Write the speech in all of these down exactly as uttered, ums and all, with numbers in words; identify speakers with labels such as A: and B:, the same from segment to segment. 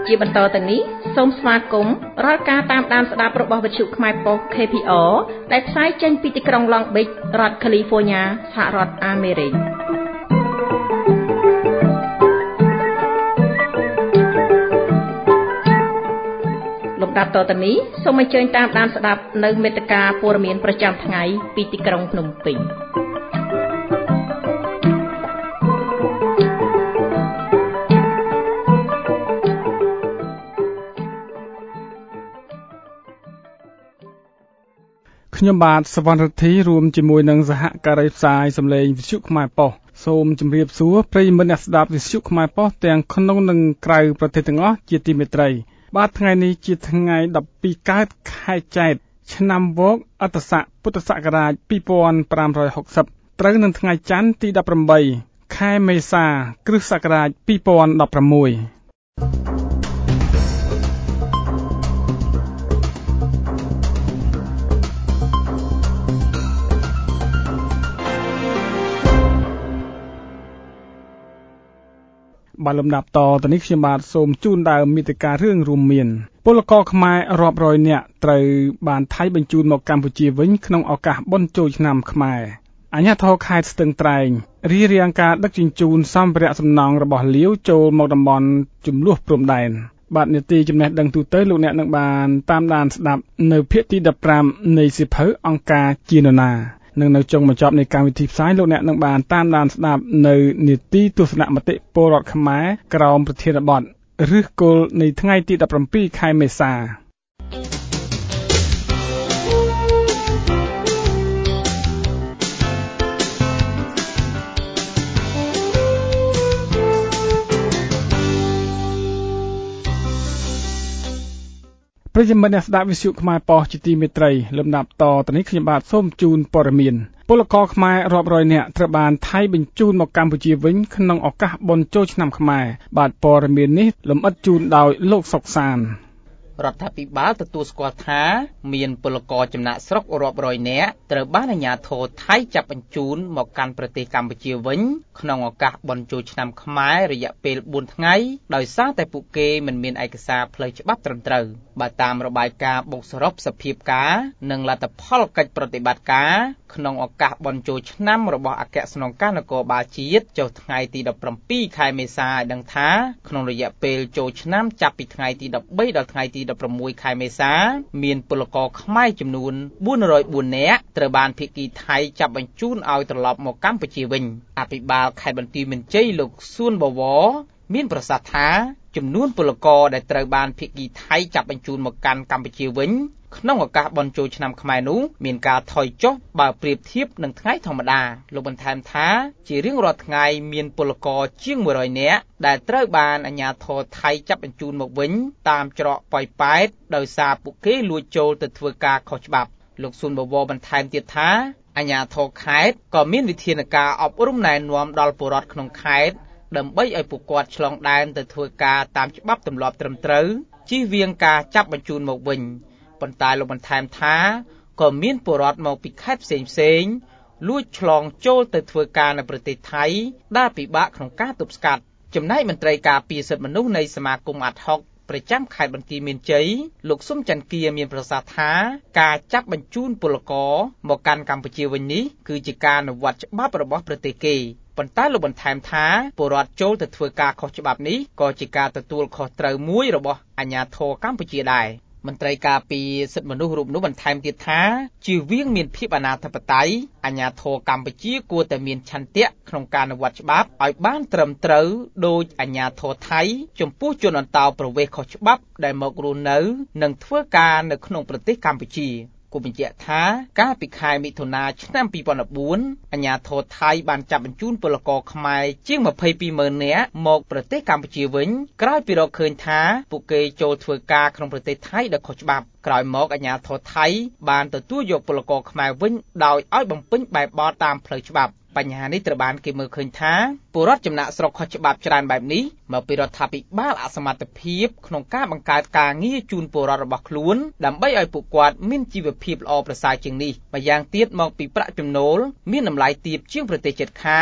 A: ជាបន្តទៅនេះសូមស្វាគមន៍រាល់ការតាមដានស្ដាប់របស់វិទ្យុខ្មែរប៉ុស្តិ៍ K P R ដែលផ្សាយចេញពីទីក្រុង Long Beach រដ្ឋ California សហរដ្ឋអាមេរិកលំដាប់តទៅនេះសូមអញ្ជើញតាមដានស្ដាប់នៅមេត្តាព័ត៌មានប្រចាំថ្ងៃពីទីក្រុងភ្នំពេញ
B: ខ្ញុំបាទសវណ្ណរិទ្ធីរួមជាមួយនឹងសហការីផ្សាយសម្លេងវិទ្យុខ្មែរប៉ុស្តិ៍សូមជម្រាបសួរប្រិយមិត្តអ្នកស្ដាប់វិទ្យុខ្មែរប៉ុស្តិ៍ទាំងក្នុងនិងក្រៅប្រទេសទាំងអស់ជាទីមេត្រីបាទថ្ងៃនេះជាថ្ងៃដប់ពីរកើតខែចែកឆ្នាំវកអត្តស័កពុទ្ធសករាជពីរពាន់ប្រាំរយហកសិបត្រូវនឹងថ្ងៃច័ន្ទទីដប់ប្រាំបីខែមេសាគ្រិស្តសករាជពីរពាន់ដប់ប្រាំមួយបាទលំដាប់តទៅនេះខ្ញុំបាទសូមជូនដើមមេតិការរឿងរួមមានពលករខ្មែររាប់រយនាក់ត្រូវបានថៃបញ្ជូនមកកម្ពុជាវិញក្នុងឱកាសបុណ្យចូលឆ្នាំខ្មែរអាជ្ញាធរខេត្តស្ទឹងត្រែងរៀបរៀងការដឹកជញ្ជូនសម្ភារៈសំណង់របស់លាវចូលមកតំបន់ជម្លោះព្រំដែនបាទនាទីចំណេះដឹងទូទៅលោកអ្នកនឹងបានតាមដានស្ដាប់នៅភាគទីដប់ប្រាំនៃសៀវភៅអង្គការជានរណានឹងនៅចុងបញ្ចប់នៃកម្មវិធីផ្សាយលោកអ្នកនឹងបានតាមដានស្ដាប់នៅនីតិទស្សនមតិពលរដ្ឋខ្មែរក្រោមប្រធានបទឫសគល់នៃថ្ងៃទីដប់ប្រាំពីរខែមេសាប្រិយមិត្តអ្នកស្ដាប់វិទ្យុខ្មែរប៉ុស្តិ៍ជាទីមេត្រីលំដាប់តទៅនេះខ្ញុំបាទសូមជូនព័ត៌មានពលករខ្មែររាប់រយនាក់ត្រូវបានថៃបញ្ជូនមកកម្ពុជាវិញក្នុងឱកាសបុណ្យចូលឆ្នាំខ្មែរបាទព័ត៌មាននេះលម្អិតជូនដោយលោកសុកសាន
C: រដ្ឋាភិបាលទទួលស្គាល់ថាមានពលករចំណាក់ស្រុករាប់រយនាក់ត្រូវបានអាជ្ញាធរថៃចាប់បញ្ជូនមកកាន់ប្រទេសកម្ពុជាវិញក្នុងឱកាសបុណ្យចូលឆ្នាំខ្មែររយៈពេលបួនថ្ងៃដោយសារតែពួកគេមិនមានឯកសារផ្លូវច្បាប់ត្រឹមត្រូវបើតាមរបាយការណ៍បូកសរុបសភាពការនិងលទ្ធផលកិច្ចប្រតិបត្តិការក្នុងឱកាសបុណ្យចូលឆ្នាំរបស់អគ្គស្នងការនគរបាលជាតិចុះថ្ងៃទីដប់ប្រាំពីរខែមេសាឲ្យដឹងថាក្នុងរយៈពេលចូលឆ្នាំចាប់ពីថ្ងៃទីដប់បីដល់ថ្ងៃទីដប់ប្រាំមួយខែមេសាមានពលករខ្មែរចំនួនបួនរយបួននាក់ត្រូវបានភាគីថៃចាប់បញ្ជូនឲ្យត្រឡប់មកកម្ពុជាវិញអភិបាលខេត្តបន្ទាយមានជ័យលោកសួនបវរមានប្រសាសន៍ថាចំនួនពលករដែលត្រូវបានភាគីថៃចាប់បញ្ជូនមកកាន់កម្ពុជាវិញក្នុងឱកាសបុណ្យចូលឆ្នាំខ្មែរនោះមានការថយចុះបើប្រៀបធៀបនឹងថ្ងៃធម្មតាលោកបន្ថែមថាជារៀងរាល់ថ្ងៃមានពលករជាងមួយរយនាក់ដែលត្រូវបានអាជ្ញាធរថៃចាប់បញ្ជូនមកវិញតាមច្រកប៉ោយប៉ែតដោយសារពួកគេលួចចូលទៅធ្វើការខុសច្បាប់លោកស៊ុនបវរបន្ថែមទៀតថាអាជ្ញាធរខេត្តក៏មានវិធានការអប់រំណែនាំដល់ពលរដ្ឋក្នុងខេត្តដើម្បីឲ្យពួកគាត់ឆ្លងដែនទៅធ្វើការតាមច្បាប់ទម្លាប់ត្រឹមត្រូវជៀសវាងការចាប់បញ្ជូនមកវិញប៉ុន្តែលោកបន្ថែមថាក៏មានពលរដ្ឋមកពីខេត្តផ្សេងផ្សេងលួចឆ្លងចូលទៅធ្វើការនៅប្រទេសថៃដែលពិបាកក្នុងការទប់ស្កាត់ចំណែកមន្ត្រីការពារសិទ្ធិមនុស្សនៃសមាគមអាត់ហុកប្រចាំខេត្តបន្ទាយមានជ័យលោកស៊ុំច័ន្ទគាមានប្រសាសន៍ថាការចាប់បញ្ជូនពលករមកកាន់កម្ពុជាវិញនេះគឺជាការអនុវត្តច្បាប់របស់ប្រទេសគេប៉ុន្តែលោកបន្ថែមថាពលរដ្ឋចូលទៅធ្វើការខុសច្បាប់នេះក៏ជាការទទួលខុសត្រូវមួយរបស់អាជ្ញាធរកម្ពុជាដែរមន្ត្រីការពារសិទ្ធិមនុស្សរូបនោះបន្ថែមទៀតថាជៀសវាងមានភាពអនាធិបតេយ្យអាជ្ញាធរកម្ពុជាគួរតែមានឆន្ទៈក្នុងការអនុវត្តច្បាប់ឲ្យបានត្រឹមត្រូវដោយអាជ្ញាធរថៃចំពោះជនអន្តោប្រវេសន៍ខុសច្បាប់ដែលមករស់នៅនិងធ្វើការនៅក្នុងប្រទេសកម្ពុជាគូបញ្ជាក់ថាកាលពីខែមិថុនាឆ្នាំពីរពាន់បួនអាជ្ញាធរថៃបានចាប់បញ្ជូនពលករខ្មែរជាងម្ភៃពីរម៉ឺននាក់មកប្រទេសកម្ពុជាវិញក្រោយពីរកឃើញថាពួកគេចូលធ្វើការក្នុងប្រទេសថៃដោយខុសច្បាប់ក្រោយមកអាជ្ញាធរថៃបានទទួលយកពលករខ្មែរវិញដោយឲ្យបំពេញបែបបទតាមផ្លូវច្បាប់បញ្ហានេះត្រូវបានគេមើលឃើញថាពលរដ្ឋចំណាក់ស្រុកខុសច្បាប់ច្រើនបែបនេះមកពីរដ្ឋាភិបាលអសមត្ថភាពក្នុងការបង្កើតការងារជូនពលរដ្ឋរបស់ខ្លួនដើម្បីឲ្យពួកគាត់មានជីវភាពល្អប្រសើរជាងនេះម្យ៉ាងទៀតមកពីប្រាក់ចំណូលមានតម្លៃទាបជាងប្រទេសជិតខាង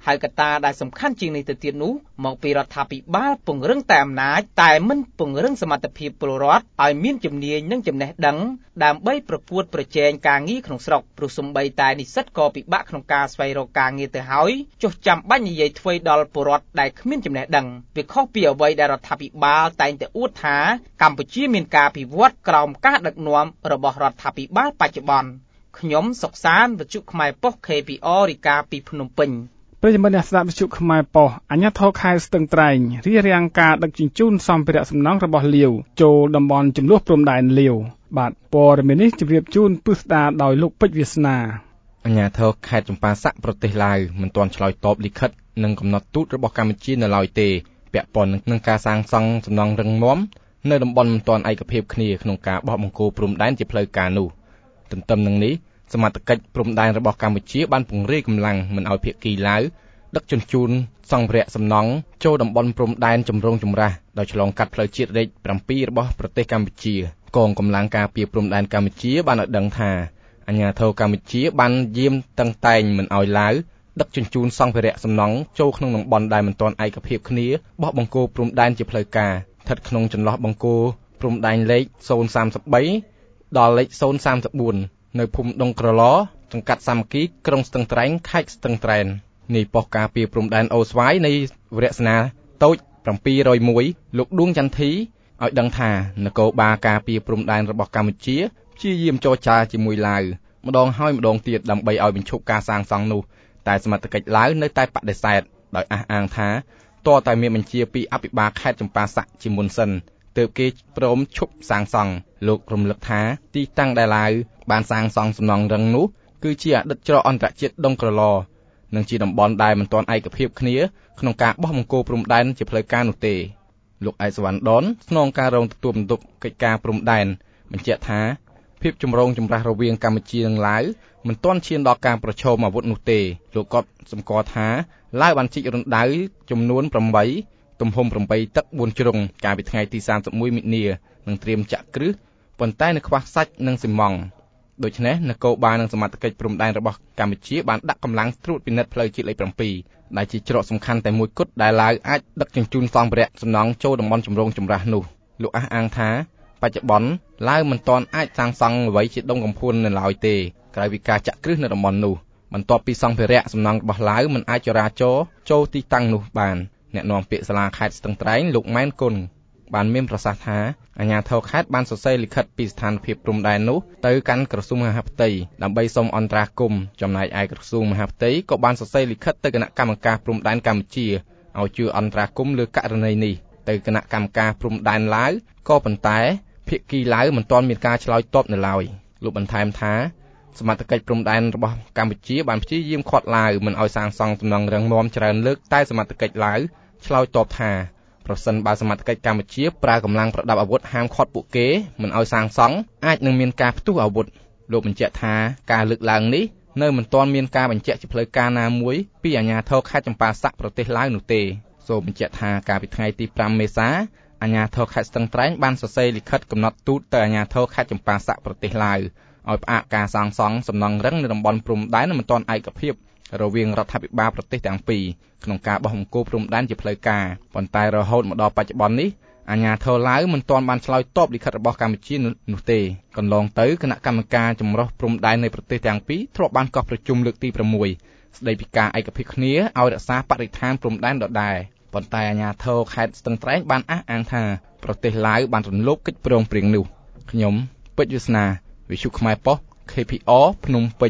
C: ហើយកត្តាដែលសំខាន់ជាងនេះទៅទៀតនោះមកពីរដ្ឋាភិបាលពង្រឹងតែអំណាចតែមិនពង្រឹងសមត្ថភាពពលរដ្ឋឲ្យមានជំនាញនិងចំណេះដឹងដើម្បីប្រកួតប្រជែងការងារក្នុងស្រុកព្រោះសំបីតែនិស្សិតក៏ពិបាកក្នុងការស្វែងរកការងារទៅហើយចុះចាំបាច់និយាយធ្វើដល់ពលរដ្ឋដែលគ្មានចំណេះដឹងវាខុសពីអ្វីដែលរដ្ឋាភិបាលតែងតែអួតថាកម្ពុជាមានការពិវត្តក្រោមការដឹកនាំរបស់រដ្ឋាភិបាលបច្ចុប្បន្នខ្ញុំសុកសានវិទ្យុខ្មែរប៉ុស្តិ៍ ខេ ពី អ រាយការណ៍ពីភ្នំពេញ
B: ប្រិយមិត្តអ្នកស្ដាប់វិទ្យុខ្មែរប៉ុស្តិ៍អាជ្ញាធរខេត្តស្ទឹងត្រែងរៀបរៀងការដឹកជញ្ជូនសម្ភារៈសំណង់របស់លាវចូលតំបន់ចំនួនព្រំដែនលាវបាទព័ត៌មាននេះជម្រាបជូនពិស្ដារដោយលោកពេជ្រវាសនា
D: អាជ្ញាធរខេត្តចម្ប៉ាសាក់ប្រទេសឡាវមិនទាន់ឆ្លើយតបលិខិតនិងកំណត់ទូតរបស់កម្ពុជានៅឡើយទេពាក់ព័ន្ធនឹងការសាងសង់សំណង់រឹងមាំនៅតំបន់មិនទាន់ឯកភាពគ្នាក្នុងការបោះបង្គោលព្រំដែនជាផ្លូវការនោះទន្ទឹមនឹងនេះសមត្ថកិច្ចព្រំដែនរបស់កម្ពុជាបានពង្រាយកម្លាំងមិនឲ្យភាគីឡាវដឹកជញ្ជូនសម្ភារៈសំណង់ចូលតំបន់ព្រំដែនចម្រូងចម្រាសដោយឆ្លងកាត់ផ្លូវជាតិលេខ7របស់ប្រទេសកម្ពុជាកងកម្លាំងការពារព្រំដែនកម្ពុជាបានឲ្យដឹងថាអាជ្ញាធរកម្ពុជាបានយាមតឹងតែងមិនឲ្យឡាវដឹកជញ្ជូនសម្ភារៈសំណង់ចូលក្នុងតំបន់ដែលមិនទាន់ឯកភាពគ្នាបោះបង្គោលព្រំដែនជាផ្លូវការស្ថិតក្នុងចន្លោះបង្គោលព្រំដែនលេខศูนย์ สามสิบสามដល់លេខศูนย์ สามสิบสี่នៅភូមិដុងក្រឡសង្កាត់សាមគ្គីក្រុងស្ទឹងត្រែងខេត្តស្ទឹងត្រែងនេះប៉ុស្តិ៍ការពារព្រំដែនអូស្វាយនៃវរៈសេនាតូច7០មួយលោកឌួងចន្ទធីឲ្យដឹងថានគរបាលការពារព្រំដែនរបស់កម្ពុជាព្យាយាមចរចាជាមួយឡាវម្ដងហើយម្ដងទៀតដើម្បីឲ្យបញ្ឈប់ការសាងសង់នោះតែសមត្ថកិច្ចឡាវនៅតែបដិសេធដោយអះអាងថាតើតែមានបញ្ជាពីអភិបាលខេត្តចម្ប៉ាសាក់ជាមុនសិនទើបគេព្រមឈប់សាងសង់លោករំលឹកថាទីតាំងដែលឡាវបានសាងសង់សំណង់រឹងនោះគឺជាអតីតច្រកអន្តរជាតិដុងក្រឡនិងជាតំបន់ដែលមិនទាន់ឯកភាពគ្នាក្នុងការបោះបង្គោលព្រំដែនជាផ្លូវការនោះទេលោកឯកសវណ្ណដនស្នងការរងទទួលបន្ទុកកិច្ចការព្រំដែនបញ្ជាក់ថាភាពចម្រូងចម្រាសរវាងកម្ពុជានិងឡាវមិនទាន់ឈានដល់ការប្រឈមអាវុធនោះទេលោកក៏សម្គាល់ថាឡាវបានជីករណ្ដៅចំនួន8ទំហំ8ទឹក4ជ្រុងកាលពីថ្ងៃទីសាមសិបមួយមិនិនានឹងត្រៀមចាក់គ្រឹះប៉ុន្តែនៅខ្វះសាច់និងស៊ីម៉ង់ដូច្នេះនគរបាលនិងសមត្ថកិច្ចព្រំដែនរបស់កម្ពុជាបានដាក់កម្លាំងត្រួតពិនិត្យផ្លូវជាតិលេខ7ដែលជាច្រកសំខាន់តែមួយគត់ដែលឡាវអាចដឹកជញ្ជូនសម្ភារៈសំណង់ចូលតំបន់ចម្រូងចម្រាសនោះលោកអះអាងថាបច្ចុប្បន្នឡាវមិនទាន់អាចសាងសង់អ្វីជាដុំកំភួននៅឡើយទេក្រៅពីការចាក់គ្រឹះនៅតំបន់នោះបន្ទាប់ពីសម្ភារៈសំណង់របស់ឡាវមិនអាចចរាចរចូលទីតាំងនោះបានអ្នកនាំពាក្យសាលាខេត្តស្ទឹងត្រែងលោកម៉ែនគុណបានមានប្រសាសន៍ថាអាជ្ញាធរខេត្តបានសរសេរលិខិតពីស្ថានភាពព្រំដែននោះទៅកាន់ក្រសួងមហាផ្ទៃដើម្បីសូមអន្តរាគមន៍ចំណែកឯក្រសួងមហាផ្ទៃក៏បានសរសេរលិខិតទៅគណៈកម្មការព្រំដែនកម្ពុជាឲ្យជួយអន្តរាគមន៍លើករណីនេះទៅគណៈកម្មការព្រំដែនឡាវក៏ប៉ុន្តែភាគីឡាវមិនទាន់មានការឆ្លើយតបនៅឡើយលោកបន្ថែមថាសមត្ថកិច្ចព្រំដែនរបស់កម្ពុជាបានព្យាយាមឃាត់ឡាវមិនឲ្យសាងសង់សំណង់រឹងមាំច្រើនលើកតែសមត្ថកិច្ចឡាវឆ្លើយតបថាប្រសិនបើសមត្ថកិច្ចកម្ពុជាប្រើកម្លាំងប្រដាប់អាវុធហាមឃាត់ពួកគេមិនឲ្យសាងសង់អាចនឹងមានការផ្ទុះអាវុធលោកបញ្ជាក់ថាការលើកឡើងនេះនៅមិនទាន់មានការបញ្ជាក់ជាផ្លូវការណាមួយពីអាជ្ញាធរខេត្តចម្ប៉ាសាក់ប្រទេសឡាវនោះទេសូមបញ្ជាក់ថាកាលពីថ្ងៃទីប្រាំមេសាអាជ្ញាធរខេត្តស្ទឹងត្រែងបានសរសេរលិខិតកំណត់ទូតទៅអាជ្ញាធរខេត្តចម្ប៉ាសាក់ប្រទេសឡាវឲ្យផ្អាកការសាងសង់សំណង់រឹងនៅតំបន់ព្រំដែនមិនទាន់ឯកភាពរវាងរដ្ឋាភិបាលប្រទេសទាំងពីរក្នុងការបោះបង្គោលព្រំដែនជាផ្លូវការប៉ុន្តែរហូតមកដល់បច្ចុប្បន្ននេះអាជ្ញាធរឡាវមិនទាន់បានឆ្លើយតបលិខិតរបស់កម្ពុជានោះទេកន្លងទៅគណៈកម្មការចម្រុះព្រំដែននៃប្រទេសទាំងពីរធ្លាប់បានកោះប្រជុំលើកទី6ស្ដីពីការឯកភាពគ្នាឲ្យរក្សាបរិស្ថានព្រំដែនដដែលប៉ុន្តែអាជ្ញាធរខេត្តស្ទឹងត្រែងបានអះអាងថាប្រទេសឡាវបានរំលោភកិច្ចព្រមព្រៀងនោះខ្ញុំពេជ្រវាសនាវិទ្យុខ្មែរប៉ុស្តិ៍ ខេ ភី អ ភ្នំពេញ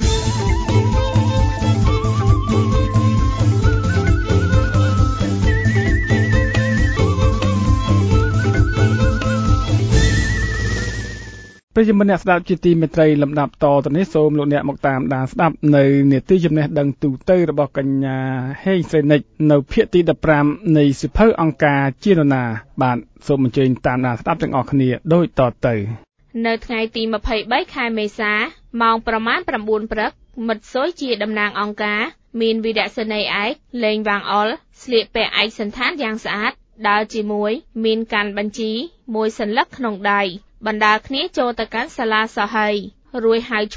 B: ប្រិយមិត្តអ្នកស្ដាប់ជាទីមេត្រីលំដាប់តទៅនេះសូមលោកអ្នកមកតាមដានស្ដាប់នៅនេតិចំណេះដឹងទូទៅរបស់កញ្ញាហេងសេនិចនៅភាគទីដប់ប្រាំនៃសិភៅអង្គការជានរណាបាទសូមអញ្ជើញតាមដានស្ដាប់ទាំងអស់គ្នាដូចតទៅ
E: នៅថ្ងៃទីម្ភៃបីខែមេសាម៉ោងប្រមាណ៩ព្រឹកមិត្តសុយជាតំណាងអង្គការមានវីរៈសេនីយ៍ឯកលេងវាងអុលស្លៀកពាក់ឯកសណ្ឋានយ៉ាងស្អាតដើរជាមួយមានកាន់បញ្ជីមួយសន្លឹកក្នុងដៃបណ្ដាលគ្នាចូលទៅកាន់សាលាសហីរួយហៅឈ្មោះ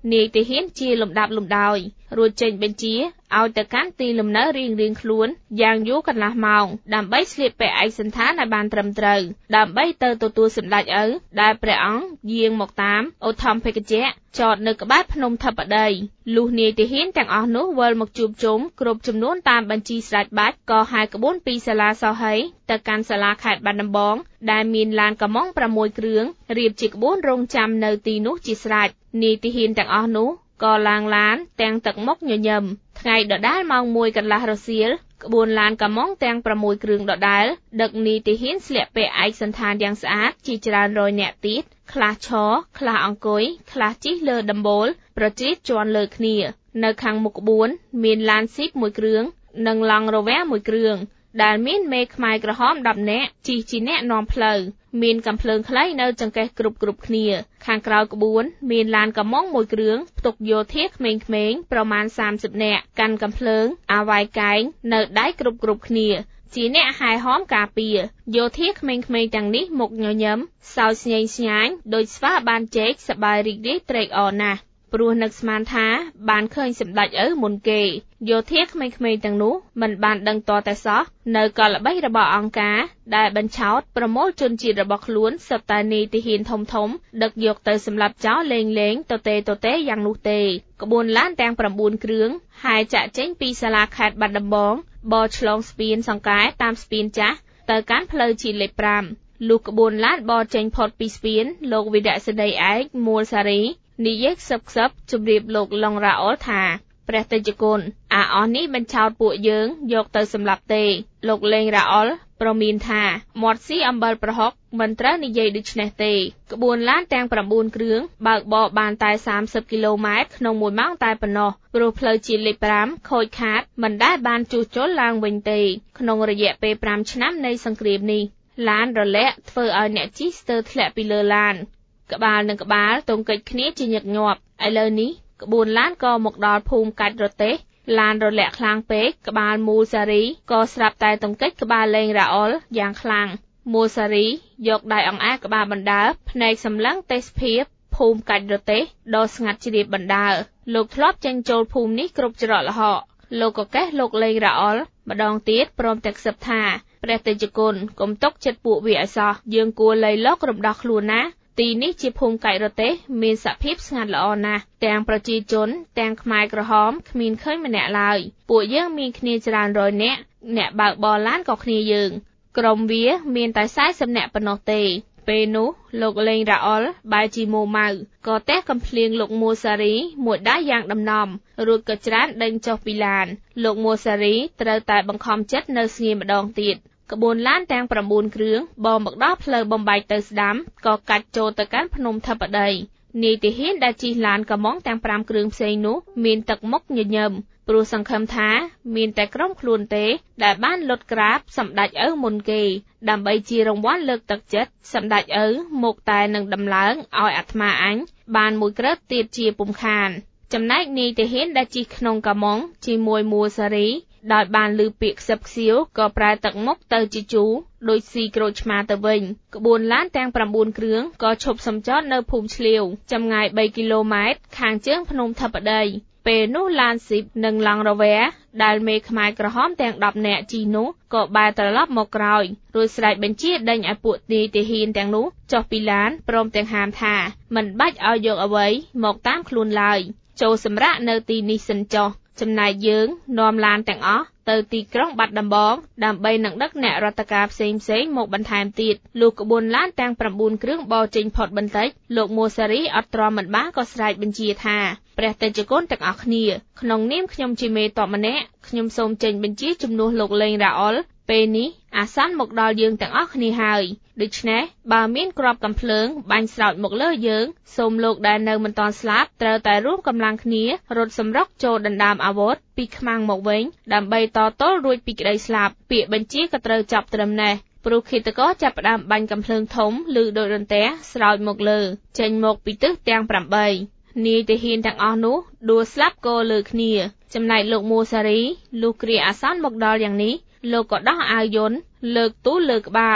E: នាយទាហានជាលំដាប់លំដោយរួចចេញបញ្ជាឲ្យទៅកាន់ទីលំនៅរៀងៗខ្លួនយ៉ាងយូរកន្លះម៉ោងដើម្បីស្លៀកពាក់ឯកសណ្ឋានឲ្យបានត្រឹមត្រូវដើម្បីទៅទទួលសម្ដេចឪដែលព្រះអង្គយាងមកតាមឧទ្ធម្ភិកជ្ជៈចតនៅក្បែរភ្នំធិបតីលុះនាយទាហានទាំងអស់នោះវិលមកជួបជុំគ្រប់ចំនួនតាមបញ្ជីស្ដេចបាច់ក៏ហែក្បួនពីសាលាសហីទៅកាន់សាលាខេត្តបាត់ដំបងដែលមានឡានកម្មង់ប្រាំមួយគ្រឿងរៀបជាក្បួនរង់ចាំនៅទីនោះជាស្រេចនាយទាហានទាំងអស់នោះក៏ឡើងឡានទាំងទឹកមុខញញឹមថ្ងៃដដែលម៉ោងមួយកន្លះរសៀលក្បួនឡានកម្មង់ទាំងប្រាំមួយគ្រឿងដដែលដឹកនាយទាហានស្លៀកពាក់ឯកសណ្ឋានយ៉ាងស្អាតជាច្រើនរយនាក់ទៀតខ្លះឈរខ្លះអង្គុយខ្លះជិះលើដំបូលប្រជិះជាន់លើគ្នានៅខាងមុខក្បួនមានឡានស៊ីបមួយគ្រឿងនិងឡង់រវ៉ាមួយគ្រឿងដែលមានមេខ្មែរក្រហមដប់នាក់ជិះជាអ្នកនាំផ្លូវមានកាំភ្លើងខ្លីនៅចង្កេះគ្រប់គ្រប់គ្នាខាងក្រោយក្បួនមានឡានកម្មង់មួយគ្រឿងផ្ទុកយោធាក្មេងៗប្រមាណសាមសិបនាក់កាន់កាំភ្លើងអាវ៉ាយកែងនៅដៃគ្រប់គ្រប់គ្នាជាអ្នកហែហមការពារយោធាក្មេងៗទាំងនេះមុខញញឹមសោយស្ញែងស្ញាញដូចស្វាបានជែកសប្បាយរីករាយត្រេកអរណាស់ព្រោះនឹកស្មានថាបានឃើញសម្ដេចឪមុនគេយោធាក្មេងៗទាំងនោះមិនបានដឹងតតែសោះនៅកលល្បិចរបស់អង្គការដែលបញ្ឆោតប្រមូលជនជាតិរបស់ខ្លួនសុទ្ធតែនាយទាហានធំធំដឹកយកទៅសម្លាប់ចោលលេងលេងតទេតទេយ៉ាងនោះទេក្បួនឡានទាំងប្រាំបួនគ្រឿងហែចាក់ចេញពីសាលាខេត្តបាត់ដំបងបរឆ្លងស្ពានសង្កែតាមស្ពានចាស់ទៅកាន់ផ្លូវជាតិលេខប្រាំលុះក្បួនឡានបរចេញផុតពីស្ពានលោកវីរៈសេនីឯកមួលសារីនិយាយខ្សឹបខ្សឹបជម្រាបលោកឡុងរ៉ាអុលថាព្រះតេជគុណអាអស់នេះបញ្ឆោតពួកយើងយកទៅសម្លាប់ទេលោកលេងរ៉ាអុលប្រមានថាមាត់ស៊ីអំបិលប្រហុកមិនត្រូវនិយាយដូច្នេះទេក្បួនឡានទាំងប្រាំបួនគ្រឿងបើកបរបានតែសាមសិបគីឡូម៉ែត្រក្នុងមួយម៉ោងតែប៉ុណ្ណោះព្រោះផ្លូវជាតិលេខប្រាំខូចខាតមិនដែលបានជួសជុលឡើងវិញទេក្នុងរយៈពេលប្រាំឆ្នាំនៃសង្គ្រាមនេះឡានរលាក់ធ្វើឲ្យអ្នកជិះស្ទើរធ្លាក់ពីលើឡានក្បាលនឹងក្បាលទង្គិចគ្នាជាញឹកញាប់ឥឡូវនេះក្បួនឡានក៏មកដល់ភូមិកាច់រទេះឡានរលាក់ខ្លាំងពេកក្បាលមូលសារីក៏ស្រាប់តែទង្គិចក្បាលលេងរ៉ាអុលយ៉ាងខ្លាំងមូលសារីយកដៃអង្អែលក្បាលបណ្ដើរភ្នែកសម្លឹងទេសភាពភូមិកាច់រទេះដ៏ស្ងាត់ជ្រាបបណ្ដើរលោកធ្លាប់ចេញចូលភូមិនេះគ្រប់ច្រកល្ហកលោកក៏កេះលោកលេងរ៉ាអុលម្ដងទៀតព្រមទាំងខ្សឹបថាព្រះតេជគុណកុំទុកចិត្តពួកវាឲ្យសោះយើងគួរលៃលករំដោះខ្លួនណាទីនេះជាភូមិកាច់រទេះមានសភាពស្ងាត់ល្អណាស់ទាំងប្រជាជនទាំងខ្មែរក្រហមគ្មានឃើញម្នាក់ឡើយពួកយើងមានគ្នាច្រើនរយនាក់អ្នកបើកបរឡានក៏គ្នាយើងក្រុមវាមានតែសែសិបនាក់ប៉ុណ្ណោះទេពេលនោះលោកលេងរ៉ាអុលបែរជាមួម៉ៅក៏ទះកំភ្លៀងលោកមួសារីមួយដៃយ៉ាងដំណំរួចក៏ច្រានដេញចុះពីឡានលោកមួសារីត្រូវតែបង្ខំចិត្តនៅស្ងៀមម្ដងទៀតក្បួនឡានទាំងប្រាំបួនគ្រឿងបរមកដល់ផ្លូវបំបែកទៅស្ដាំក៏កាច់ចូលទៅកាន់ភ្នំធិបតីនាយទាហានដែលជិះឡានកម្មង់ទាំងប្រាំគ្រឿងផ្សេងនោះមានទឹកមុខញញឹមព្រោះសង្ឃឹមថាមានតែក្រុមខ្លួនទេដែលបានលុតក្រាបសម្ដេចឪមុនគេដើម្បីជារង្វាន់លើកទឹកចិត្តសម្ដេចឪមកតែនឹងដំឡើងឲ្យអាត្មាអញបានមួយក្រើតទៀតជាពុំខានចំណែកនាយទាហានដែលជិះក្នុងកម្មង់ជាមួយមួលសារីដោយបានឮពាក្យខ្សឹបខ្សៀវក៏ប្រែទឹកមុខទៅជាជូរដូចស៊ីក្រូចឆ្មាទៅវិញក្បួនឡានទាំងប្រាំបួនគ្រឿងក៏ឈប់សម្ចតនៅភូមិឆ្លៀវចម្ងាយបីគីឡូម៉ែត្រខាងជើងភ្នំធិបតីពេលនោះឡានស៊ីបនិងឡង់រវ៉ាដែលមេខ្មែរក្រហមទាំងដប់នាក់ជិះនោះក៏បែរត្រឡប់មកក្រោយរួចស្រែកបញ្ជាដេញឲ្យពួកនាយទាហានទាំងនោះចុះពីឡានព្រមទាំងហាមថាមិនបាច់ឲ្យយកអ្វីមកតាមខ្លួនឡើយចូលសម្រាកនៅទីនេះសិនចុះចំណែកយើងនាំឡានទាំងអស់ទៅទីក្រុងបាត់ដំបងដើម្បីនឹងដឹកអ្នករដ្ឋការផ្សេងផ្សេងមកបន្ថែមទៀតលុះក្បួនឡានទាំងប្រាំបួនគ្រឿងបរចេញផុតបន្តិចលោកមួសារីអត់ទ្រាំមិនបានក៏ស្រែកបញ្ជាថាព្រះតេជគុណទាំងអស់គ្នាក្នុងនាមខ្ញុំជាមេទ័ពម្នាក់ខ្ញុំសូមចេញបញ្ជាជំនួសលោកលេងរ៉ាអុលពេលនេះអាសន្នមកដល់យើងទាំងអស់គ្នាហើយដូច្នេះបើមានគ្រាប់កាំភ្លើងបាញ់ស្រោចមកលើយើងសូមលោកដែលនៅមិនទាន់ស្លាប់ត្រូវតែរួមកម្លាំងគ្នារត់សម្រុកចូលដណ្ដើមអាវុធពីខ្មាំងមកវិញដើម្បីតទល់រួចពីក្តីស្លាប់ពាក្យបញ្ជាក៏ត្រូវចាប់ត្រឹមនេះព្រោះឃាតករចាប់ផ្ដើមបាញ់កាំភ្លើងធំឬដូចរន្ទះស្រោចមកលើចេញមកពីទិសទាំងប្រាំបីនាយទាហានទាំងអស់នោះដួលស្លាប់ក៏លើគ្នាចំណែកលោកមួសារីលុះគ្រាអាសន្នមកដល់យ៉ាងនេះលោកក៏ដោះអាវយន្តលើកទូលលើក្បាល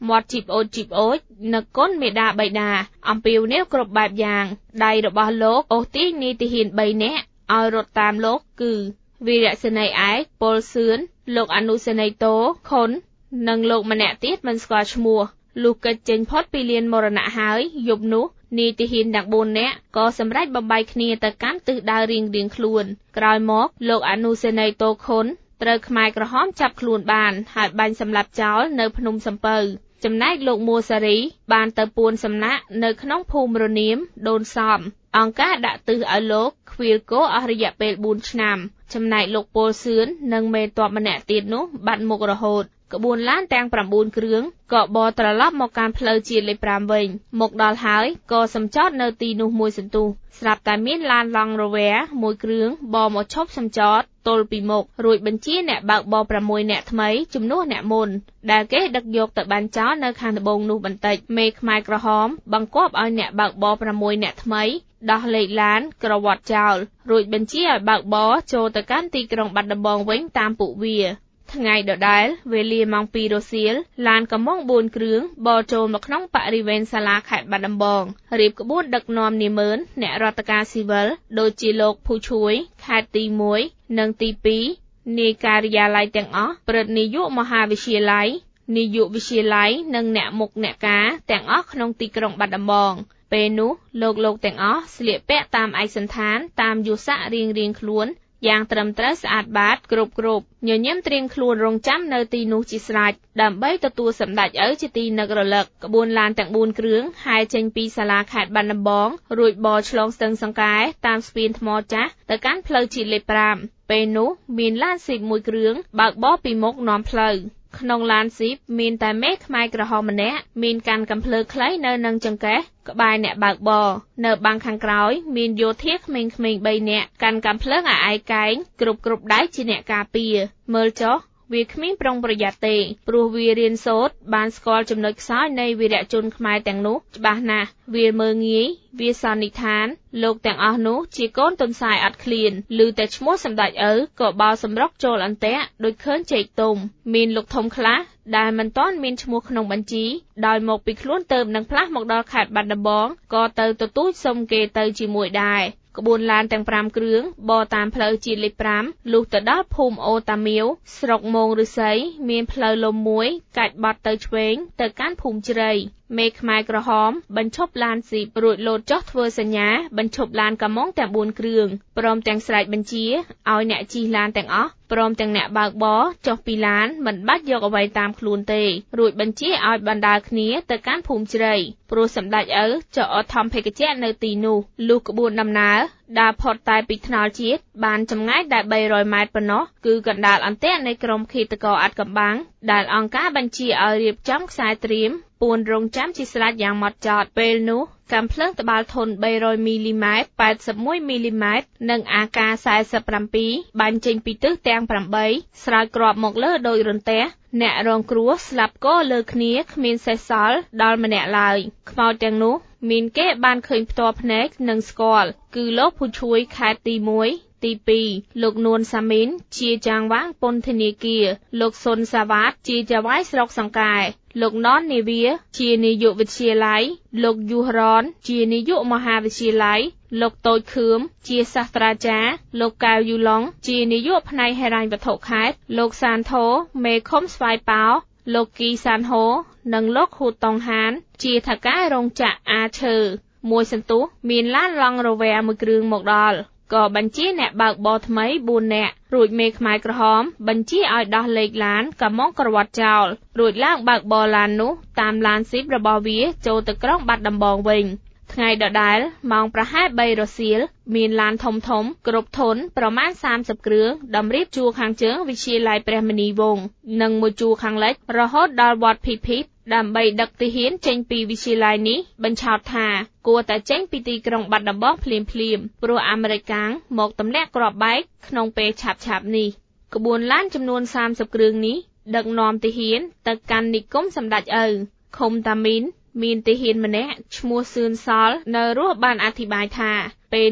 E: មាត់ជីបអូចជីបអូចនឹកគុណមេដាបៃតាអំពាវនាវគ្រប់បែបយ៉ាងដៃរបស់លោកអូសទាញនីតិហ៊ានបីនាក់ឲ្យរត់តាមលោកគឺវីរៈសេនីយ៍ឯកពលសឿនលោកអនុសេនីយ៍តូខុននិងលោកម្នាក់ទៀតមិនស្គាល់ឈ្មោះលុះកិច្ចចេញផុតពីលានមរណៈហើយយប់នោះនីតិហ៊ានទាំងបួននាក់ក៏សម្រេចបំបីគ្នាទៅកាន់ទិសដៅរៀងៗខ្លួនក្រោយមកលោកអនុសេនីយ៍តូខុនត្រូវខ្មែរក្រហមចាប់ខ្លួនបានហើយបាញ់សម្លាប់ចោលនៅភ្នំសំពៅចំណែកលោកមួសារីបានទៅពួនសំណាក់នៅក្នុងភូមិរនាមដូនសំអង្គការដាក់ទិសឲ្យលោកខ្វៀលគោអស់រយៈពេលបួនឆ្នាំចំណែកលោកពលសឿននិងមេទ័ពម្នាក់ទៀតនោះបាត់មុខរហូតក្បួនឡានទាំងប្រាំបួនគ្រឿងក៏បរត្រឡប់មកកាន់ផ្លូវជាតិលេខប្រាំវិញមកដល់ហើយក៏សំចតនៅទីនោះមួយសន្ទុះស្រាប់តែមានឡានឡង់រវែមួយគ្រឿងបរមកឈប់សំចតទល់ពីមុខរួចបញ្ជាអ្នកបើកបរប្រាំមួយអ្នកថ្មីជំនួសអ្នកមុនដែលគេដឹកយកទៅបាញ់ចោលនៅខាងត្បូងនោះបន្តិចមេខ្មែរក្រហមបង្គាប់ឲ្យអ្នកបើកបរប្រាំមួយអ្នកថ្មីដោះលេខឡានក្រវត្តចោលរួចបញ្ជាឲ្យបើកបរចូលទៅកាន់ទីក្រុងបាត់ដំបងវិញតាមពួកវាថ្ងៃដដែលវេលាម៉ោងពីររសៀលឡានកំមុងបួនគ្រឿងបរចូលមកក្នុងបរិវេណសាលាខេត្តបាត់ដំបងរៀបក្បួនដឹកនាំនាម៉ឺនអ្នករដ្ឋការស៊ីវិលដូចជាលោកភូឈួយខេត្តទីមួយនិងទីពីរនាយការិយាល័យទាំងអស់ព្រឹទ្ធនាយកមហាវិទ្យាល័យនាយកវិទ្យាល័យនិងអ្នកមុខអ្នកការទាំងអស់ក្នុងទីក្រុងបាត់ដំបងពេលនោះលោកលោកទាំងអស់ស្លៀកពាក់តាមឯកសណ្ឋានតាមយុស័ក្តិរៀងរៀងខ្លួនយ៉ាងត្រឹមត្រូវស្អាតបាតគ្រប់គ្រប់ញញឹមត្រៀមខ្លួនរងចាំនៅទីនោះជាស្រេចដើម្បីទទួលសម្ដេចឪជាទីនឹករលឹកក្បួនឡានទាំងបួនគ្រឿងហែចេញពីសាលាខេត្តបាត់ដំបងរួចបរឆ្លងស្ទឹងសង្កែតាមស្ពានថ្មចាស់ទៅកាន់ផ្លូវជាតិលេខប្រាំពេលនោះមានឡានស៊ីបមួយគ្រឿងបើកបរពីមុខនាំផ្លូវក្នុងឡានស៊ីបមានតែមេខ្មែរក្រហមម្នាក់មានកាន់កាំភ្លើខ្លីនៅនឹងចង្កេះក្បែរអ្នកបើកបរនៅបាំងខាងក្រោយមានយោធាក្មេងៗបីនាក់កាន់កាំភ្លើងអាឯកែងគ្រប់គ្រប់ដៃជាអ្នកការពារមើលចុះវាគ្មានប្រុងប្រយ័ត្នទេព្រោះវារៀនសូត្របានស្គាល់ចំណុចខ្សោយនៃវីរៈជនខ្មែរទាំងនោះច្បាស់ណាស់វាមើលងាយវាសន្និដ្ឋានលោកទាំងអស់នោះជាកូនទុនសាយអត់ឃ្លានឮតែឈ្មោះសម្ដេចឪក៏បោលសម្រុកចូលអន្ទាក់ដូចឃើញចេកទុំមានលោកធំខ្លះដែលមិនទាន់មានឈ្មោះក្នុងបញ្ជីដោយមកពីខ្លួនទៅនឹងផ្លាស់មកដល់ខេត្តបាត់ដំបងក៏ទៅទទូចសុំគេទៅជាមួយដែរក្បួនឡានទាំងប្រាំគ្រឿងបរតាមផ្លូវជាតិលេខប្រាំលុះទៅដល់ភូមិអូតាមាវស្រុកមោងឫស្សីមានផ្លូវលំមួយកាច់បត់ទៅឆ្វេងទៅកាន់ភូមិជ្រៃមេខ្មែរក្រហមបញ្ឈប់ឡានស៊ីបរួចលោតចុះធ្វើសញ្ញាបញ្ឈប់ឡានកំមុងទាំងបួនគ្រឿងព្រមទាំងស្រែកបញ្ជាឲ្យអ្នកជិះឡានទាំងអស់ព្រមទាំងអ្នកបើកបរចុះពីឡានមិនបាច់យកអ្វីតាមខ្លួនទេរួចបញ្ជាឲ្យបណ្ដាលគ្នាទៅកាន់ភូមិជ្រៃព្រោះសម្ដេចឪចុះអធម្មភេកជ្ជៈនៅទីនោះលុះក្បួនដំណើរដើរផុតតែពីថ្នល់ជាតិបានចម្ងាយតែបីរយម៉ែត្រប៉ុណ្ណោះគឺកណ្ដាលអន្ទាក់នៃក្រុមឃាតករអាត់កំបាំងដែលអង្គការបញ្ជាឲ្យរៀបចំខ្សែត្រៀមពួនរងចាំជាស្រេចយ៉ាងម៉ត់ចត់ពេលនោះកាំភ្លើងត្បាល់ធន់បីរយមីលីម៉ែត្រប៉ែតសិបមួយមីលីម៉ែត្រនិងអាកាស៤៧បាញ់ចេញពីទិសទាំងប្រាំបីស្រោចគ្រាប់មកលើដោយរន្ទះអ្នករងគ្រោះស្លាប់ក៏លើគ្នាគ្មានសេះសល់ដល់ម្នាក់ឡើយខ្មោចទាំងនោះមានគេបានឃើញផ្ទាល់ភ្នែកនិងស្គាល់គឺលោកភូឈួយខេត្តទីមួយទីពីរលោកនួនសាមីនជាចាងវាងពន្ធនាគារលោកសុនសាវ៉ាតជាចៅហ្វាយស្រុកសង្កែលោកណននាវាជានាយកវិទ្យាល័យលោកយូហរ៉នជានាយកមហាវិទ្យាល័យលោកតូចខឿមជាសាស្ត្រាចារ្យលោកកៅយូឡុងជានាយកផ្នែកហិរញ្ញវត្ថុខេត្តលោកសានថូមេឃុំស្វាយប៉ោលោកគីសានហូនិងលោកហ៊ូតុងហានជាថៅកែរោងចក្រអាឈើមួយសន្ទុះមានឡានឡង់រវែមួយគ្រឿងមកដល់ក៏បញ្ជាអ្នកបើកបរថ្មីបួននាក់រួចមេខ្មែរក្រហមបញ្ជាឲ្យដោះលេខឡានកំមុងក្រវត្តចោលរួចឡើងបើកបរឡាននោះតាមឡានស៊ីបរបស់វាចូលទៅក្រុងបាត់ដំបងវិញថ្ងៃដដែលម៉ោងប្រហែលបីរសៀលមានឡានធំធំគ្រប់ធុនប្រមាណសាមសិបគ្រឿងតម្រៀបជួរខាងជើងវិទ្យាល័យព្រះមុនីវង្សនិងមួយជួរខាងលិចរហូតដល់វត្តភីភីដើម្បីដឹកទាហានចេញពីវិទ្យាល័យនេះបញ្ឆោតថាគួរតែចេញពីទីក្រុងបាត់ដំបងភ្លាមភ្លាមព្រោះអាមេរិកកាំងមកទម្លាក់គ្រាប់បែកក្នុងពេលឆាប់ឆាប់នេះក្បួនឡានចំនួនសាមសិបគ្រឿងនេះដឹកនាំទាហានទៅកាន់និគមសម្ដេចឪឃុំតាមីនមានទាហានម្នាក់ឈ្មោះសឿនសល់នៅរស់បានអធិប្បាយថាពេលនោះ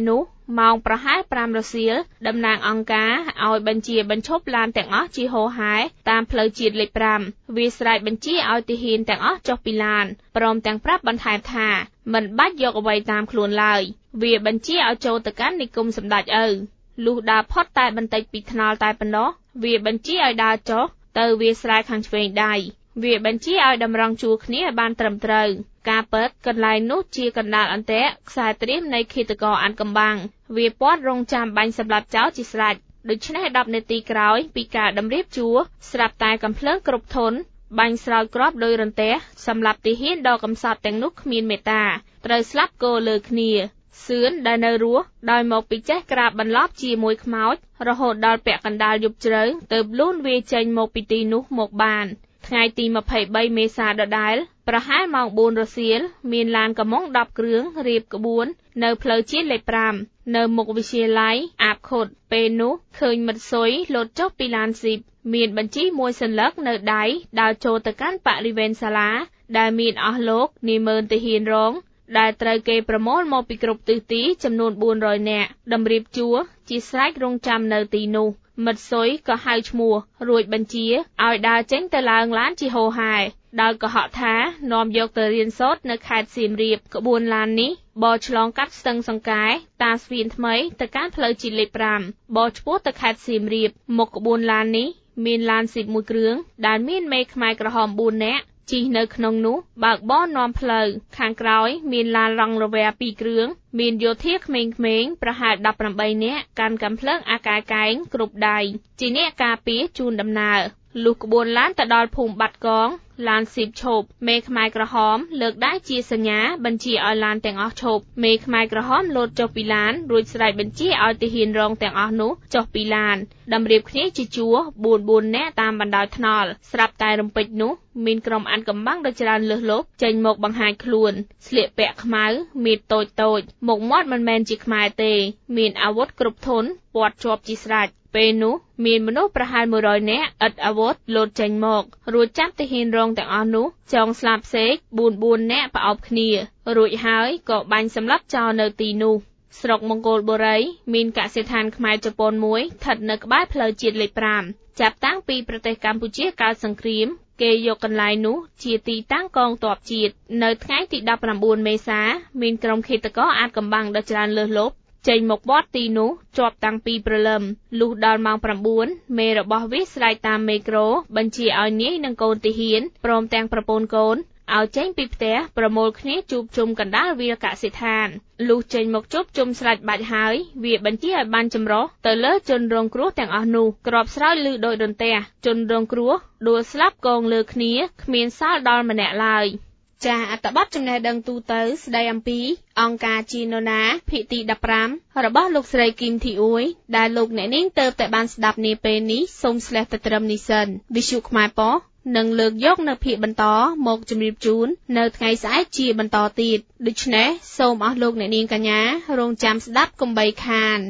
E: ម៉ោងប្រហែលប្រាំរសៀលតំណាងអង្គការឲ្យបញ្ជាបញ្ឈប់ឡានទាំងអស់ជាហូរហែតាមផ្លូវជាតិលេខប្រាំវាស្រែកបញ្ជាឲ្យទាហានទាំងអស់ចុះពីឡានព្រមទាំងប្រាប់បន្ថែមថាមិនបាច់យកអ្វីតាមខ្លួនឡើយវាបញ្ជាឲ្យចូលទៅកាន់និគមសម្ដេចឪលុះដើរផុតតែបន្តិចពីថ្នល់តែប៉ុណ្ណោះវាបញ្ជាឲ្យដើរចុះទៅវាស្រែខាងឆ្វេងដៃវាបញ្ជាឲ្យតម្រង់ជួរគ្នាឲ្យបានត្រឹមត្រូវការពិតកន្លែងនោះជាកណ្ដាលអន្ទាក់ខ្សែត្រៀមនៃឃាតករអានកំបាំងវាពាត់រងចាំបាញ់សម្លាប់ចោលជាស្រេចដូច្នេះដប់នាទីក្រោយពីការតម្រៀបជួរស្រាប់តែកំភ្លើងគ្រប់ធន់បាញ់ស្រោចគ្រាប់ដោយរន្ទះសម្លាប់ទាហានដ៏កំសត់ទាំងនោះគ្មានមេត្តាត្រូវស្លាប់គោលើគ្នាសឿនដែលនៅរស់ដោយមកពីចេះក្រាបបន្លប់ជាមួយខ្មោចរហូតដល់ពាក់កណ្ដាលយប់ជ្រៅទើបលូនវាចេញមកពីទីនោះមកបានថ្ងៃទីម្ភៃបីមេសាដដែលប្រហែលម៉ោងបួនរសៀលមានឡានកំមុងដប់គ្រឿងរៀបក្បួននៅផ្លូវជាតិលេខប្រាំនៅមុខវិទ្យាល័យអាបខុតពេលនោះឃើញមិត្តស៊ុយលោតចុះពីឡានស៊ីបមានបញ្ជីមួយសន្លឹកនៅដៃដើរចូលទៅកាន់បរិវេណសាលាដែលមានអស់លោកនាម៉ឺនទាហានរងដែលត្រូវគេប្រមូលមកពីគ្រប់ទិសទីចំនួនបួនរយនាក់តម្រៀបជួរជាស្រែករងចាំនៅទីនោះមិត្តស៊ុយក៏ហៅឈ្មោះរួចបញ្ជាឲ្យដើរចេញទៅឡើងឡានជាហូរហែដោយកុហកថានាំយកទៅរៀនសូត្រនៅខេត្តសៀមរាបក្បួនឡាននេះបរឆ្លងកាត់ស្ទឹងសង្កែតាស្វៀនថ្មីទៅកាន់ផ្លូវជាតិលេខប្រាំបរឆ្ពោះទៅខេត្តសៀមរាបមុខក្បួនឡាននេះមានឡានស៊ីបមួយគ្រឿងដែលមានមេខ្មែរក្រហមបួននាក់ជិះនៅក្នុងនោះបើកបរនាំផ្លូវខាងក្រោយមានឡានរង់រវែពីរគ្រឿងមានយោធាក្មេងៗប្រហែលដប់ប្រាំបីនាក់កាន់កាំភ្លើងអាកាកែងគ្រប់ដៃជាអ្នកការពារជូនដំណើរលុះក្បួនឡានទៅដល់ភូមិបាត់កងឡានស៊ីបឈប់មេខ្មែរក្រហមលើកដៃជាសញ្ញាបញ្ជាឲ្យឡានទាំងអស់ឈប់មេខ្មែរក្រហមលោតចុះពីឡានរួចស្រែកបញ្ជាឲ្យទាហានរងទាំងអស់នោះចុះពីឡានតម្រៀបគ្នាជាជួរបួនបួននាក់តាមបណ្ដោយថ្នល់ស្រាប់តែរំពេចនោះមានក្រុមអានកំបាំងដ៏ច្រើនលើសលប់ចេញមកបង្ហាញខ្លួនស្លៀកពាក់ខ្មៅមានតូចតូចមុខមាត់មិនមែនជាខ្មែរទេមានអាវុធគ្រប់ធន់ពាត់ជាប់ជាស្រេចពេលនោះមានមនុស្សប្រហែលមួយរយនាក់ឥតអាវុធលោតចេញមករួចចាប់ទាហានរងទាំងអស់នោះចងស្លាប់សេកបួនបួននាក់ប្រអប់គ្នារួចហើយក៏បាញ់សម្លាប់ចោលនៅទីនោះស្រុកមង្គលបុរីមានកសិដ្ឋានខ្មែរជប៉ុនមួយស្ថិតនៅក្បែរផ្លូវជាតិលេខប្រាំចាប់តាំងពីប្រទេសកម្ពុជាកើតសង្គ្រាមគេយកកន្លែងនោះជាទីតាំងកងទ័ពជាតិនៅថ្ងៃទីដប់ប្រាំបួនមេសាមានក្រុមឃាតករអាថ៌កំបាំងដ៏ច្រើនលើសលប់ចេញមកបត់ទីនោះជាប់តាំងពីព្រលឹមលុះដល់ម៉ោងប្រាំបួនមេរបស់វាស្រែកតាមមេក្រូបញ្ជាឲ្យនាយនិងកូនទាហានព្រមទាំងប្រពន្ធកូនឲ្យចេញពីផ្ទះប្រមូលគ្នាជួបជុំកណ្ដាលវាលកសិដ្ឋានលុះចេញមកជួបជុំស្រេចបាច់ហើយវាបញ្ជាឲ្យបានចម្រុះទៅលើជនរងគ្រោះទាំងអស់នោះក្របស្រោចឮដោយរន្ទះជនរងគ្រោះដួលស្លាប់កងលើគ្នាគ្មានសល់ដល់ម្នាក់ឡើយចាអត្ថបទចំណេះដឹងទូទៅស្ដីអំពីអង្គការជីណូណាភាគទីដប់ប្រាំរបស់លោកស្រីគីមធីអ៊ុយដែលលោកអ្នកនាងទៅតែបានស្ដាប់នាពេលនេះសូមស្លេះទៅត្រឹមនេះសិនវិទ្យុខ្មែរប៉ុស្តិ៍នឹងលើកយកនៅភាគបន្តមកជម្រាបជូននៅថ្ងៃស្អែកជាបន្តទៀតដូច្នេះសូមអស់លោកអ្នកនាងកញ្ញារងចាំស្ដាប់កុំបីខាន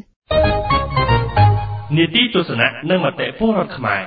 F: នីតិទស្សនៈនិងមតិពលរដ្ឋខ្មែរ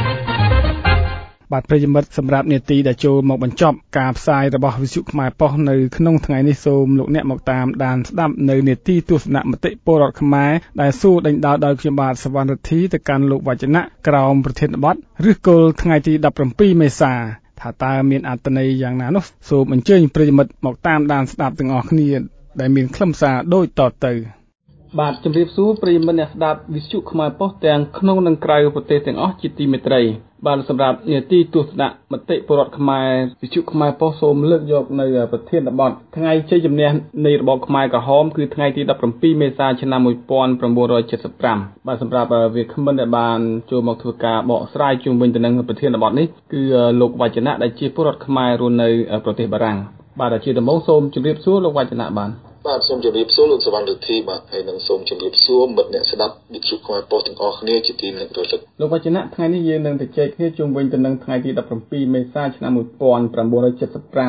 B: បាទប្រិយមិត្តសម្រាប់នេតិដែលចូលមកបញ្ចប់ការផ្សាយរបស់វិទ្យុខ្មែរប៉ុស្តិ៍នៅក្នុងថ្ងៃនេះសូមលោកអ្នកមកតាមដានស្ដាប់នៅនេតិទស្សនៈមតិពលរដ្ឋខ្មែរដែលសួរដេញដោលដោយខ្ញុំបាទសវណ្ណរិទ្ធីទៅកាន់លោកវចនៈក្រោមប្រធានបទឬគល់ថ្ងៃទីដប់ប្រាំពីរមេសាថាតើមានអត្ថន័យយ៉ាងណានោះសូមអញ្ជើញប្រិយមិត្តមកតាមដានស្ដាប់ទាំងអស់គ្នាដែលមានខ្លឹមសារដូចតទៅបាទជម្រាបសួរប្រិយមិត្តអ្នកស្ដាប់វិទ្យុខ្មែរប៉ុស្តិ៍ទាំងក្នុងនិងក្រៅប្រទេសទាំងអស់ជាទីមេត្រីបាទសម្រាប់នេតិទស្សនៈមតិពលរដ្ឋខ្មែរវិទ្យុខ្មែរប៉ុស្តិ៍សូមលើកយកនៅប្រធានបទថ្ងៃជ័យជំនះនៃរបបខ្មែរក្រហមគឺថ្ងៃទីដប់ប្រាំពីរមេសាឆ្នាំmột nghìn chín trăm bảy mươi lămបាទសម្រាប់វាគ្មិនដែលបានចូលមកធ្វើការបកស្រាយជុំវិញទៅនឹងប្រធានបទនេះគឺលោកវចនៈដែលជាពលរដ្ឋខ្មែររស់នៅប្រទេសបារាំងបាទជាដំបូងសូមជម្រាបសួរលោកវចនៈបាទ
G: បាទសូមជម្រាបសួរលោកសវណ្ណរិទ្ធីបាទហើយនឹងសូមជម្រាបសួរមិត្តអ្នកស្ដាប់វិទ្យុខ្មែរប៉ុស្តិ៍ទាំងអស់គ្នាជាទីមេត្រី
B: លោកវចនៈថ្ងៃនេះយើងនឹងទៅជែកគ្នាជុំវិញទៅនឹងថ្ងៃទីដប់ប្រាំពីរមេសាឆ្នាំmột nghìn chín trăm bảy mươi lăm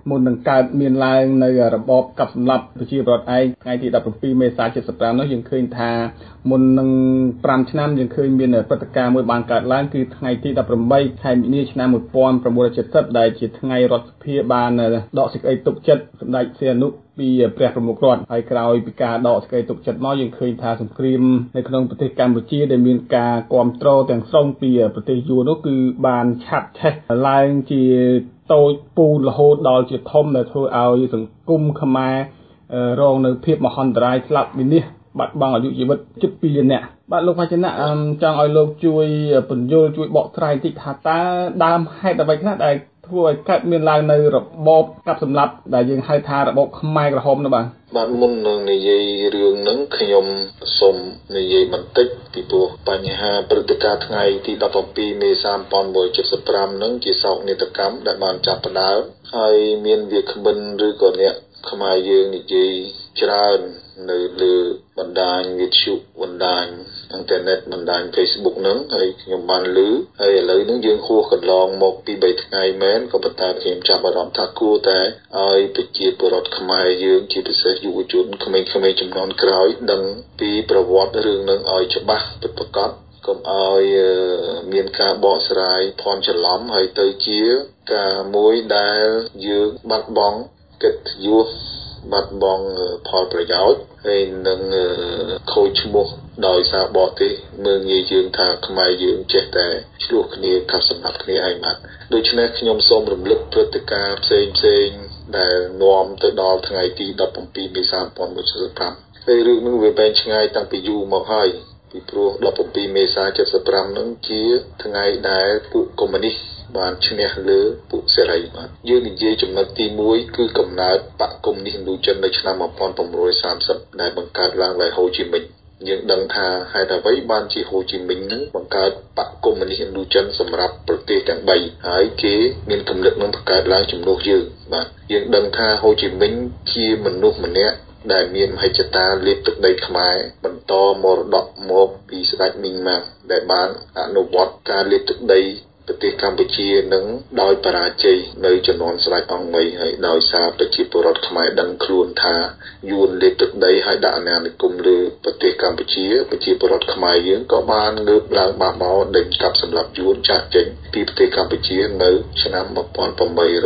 H: មុននឹងកើតមានឡើងនៅរបបកាប់សម្លាប់ប្រជាពលរដ្ឋឯងថ្ងៃទីដប់ប្រាំពីរមេសាเจ็ดสิบห้าនោះយើងឃើញថាមុននឹងប្រាំឆ្នាំយើងឃើញមានព្រឹត្តិការណ៍មួយបានកើតឡើងគឺថ្ងៃទីដប់ប្រាំបីខែមីនាឆ្នាំmột nghìn chín trăm bảy mươiដែលជាថ្ងៃរដ្ឋសភាបានដកសេចក្តីទុកចិត្តសម្ដេចសីហនុពីព្រះប្រមុខរដ្ឋហើយក្រោយពីការដកសេចក្តីទុកចិត្តមកយើងឃើញថាសង្គ្រាមនៅក្នុងប្រទេសកម្ពុជាដែលមានការគាំទ្រទាំងស្រុងពីប្រទេសយួននោះគឺបានឆាប់ឆេះឡើងជាតូចពូនរហូតដល់ជាធំដែលធ្វើឲ្យសង្គមខ្មែររងនៅភាពមហន្តរាយស្លាប់វិនាសបាត់បង់អាយុជីវិតជិតពីរលាននាក់បាទលោកវចនៈចង់ឲ្យលោកជួយបញ្យល់ជួយបកស្រាយបន្តិចថាតើដើមហេតុអ្វីខ្លះដែលធ្វើឲ្យកើតមានឡើងនៅរបបកាប់សម្លាប់ដែលយើងហៅថារបបខ្មែរក្រហមនោះបាទ
G: បាទមុននឹងនិយាយរឿងហ្នឹងខ្ញុំសូមនិយាយបន្តិចពីព្រោះបញ្ហាព្រឹត្តិការណ៍ថ្ងៃទីដប់ប្រាំពីរមេសាឆ្នាំmột nghìn chín trăm bảy mươi lămហ្នឹងជាសោកនាដកម្មដែលបានចាប់ផ្ដើមហើយមានវាគ្មិនឬក៏អ្នកខ្មែរយើងនិយាយច្រើននៅលើបណ្ដាញវិទ្យុបណ្ដាញអ៊ីនធឺណិតបណ្ដាញ Facebook ហ្នឹងហើយខ្ញុំបានឮហើយឥឡូវហ្នឹងយើងហួសកន្លងមកពីបីថ្ងៃមែនក៏ប៉ុន្តែខ្ញុំចាប់អារម្មណ៍ថាគួរតែឲ្យប្រជាពលរដ្ឋខ្មែរយើងជាពិសេសយុវជនក្មេងៗជំនាន់ក្រោយដឹងពីប្រវត្តិរឿងហ្នឹងឲ្យច្បាស់ពិតប្រាកដកុំឲ្យមានការបកស្រាយភ័ន្តច្រឡំហើយទៅជាការមួយដែលយើងបាត់បង់កិត្តិយសបាត់បង់ផលប្រយោជន៍ហើយនឹងខូចឈ្មោះដោយសារបរទេសមើលងាយយើងថាខ្មែរយើងចេះតែឆ្លោះគ្នាកាប់សម្លាប់គ្នាឯងបាទដូច្នេះខ្ញុំសូមរំលឹកព្រឹត្តិការណ៍ផ្សេងផ្សេងដែលនាំទៅដល់ថ្ងៃទីដប់ប្រាំពីរមេសាឆ្នាំmột nghìn chín trăm bảy mươi lămហើយរឿងនោះវាបែងឆ្ងាយតាំងពីយូរមកហើយពីព្រោះដប់ប្រាំពីរមេសា칠십ห้าហ្នឹងជាថ្ងៃដែលពួកកុម្មុយនីសបានឈ្នះលើពួកសេរីបាទយើងនិយាយចំណុចទីមួយគឺកំណើតបកកុម្មុយនីសឥណ្ឌូចិននៅឆ្នាំmột nghìn chín trăm三mươiដែលបង្កើតឡើងដោយហូជីមិញយើងដឹងថាហេតុអ្វីបានជាហូជីមិញនឹងបង្កើតបកកុម្មុយនីសឥណ្ឌូចិនសម្រាប់ប្រទេសទាំងបីហើយគេមានគំនិតនឹងបង្កើតឡើងជំនួសយើងបាទយើងដឹងថាហូជីមិញជាមនុស្សម្នាក់ដែលមានមហិច្ឆតាលេបទឹកដីខ្មែរបន្តមរតកមកពីស្ដេចមីងម៉ាងដែលបានអនុវត្តការលេបទឹកដីប្រទេសកម្ពុជានឹងដោយបរាជ័យនៅជំនាន់ស្ដេចអង្គមីហើយដោយសារប្រជាពលរដ្ឋខ្មែរដឹងខ្លួនថាយួនលេបទឹកដីហើយដាក់អាណានិគមលើប្រទេសកម្ពុជាប្រជាពលរដ្ឋខ្មែរយើងក៏បានងើបឡើងបះបោរដេញកាប់សម្លាប់យួនចាក់ចេញពីប្រទេសកម្ពុជានៅឆ្នាំmột nghìn tám trăm bốn mươi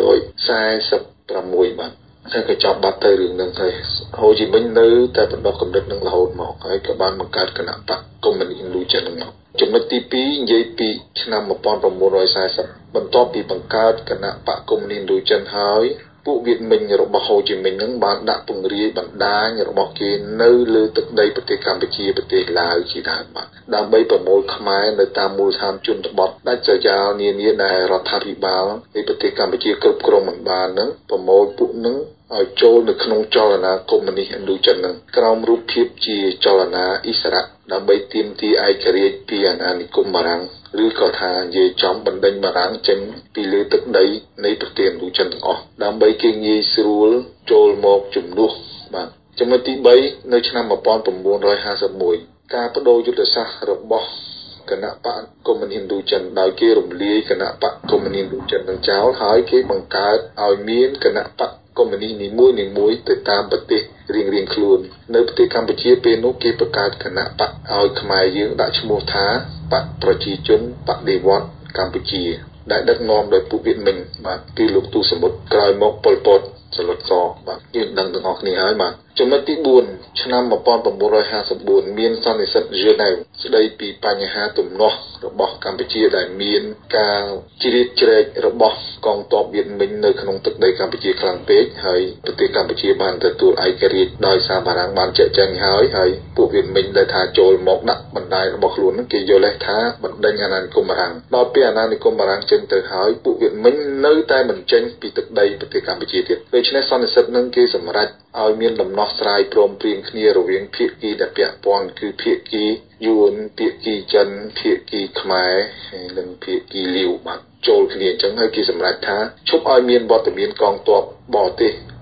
G: sáuបាទតែក៏ចាប់បាត់ទៅរឿងហ្នឹងហើយហូជីមិញនៅតែបន្តកំណត់នឹងរហូតមកហើយក៏បានបង្កើតគណៈបកកុម្មុយនីសឥណ្ឌូចិនហ្នឹងចំណុចទីពីរនិយាយពីឆ្នាំmột nghìn chín trăm bốn mươiបន្ទាប់ពីបង្កើតគណៈបកកុម្មុយនីសឥណ្ឌូចិនហើយពួកវៀតមិញរបស់ហូជីមិញហ្នឹងបានដាក់ពង្រាយបណ្ដាញរបស់គេនៅលើទឹកដីប្រទេសកម្ពុជាប្រទេសឡាវជាដើមបាទដើម្បីប្រមូលខ្មែរនៅតាមមូលដ្ឋានជនបទដាច់ស្រយាលនានាដែលរដ្ឋាភិបាលនៃប្រទេសកម្ពុជាគ្រប់គ្រងមិនបានហ្នឹងប្រមូលពួកហ្នឹងឲ្យចូលនៅក្នុងចលនាកុម្មុយនីសឥណ្ឌូចិនហ្នឹងក្រោមរូបភាពជាចលនាអិសរៈដើម្បីទាមទារឯករាជ្យពីអាណានិគមបារាំងឬក៏ថានិយាយចំបណ្ដេញបារាំងចេញពីលើទឹកដីនៃប្រទេសឥណ្ឌូចិនទាំងអស់ដើម្បីគេងាយស្រួលចូលមកជំនួសបាទចំណុចទីបីនៅឆ្នាំmột nghìn chín trămห้าสิบเอ็ดការបដូរយុទ្ធសាស្ត្ររបស់គណៈបកកុម្មុយនីសឥណ្ឌូចិនដោយគេរំលាយគណៈបកកុម្មុយនីសឥណ្ឌូចិននឹងចោលហើយគេបង្កើតឲ្យមានគណៈបកកុម្មុយនីសនីមួយនីមួយទៅតាមប្រទេសរៀងរៀងខ្លួននៅប្រទេសកម្ពុជាពេលនោះគេបង្កើតគណៈបកឲ្យខ្មែរយើងដាក់ឈ្មោះថាបកប្រជាជនបដិវត្តន៍កម្ពុជាដែលដឹកនាំដោយពួកវៀតមិញបាទគឺលោកទូសមុទ្រក្រោយមកប៉ុលពតសឡុតសបាទយើងដឹងទាំងអស់គ្នាហើយបាទចំណុចទីបួនឆ្នាំmột nghìn chín trămห้าสิบ四មានសន្និសីទហ្សឺណែវស្ដីពីបញ្ហាទំនាស់របស់កម្ពុជាដែលមានការជ្រៀតជ្រែករបស់កងទ័ពវៀតមិញនៅក្នុងទឹកដីកម្ពុជាខ្លាំងពេកហើយប្រទេសកម្ពុជាបានទទួលឯករាជ្យដោយសារបារាំងបានចាក់ចែងហើយហើយពួកវៀតមិញដែលថាចូលមកដាក់បណ្ដាញរបស់ខ្លួនហ្នឹងគេយល់ថាបណ្ដេញអាណានិគមបារាំងដល់ពេលអាណានិគមបារាំងចេញទៅហើយពួកវៀតមិញនៅតែមិនចេញពីទឹកដីប្រទេសកម្ពុជាទៀតដូច្នេះសន្និសីទហ្នឹងគេសម្រេចឲ្យមានដំណោះស្រាយព្រមព្រៀងគ្នារវាងភាគីដែលពាក់ព័ន្ធគឺភាគីយួនភាគីចិនភាគីខ្មែរហើយនិងភាគីលាវបាទចូលគ្នាអញ្ចឹងហើយគេសម្រេចថាឈប់ឲ្យមានវត្តមានកងទ័ពបរទេស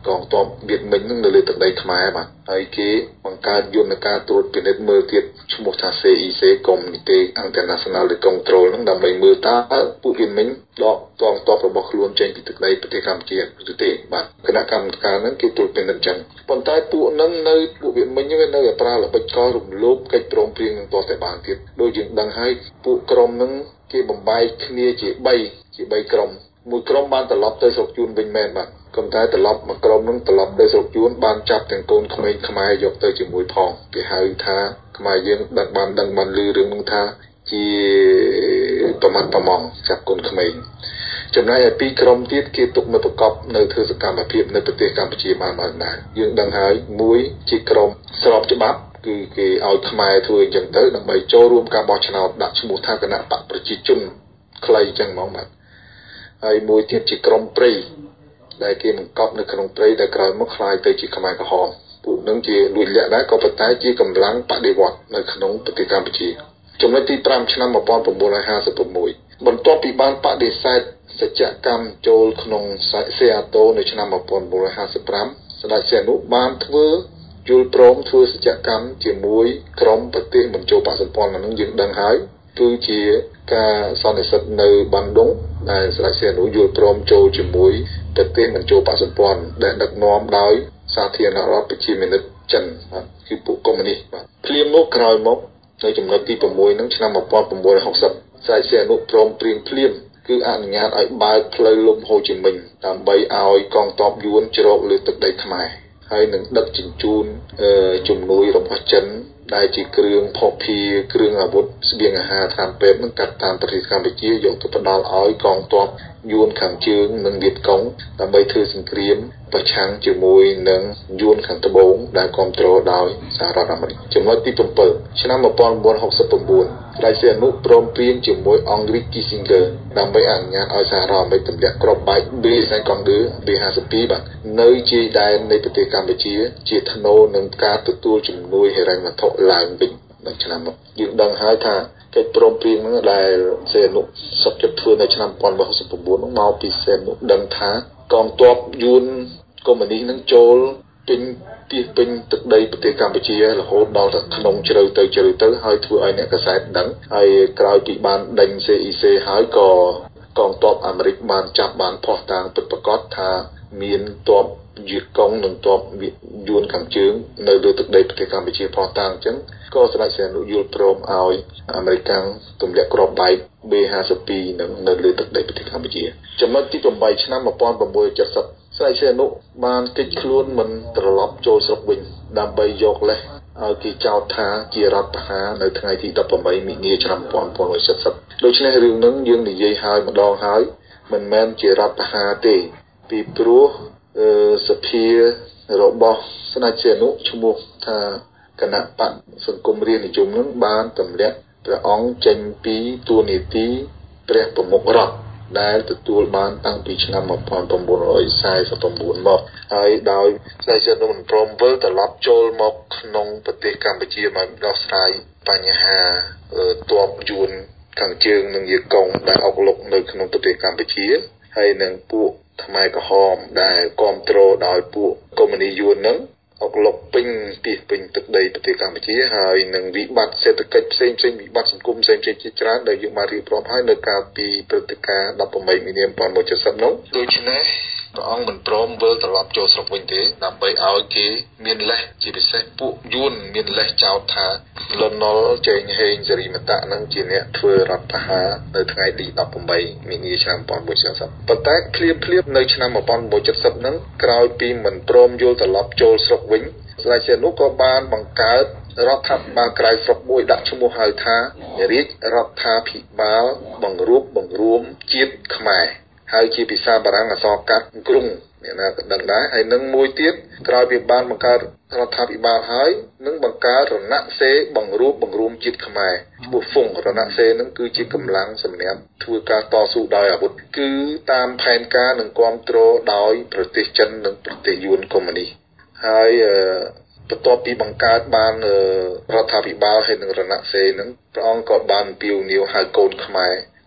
G: កងទ័ពវៀតមិញនឹងនៅលើទឹកដីខ្មែរបាទហើយគេបង្កើតយន្តការត្រួតពិនិត្យមើលទៀតឈ្មោះថា C I C Community International de Control នឹងដើម្បីមើលតើពួកវៀតមិញដកកងទ័ពរបស់ខ្លួនចេញពីទឹកដីប្រទេសកម្ពុជាឬទេបាទគណៈកម្មការហ្នឹងគេត្រួតពិនិត្យចឹងប៉ុន្តែពួកហ្នឹងនៅពួកវៀតមិញវានៅតែប្រើល្បិចកលរំលោភកិច្ចព្រមព្រៀងនឹងទាស់តែបានទៀតដូចយើងដឹងហើយពួកក្រុមហ្នឹងគេបំបែកគ្នាជា3ជា3ក្រុមមួយក្រុមបានត្រឡប់ទៅស្រុកជួនវិញមែនបាទប៉ុន្តែត្រឡប់មកក្រុមនឹងត្រឡប់ទៅស្រុកជួនបានចាប់ទាំងកូនក្មេងខ្មែរយកទៅជាមួយផងគេហៅថាខ្មែរយើងដឹកបានដឹងបានឮរឿងនឹងថាជាប្រមាថប្រមងចាប់កូនក្មេងចំណែកឯពីរក្រុមទៀតគេទុកនៅប្រកបនៅធ្វើសកម្មភាពនៅប្រទេសកម្ពុជាបានបានដែរយើងដឹងហើយមួយជាក្រុមស្របច្បាប់គឺគេឲ្យខ្មែរធ្វើអញ្ចឹងទៅដើម្បីចូលរួមការបោះឆ្នោតដាក់ឈ្មោះថាគណៈបកប្រជាជនខ្លីអញ្ចឹងហ្មងបាទហើយមួយទៀតជាក្រុមព្រៃដែលគេបង្កប់នៅក្នុងព្រៃដែលក្រោយមកคล้ายទៅជាខ្មែរក្រហមពួកនឹងជាលួចលាក់ដែរក៏ប៉ុន្តែជាកម្លាំងបដិវត្តនៅក្នុងប្រទេសកម្ពុជាចំណុចទី5ឆ្នាំmột nghìn chín trăm hai mươi sáuបន្ទាប់ពីបានបដិសេធសច្ចកម្មចូលក្នុងសេអាតូនៅឆ្នាំmột nghìn chín trăm hai mươi lămស្ដេចសីហនុបានធ្វើយល់ព្រមធ្វើសច្ចកម្មជាមួយក្រុមប្រទេសមិនចូលបកសម្ព័ន្ធនឹងយើងដឹងហើយគឺជាការសន្និសីទនៅបណ្ឌុងដែលស្ដេចសីហនុយល់ព្រមចូលជាមួយប្រទេសមិនចូលបកសម្ព័ន្ធដែលដឹកនាំដោយសាធារណរដ្ឋប្រជាមានិតចិនបាទគឺពួកកុម្មុយនីសបាទភ្លាមនោះក្រោយមកនៅចំណុចទី6នឹងឆ្នាំmột nghìn chín trăm sáu mươiស្ដេចសីហនុព្រមព្រៀងភ្លាមគឺអនុញ្ញាតឲ្យបើកផ្លូវលំហូជីមិញដើម្បីឲ្យកងទ័ពយួនជ្រកលើទឹកដីខ្មែរហើយនឹងដឹកជញ្ជូនជំនួយរបស់ចិនដែលជាគ្រឿងភស្តុភារគ្រឿងអាវុធស្បៀងអាហារថ្នាំពេទ្យនឹងកាត់តាមប្រទេសកម្ពុជាយកទៅផ្ដល់ឲ្យកងទ័ពយួនខាងជើងនិងវៀតកុងដើម្បីធ្វើសង្គ្រាមប្រឆាំងជាមួយនឹងយួនខាងត្បូងដែលគ្រប់គ្រងដោយសហរដ្ឋអាមេរិកចំណុចទី7ឆ្នាំmột nghìn chín trăm sáu mươi chínស្ដេចសីហនុព្រមព្រៀងជាមួយអង្គរីក Kissinger ដើម្បីអនុញ្ញាតឲ្យសហរដ្ឋអាមេរិកទម្លាក់គ្រាប់បែក B cinquante-deux B cinquante-deux បាទនៅជាដែននៃប្រទេសកម្ពុជាជាថ្នូរនឹងការទទួលជំនួយហិរញ្ញវត្ថុឡើងវិញនៅឆ្នាំនោះយើងដឹងហើយថាកិច្ចព្រមព្រៀងនោះដែលសីហនុសុខចិត្តធ្វើនៅឆ្នាំmột nghìn chín trăm sáu mươi chínនោះមកពីសីហនុដឹងថាកងទ័ពយួនកុម្មុយនីសនឹងចូលពេញទីពេញទឹកដីប្រទេសកម្ពុជារហូតដល់ទៅក្នុងជ្រៅទៅជ្រៅទៅហើយធ្វើឲ្យអ្នកកសែតដឹងហើយក្រោយពីបានដេញ C I C ហើយក៏កងទ័ពអាមេរិកបានចាប់បានផុសតាងពិតប្រាកដថាមានទ័ពយួនកុងនិងទ័ពយួនខាងជើងនៅលើទឹកដីប្រទេសកម្ពុជាផុសតាងអញ្ចឹងក៏ស្ដេចសីហនុយល់ព្រមឲ្យអាមេរិកទម្លាក់គ្រាប់បែក B cinquante-deux នឹងនៅលើទឹកដីប្រទេសកម្ពុជាចំណុចទី8ឆ្នាំmột nghìn chín trăm七mươiស្ដេចសីហនុបានគេចខ្លួនមិនត្រឡប់ចូលស្រុកវិញដើម្បីយកលេសឲ្យគេចោទថាជារដ្ឋប្រហារនៅថ្ងៃទីeighteenមិនិនាឆ្នាំmột nghìn chín trăm七mươiដូច្នេះរឿងហ្នឹងយើងនិយាយហើយម្ដងហើយមិនមែនជារដ្ឋប្រហារទេពីព្រោះសភារបស់ស្ដេចសីហនុឈ្មោះថាគណៈបកសង្គមរាស្ត្រនិយមនឹងបានទម្លាក់ព្រះអង្គចេញពីតួនាទីព្រះប្រមុខរដ្ឋដែលទទួលបានតាំងពីឆ្នាំmột nghìn chín trăm bốn mươi chínមកហើយដោយស្ដេចសីហនុមិនព្រមវិលត្រឡប់ចូលមកក្នុងប្រទេសកម្ពុជាមកដោះស្រាយបញ្ហាទ័ពយួនខាងជើងនិងយាកុងដែលអុកលុកនៅក្នុងប្រទេសកម្ពុជាហើយនឹងពួកខ្មែរក្រហមដែលគ្រប់គ្រងដោយពួកកុម្មុយនីសយួននឹងអុកលុកពេញទីពេញទឹកដីប្រទេសកម្ពុជាហើយនឹងវិបត្តិសេដ្ឋកិច្ចផ្សេងផ្សេងវិបត្តិសង្គមផ្សេងផ្សេងជាច្រើនដែលយើងបានរៀបរាប់ហើយនៅកាលពីព្រឹត្តិការណ៍eighteenមិនិនាmột nghìn chín trăm七mươiនោះដូច្នេះព្រះអង្គមិនព្រមវិលត្រឡប់ចូលស្រុកវិញទេដើម្បីឲ្យគេមានលេសជាពិសេសពួកយួនមានលេសចោទថាលន់នល់ចេងហេងសេរីមតៈនឹងជាអ្នកធ្វើរដ្ឋប្រហារនៅថ្ងៃទីeighteenមិនិនាឆ្នាំmột nghìn chín trăm七mươiប៉ុន្តែភ្លាមភ្លាមនៅឆ្នាំmột nghìn chín trăm七mươiហ្នឹងក្រោយពីមិនព្រមយល់ត្រឡប់ចូលស្រុកវិញស្ដេចសីហនុក៏បានបង្កើតរដ្ឋាភិបាលក្រៅស្រុកមួយដាក់ឈ្មោះហៅថារាជរដ្ឋាភិបាលបង្រួបបង្រួមជាតិខ្មែរហើយជាភាសាបារាំងអក្សរកាត់គ្រងអ្នកណាក៏ដឹងដែរហើយនឹងមួយទៀតក្រោយពីបានបង្កើតរដ្ឋាភិបាលហើយនឹងបង្កើតរណសេរីបង្រួបបង្រួមជាតិខ្មែរឈ្មោះហ្វុងរណសេរីនឹងគឺជាកម្លាំងសម្រាប់ធ្វើការតស៊ូដោយអាវុធគឺតាមផែនការនឹងគ្រប់គ្រងដោយប្រទេសចិននិងប្រទេសយួនកុម្មុយនីសហើយបន្ទាប់ពីបង្កើតបានរដ្ឋាភិបាលហើយនឹងរណសេរីនឹងព្រះអង្គក៏បានអំពាវនាវឲ្យកូនខ្មែរ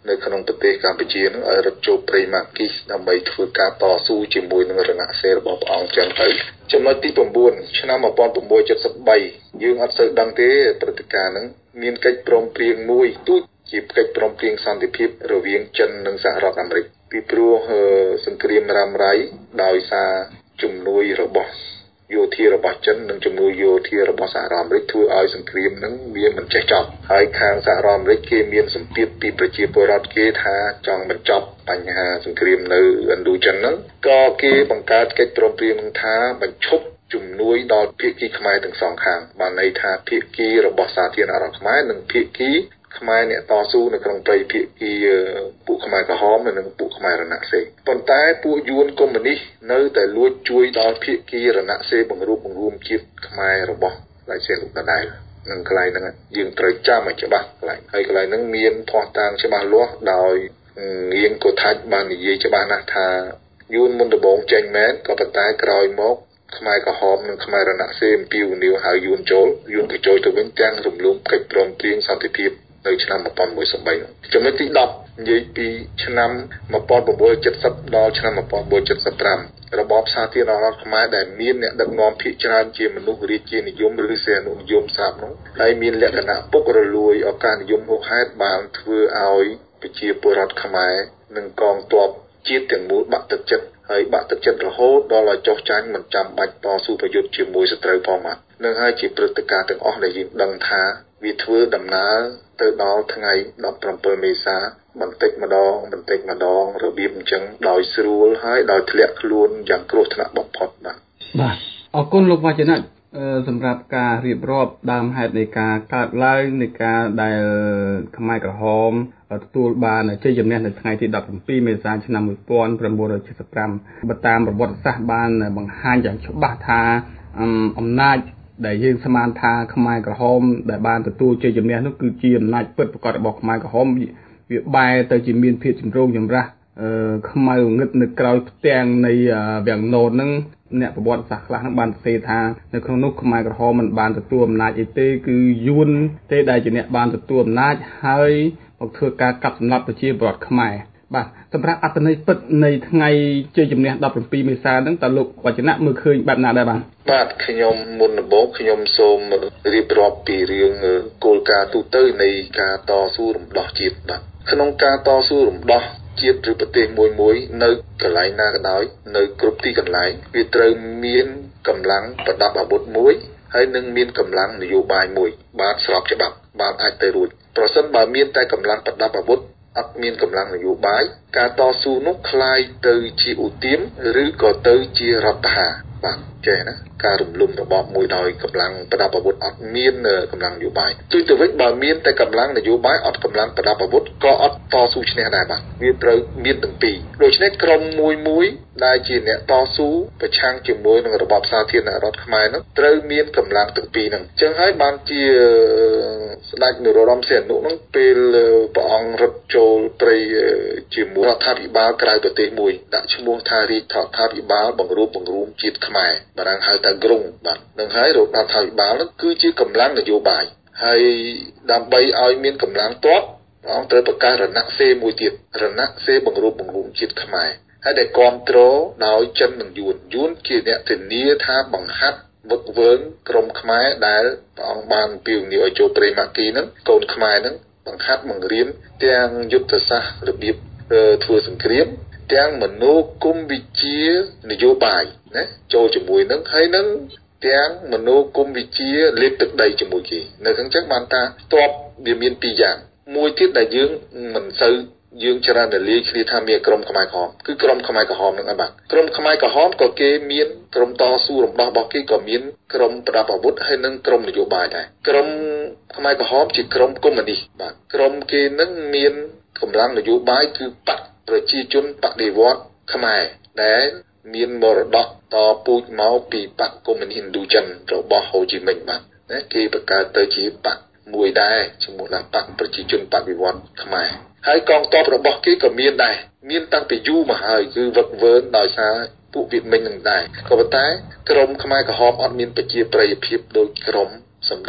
G: នៅក្នុងប្រទេសកម្ពុជានឹងឲ្យរត់ចូលព្រៃម៉ាគីសដើម្បីធ្វើការតស៊ូជាមួយនឹងរណសិរ្សរបស់ព្រះអង្គចឹងទៅចំណុចទី9ឆ្នាំmột nghìn chín trăm bảy mươi baយើងអត់សូវដឹងទេព្រឹត្តិការណ៍ហ្នឹងមានកិច្ចព្រមព្រៀងមួយទូចជាកិច្ចព្រមព្រៀងសន្តិភាពរវាងចិននិងសហរដ្ឋអាមេរិកពីព្រោះសង្គ្រាមរ៉ាំរ៉ៃដោយសារជំនួយរបស់យោធារបស់ចិននិងជំនួយយោធារបស់សហរដ្ឋអាមេរិកធ្វើឲ្យសង្គ្រាមហ្នឹងវាមិនចេះចប់ហើយខាងសហរដ្ឋអាមេរិកគេមានសម្ពាធពីប្រជាពលរដ្ឋគេថាចង់បញ្ចប់បញ្ហាសង្គ្រាមនៅឥណ្ឌូចិនហ្នឹងក៏គេបង្កើតកិច្ចព្រមព្រៀងថាបញ្ឈប់ជំនួយដល់ភាគីខ្មែរទាំងសងខាងបានន័យថាភាគីរបស់សាធារណរដ្ឋខ្មែរនិងភាគីខ្មែរអ្នកតស៊ូនៅក្នុងព្រៃភាគីពួកខ្មែរក្រហមនិងពួកខ្មែររណសិរ្សប៉ុន្តែពួកយួនកុម្មុយនីសនៅតែលួចជួយដល់ភាគីរណសិរ្សបង្រួបបង្រួមជាតិខ្មែររបស់ឡៃសេលោកដដែលនឹងកន្លែងហ្នឹងយើងត្រូវចាំឲ្យច្បាស់កន្លែងហើយកន្លែងហ្នឹងមានភស្តុតាងច្បាស់លាស់ដោយងៀងកូថាច់បាននិយាយច្បាស់ណាស់ថាយួនមុនដំបូងចេញមែនក៏ប៉ុន្តែក្រោយមកខ្មែរក្រហមនិងខ្មែររណសិរ្សអំពាវនាវហៅយួនចូលយួនក៏ចូលទៅវិញទាំងរំលោភកិច្ចព្រមព្រៀងសន្តិភាពនៅឆ្នាំmột nghìn chín trăm mười baចំណុចទីដប់និយាយពីឆ្នាំmột nghìn chín trăm bảy mươiដល់ឆ្នាំmột nghìn chín trăm bảy mươi lămរបបសាធារណរដ្ឋខ្មែរដែលមានអ្នកដឹកនាំភាគច្រើនជាមនុស្សរាជានិយមឬសេនុនិយមស្រាប់នោះហើយមានលក្ខណៈពុករលួយឱកាសនិយមហួសហេតុបានធ្វើឲ្យប្រជាពលរដ្ឋខ្មែរនិងកងទ័ពជាតិទាំងមូលបាក់ទឹកចិត្តហើយបាក់ទឹកចិត្តរហូតដល់ឲ្យចុះចាញ់មិនចាំបាច់តស៊ូប្រយុទ្ធជាមួយសត្រូវផងមកនឹងហើយជាព្រឹត្តិការណ៍ទាំងអស់ដែលយើងដឹងថាវាធ្វើដំណើរទៅដល់ថ្ងៃ17មេសាបន្តិចម្ដងបន្តិចម្ដងរបៀបអញ្ចឹងដោយស្រួលហើយដោយធ្លាក់ខ្លួនយ៉ាងគ្រោះថ្នាក់បំផុតបាទ
H: បាទអរគុណលោកវចនៈសម្រាប់ការរៀបរាប់ដើមហេតុនៃការកើតឡើងនៃការដែលខ្មែរក្រហមទទួលបានជ័យជំនះនៅថ្ងៃទី17មេសាឆ្នាំmột nghìn chín trăm bảy mươi lămបើតាមប្រវត្តិសាស្ត្របានបង្ហាញយ៉ាងច្បាស់ថាអំណាចដែលយើងស្មានថាខ្មែរក្រហមដែលបានទទួលជ័យជំនះនោះគឺជាអំណាចពិតប្រាកដរបស់ខ្មែរក្រហមវាបែរទៅជាមានភាពចម្រូងចម្រាសខ្មៅងឹតនៅក្រោយផ្ទាំងនៃវាំងននហ្នឹងអ្នកប្រវត្តិសាស្ត្រខ្លះហ្នឹងបានសរសេរថានៅក្នុងនោះខ្មែរក្រហមមិនបានទទួលអំណាចអីទេគឺយួនទេដែលជាអ្នកបានទទួលអំណាចហើយមកធ្វើការកាប់សម្លាប់ប្រជាពលរដ្ឋខ្មែរបាទសម្រាប់អត្ថន័យពិតនៃថ្ងៃជ័យជំនះ17មេសាហ្នឹងតើលោកវចនៈមើលឃើញបែបណាដែរបាទ
G: បាទខ្ញុំមុនដំបូងខ្ញុំសូមរៀបរាប់ពីរឿងគោលការណ៍ទូទៅនៃការតស៊ូរំដោះជាតិបាទក្នុងការតស៊ូរំដោះជាតិឬប្រទេសមួយមួយនៅកន្លែងណាក៏ដោយនៅគ្រប់ទីកន្លែងវាត្រូវមានកម្លាំងប្រដាប់អាវុធមួយហើយនឹងមានកម្លាំងនយោបាយមួយបាទស្របច្បាប់បាទអាចទៅរួចប្រសិនបើមានតែកម្លាំងប្រដាប់អាវុធអត់មានកម្លាំងនយោបាយការតស៊ូនោះคล้ายទៅជាឧទាមឬក៏ទៅជារដ្ឋបហាបាទចេះណាការរំលំរបបមួយដោយកម្លាំងប្រដាប់អាវុធអត់មានកម្លាំងនយោបាយជួយទៅវិញបើមានតែកម្លាំងនយោបាយអត់កម្លាំងប្រដាប់អាវុធក៏អត់តស៊ូឈ្នះដែរបាទវាត្រូវមានទាំងពីរដូច្នេះក្រុមមួយមួយដែលជាអ្នកតស៊ូប្រឆាំងជាមួយនឹងរបបសាធារណរដ្ឋខ្មែរនោះត្រូវមានកម្លាំងទាំងពីរហ្នឹងអញ្ចឹងហើយបានជាស្ដេចនរោត្តមសីហនុហ្នឹងពេលព្រះអង្គរត់ចូលព្រៃជាមួយរដ្ឋាភិបាលក្រៅប្រទេសមួយដាក់ឈ្មោះថារាជរដ្ឋាភិបាលបង្រួបបង្រួមជាតិខ្មែរបារាំងហៅថាក្រុងបាទនឹងហើយរដ្ឋាភិបាលនោះគឺជាកម្លាំងនយោបាយហើយដើម្បីឲ្យមានកម្លាំងទ័ពព្រះអង្គត្រូវបង្កើតរណសិរ្សមួយទៀតរណសិរ្សបង្រួបបង្រួមជាតិខ្មែរហើយដែលគ្រប់គ្រងដោយចិននិងយួនយួនជាអ្នកធានាថាបង្ហាត់វឹកវើក្រុមខ្មែរដែលព្រះអង្គបានពីវនីឲ្យចូលព្រៃម៉ាគីហ្នឹងកូនខ្មែរហ្នឹងបង្ហាត់បង្រៀនទាំងយុទ្ធសាស្ត្ររបៀបធ្វើសង្គ្រាមទាំងមនោគមវិជ្ជានយោបាយណាចូលជាមួយនឹងហើយនឹងទាំងមនោគមវិជ្ជាលេបទឹកដីជាមួយគេនៅខាងចឹងបានថាតបវាមានពីរយ៉ាងមួយទៀតដែលយើងមិនសូវយើងច្រើនតែលាយគ្នាថាមានក្រុមខ្មែរក្រហមគឺក្រុមខ្មែរក្រហមនឹងបាទក្រុមខ្មែរក្រហមក៏គេមានក្រុមតស៊ូរំដោះរបស់គេក៏មានក្រុមប្រដាប់អាវុធហើយនិងក្រុមនយោបាយដែរក្រុមខ្មែរក្រហមជាក្រុមកុម្មុយនីសបាទក្រុមគេនឹងមានកម្លាំងនយោបាយគឺបកប្រជាជនបដិវត្តន៍ខ្មែរដែលមានមរតកតពូជមកពីបកកុម្មុយនីសឥណ្ឌូចិនរបស់ហូជីមិញបាទណាគេបង្កើតទៅជាបកមួយដែរឈ្មោះថាបកប្រជាជនបដិវត្តន៍ខ្មែរហើយកងទ័ពរបស់គេក៏មានដែរមានតាំងពីយូរមកហើយគឺវឹកវើដោយសារពួកវិមិញនឹងដែរក៏ប៉ុន្តែក្រុមខ្មែរក្រហមអត់មានប្រជាប្រិយភាពដូចក្រុមសម្ដេច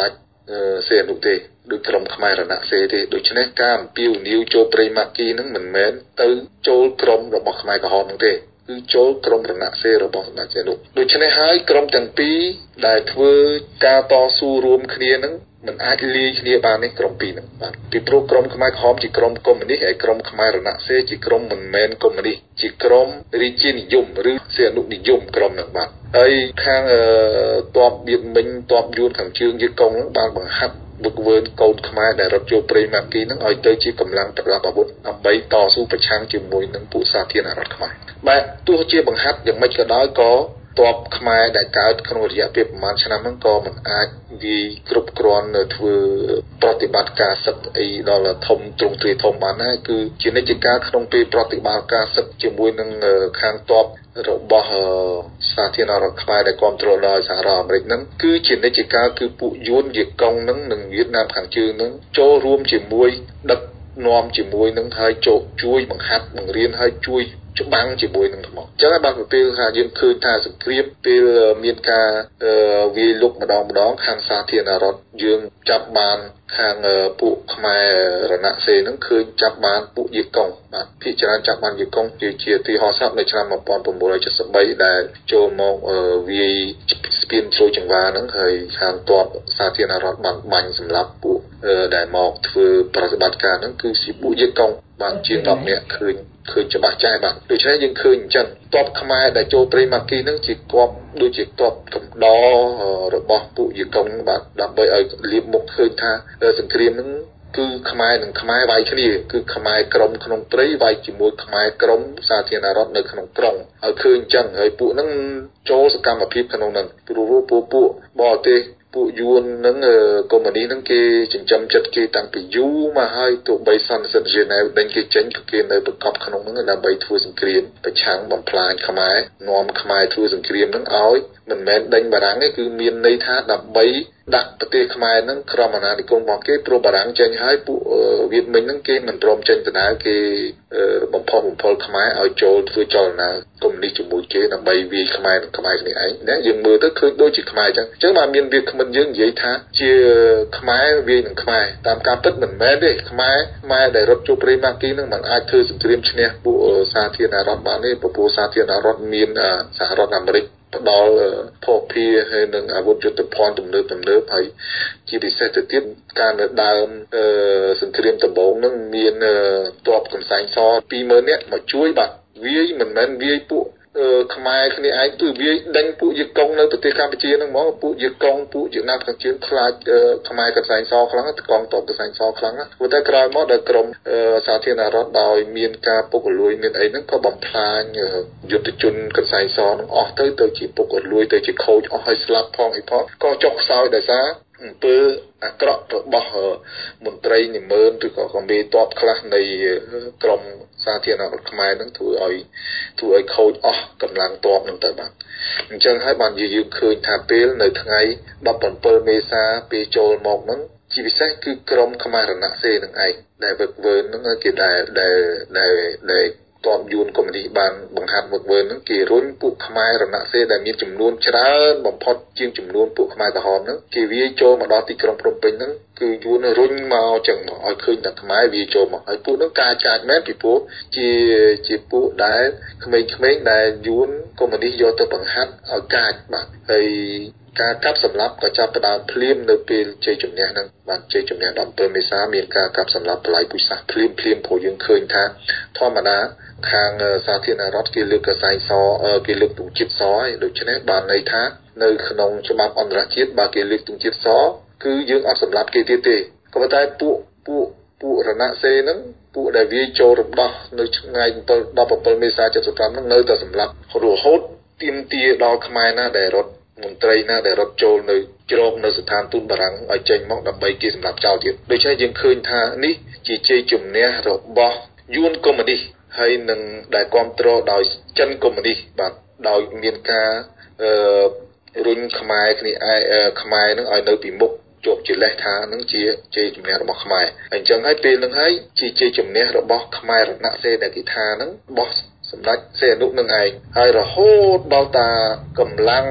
G: សេអនុទេដូចក្រុមខ្មែររណសេទេដូច្នេះការអំពាវនាវចូលព្រៃម៉ាគីនឹងមិនមែនទៅចូលក្រុមរបស់ខ្មែរក្រហមនោះទេគឺចូលក្រុមរណសេរបស់សម្ដេចសៀនុដូច្នេះហើយក្រុមទាំងពីរដែលធ្វើការតស៊ូរួមគ្នានឹងមិនអាចលាយគ្នាបានទេក្រុមពីរហ្នឹងបាទពីព្រោះក្រុមខ្មែរក្រហមជាក្រុមកុម្មុយនីសហើយក្រុមខ្មែររណសេជាក្រុមមិនមែនកុម្មុយនីសជាក្រុមរាជានិយមឬសៀនុនិយមក្រុមហ្នឹងបាទហើយខាងតបបៀតមិញតបយួនខាងជើងយេកុងហ្នឹងបានបង្ហាត់បុកវើនកូនខ្មែរដែលរត់ចូលព្រៃម៉ាគីហ្នឹងឲ្យទៅជាកម្លាំងប្រដាប់អាវុធដើម្បីតស៊ូប្រឆាំងជាមួយនឹងពួកសាធារណរដ្ឋខ្មែរបាទទោះជាបង្ហាត់យ៉ាងម៉េចក៏ដោយក៏តបខ្មែរដែលកើតក្នុងរយៈពេលប្រមាណឆ្នាំហ្នឹងក៏មិនអាចវាគ្រប់គ្រាន់ធ្វើប្រតិបត្តិការសឹកអីដល់ធំទ្រង់ទ្រាយធំបានដែរគឺជានិច្ចកាលក្នុងពេលប្រតិបត្តិការសឹកជាមួយនឹងខាងតបរបស់សាធារណរដ្ឋខ្មែរដែលគ្រប់គ្រងដោយសហរដ្ឋអាមេរិកហ្នឹងគឺជានិច្ចកាលគឺពួកយួនយេកុងហ្នឹងនិងវៀតណាមខាងជើងហ្នឹងចូលរួមជាមួយដឹកនាំជាមួយនឹងហើយចូលជួយបង្ហាត់បង្រៀនហើយជួយច្បាំងជាមួយនឹងថ្មអញ្ចឹងហើយបានពេលថាយើងឃើញថាសង្គ្រាមពេលមានការវាយលុកម្ដងម្ដងខាងសាធារណរដ្ឋយើងចាប់បានខាងពួកខ្មែររណសេនឹងឃើញចាប់បានពួកយេកុងបាទភាគច្រើនចាប់បានយេកុងជាជាទីហោះស្រាប់នៅឆ្នាំmột nghìn chín trăm七mươi baដែលចូលមកវាយស្ពានជ្រោយចង្វាហ្នឹងហើយខាងតបសាធារណរដ្ឋបានបាញ់សម្លាប់ពួកដែលមកធ្វើប្រតិបត្តិការហ្នឹងគឺជាពួកយេកុងបានជាដប់នាក់ឃើញឃើញច្បាស់ចាស់បាទដូច្នេះយើងឃើញអញ្ចឹងតបខ្មែរដែលចូលព្រៃម៉ាគីហ្នឹងជាគប់ដូចជាតបកំដររបស់ពួកយេកុងបាទដើម្បីឲ្យលៀបមុខឃើញថាសង្គ្រាមហ្នឹងគឺខ្មែរនិងខ្មែរវាយគ្នាគឺខ្មែរក្រមក្នុងព្រៃវាយជាមួយខ្មែរក្រមសាធារណរដ្ឋនៅក្នុងក្រុងឲ្យឃើញអញ្ចឹងហើយពួកហ្នឹងចូលសកម្មភាពក្នុងហ្នឹងព្រោះពួកពួកបរទេសពួកយួននឹងកុម្មុយនីសនឹងគេចិញ្ចឹមចិត្តគេតាំងពីយូរមកហើយទោះបីសន្និសីទហ្សឺណែវដេញគេចេញក៏គេនៅប្រកបក្នុងហ្នឹងដើម្បីធ្វើសង្គ្រាមប្រឆាំងបំផ្លាញខ្មែរនាំខ្មែរធ្វើសង្គ្រាមហ្នឹងឲ្យមិនមែនដេញបារាំងទេគឺមានន័យថាដើម្បីដាក់ប្រទេសខ្មែរហ្នឹងក្រមអាណានិគមរបស់គេព្រោះបារាំងចេញហើយពួកវៀតមិញហ្នឹងគេមិនព្រមចេញដដែលគេបំផុសបំផុលខ្មែរឲ្យចូលធ្វើចលនាកុម្មុយនីសជាមួយគេដើម្បីវាយខ្មែរនិងខ្មែរគ្នាឯងណាយើងមើលទៅឃើញដូចជាខ្មែរអញ្ចឹងអញ្ចឹងបានមានវាគ្មិនយើងនិយាយថាជាខ្មែរវាយនឹងខ្មែរតាមការពិតមិនមែនទេខ្មែរខ្មែរដែលរត់ចូលព្រៃម៉ាគីហ្នឹងមិនអាចធ្វើសង្គ្រាមឈ្នះពួកសាធារណរដ្ឋបានទេព្រោះសាធារណរដ្ឋមានសហរដ្ឋអាមេរិកផ្ដល់ភស្តុភារហើយនឹងអាវុធយុទ្ធភ័ណ្ឌទំនើបទំនើបហើយជាពិសេសទៅទៀតការនៅដើមសង្គ្រាមដំបូងហ្នឹងមានទ័ពកំសែងសពីរម៉ឺននាក់មកជួយបាទវាយមិនមែនវាយពួកខ្មែរគ្នាឯងគឺវាយដេញពួកយេកុងនៅប្រទេសកម្ពុជាហ្នឹងហ្មងពួកយេកុងពួកវៀតណាមខាងជើងខ្លាចខ្មែរកំសែងសខ្លាំងកងទ័ពកំសែងសខ្លាំងណាព្រោះតែក្រោយមកដល់ក្រមសាធារណរដ្ឋដោយមានការពុករលួយមានអីហ្នឹងក៏បំផ្លាញយុទ្ធជនកំសែងសហ្នឹងអស់ទៅទៅជាពុករលួយទៅជាខូចអស់ហើយស្លាប់ផងអីផងក៏ចុះខ្សោយដោយសារអំពើអាក្រក់របស់មន្ត្រីនិមឺនឬក៏កមេតបខ្លះនៃក្រមសាធារណរដ្ឋខ្មែរនឹងធ្វើឲ្យធ្វើឲ្យខូចអស់កម្លាំងតបនឹងទៅបាទអញ្ចឹងហើយបានយើងឃើញថាពេលនៅថ្ងៃដប់ប្រាំពីរមេសាពេលចូលមកហ្នឹងជាពិសេសគឺក្រមខ្មែររណសេនឹងឯងដែលវឹកវើនឹងគេដែលដែលដែលដែលតបយួនកុម្មុយនីសបានបង្ហាត់វឹកវើនឹងគេរុញពួកខ្មែររណសេដែលមានចំនួនច្រើនបំផុតជាងចំនួនពួកខ្មែរក្រហមហ្នឹងគេវាយចូលមកដល់ទីក្រុងភ្នំពេញហ្នឹងគឺយួនរុញមកចឹងមកឲ្យឃើញតែខ្មែរវាយចូលមកហើយពួកហ្នឹងការចាច់មែនពីព្រោះជាជាពួកដែលក្មេងៗដែលយួនកុម្មុយនីសយកទៅបង្ហាត់ឲ្យកាចបាទហើយការកាប់សម្លាប់ក៏ចាប់ផ្ដើមភ្លាមនៅពេលជ័យជំនះហ្នឹងបានជ័យជំនះដប់ប្រាំពីរមេសាមានការកាប់សម្លាប់បល័យពុជសាសភ្លាមភ្លាមព្រោះយើងឃើញថាធម្មតាខាងសាធារណរដ្ឋគេលើកកសែងសគេលើកទង់ជាតិសហើយដូច្នេះបានន័យថានៅក្នុងច្បាប់អន្តរជាតិបើគេលើកទង់ជាតិសគឺយើងអត់សម្លាប់គេទៀតទេក៏ប៉ុន្តែពួកពួកពួករណសេហ្នឹងពួកដែលវាយចូលរំដោះនៅថ្ងៃដប់ប្រាំពីរមេសា七十五ហ្នឹងនៅតែសម្លាប់រហូតទាមទារដល់ខ្មែរណាដែលរត់មន្ត្រីណាដែលរត់ចូលនៅជ្រកនៅស្ថានទូតបារាំងឲ្យចេញមកដើម្បីគេសម្លាប់ចោលទៀតដូច្នេះយើងឃើញថានេះជាជ័យជំនះរបស់យួនកុម្មុយនីសហើយនឹងដែលគ្រប់គ្រងដោយចិនកុម្មុយនីសបាទដោយមានការអឺរុញខ្មែរគ្នាឯខ្មែរនឹងឲ្យនៅពីមុខជាប់ជាលេសថានឹងជាជ័យជំនះរបស់ខ្មែរអញ្ចឹងហើយពេលនឹងហើយជាជ័យជំនះរបស់ខ្មែររណសេដែលគេថានឹងបោះសម្ដេចសីហនុនឹងឯងហើយរហូតដល់តាកម្លាំង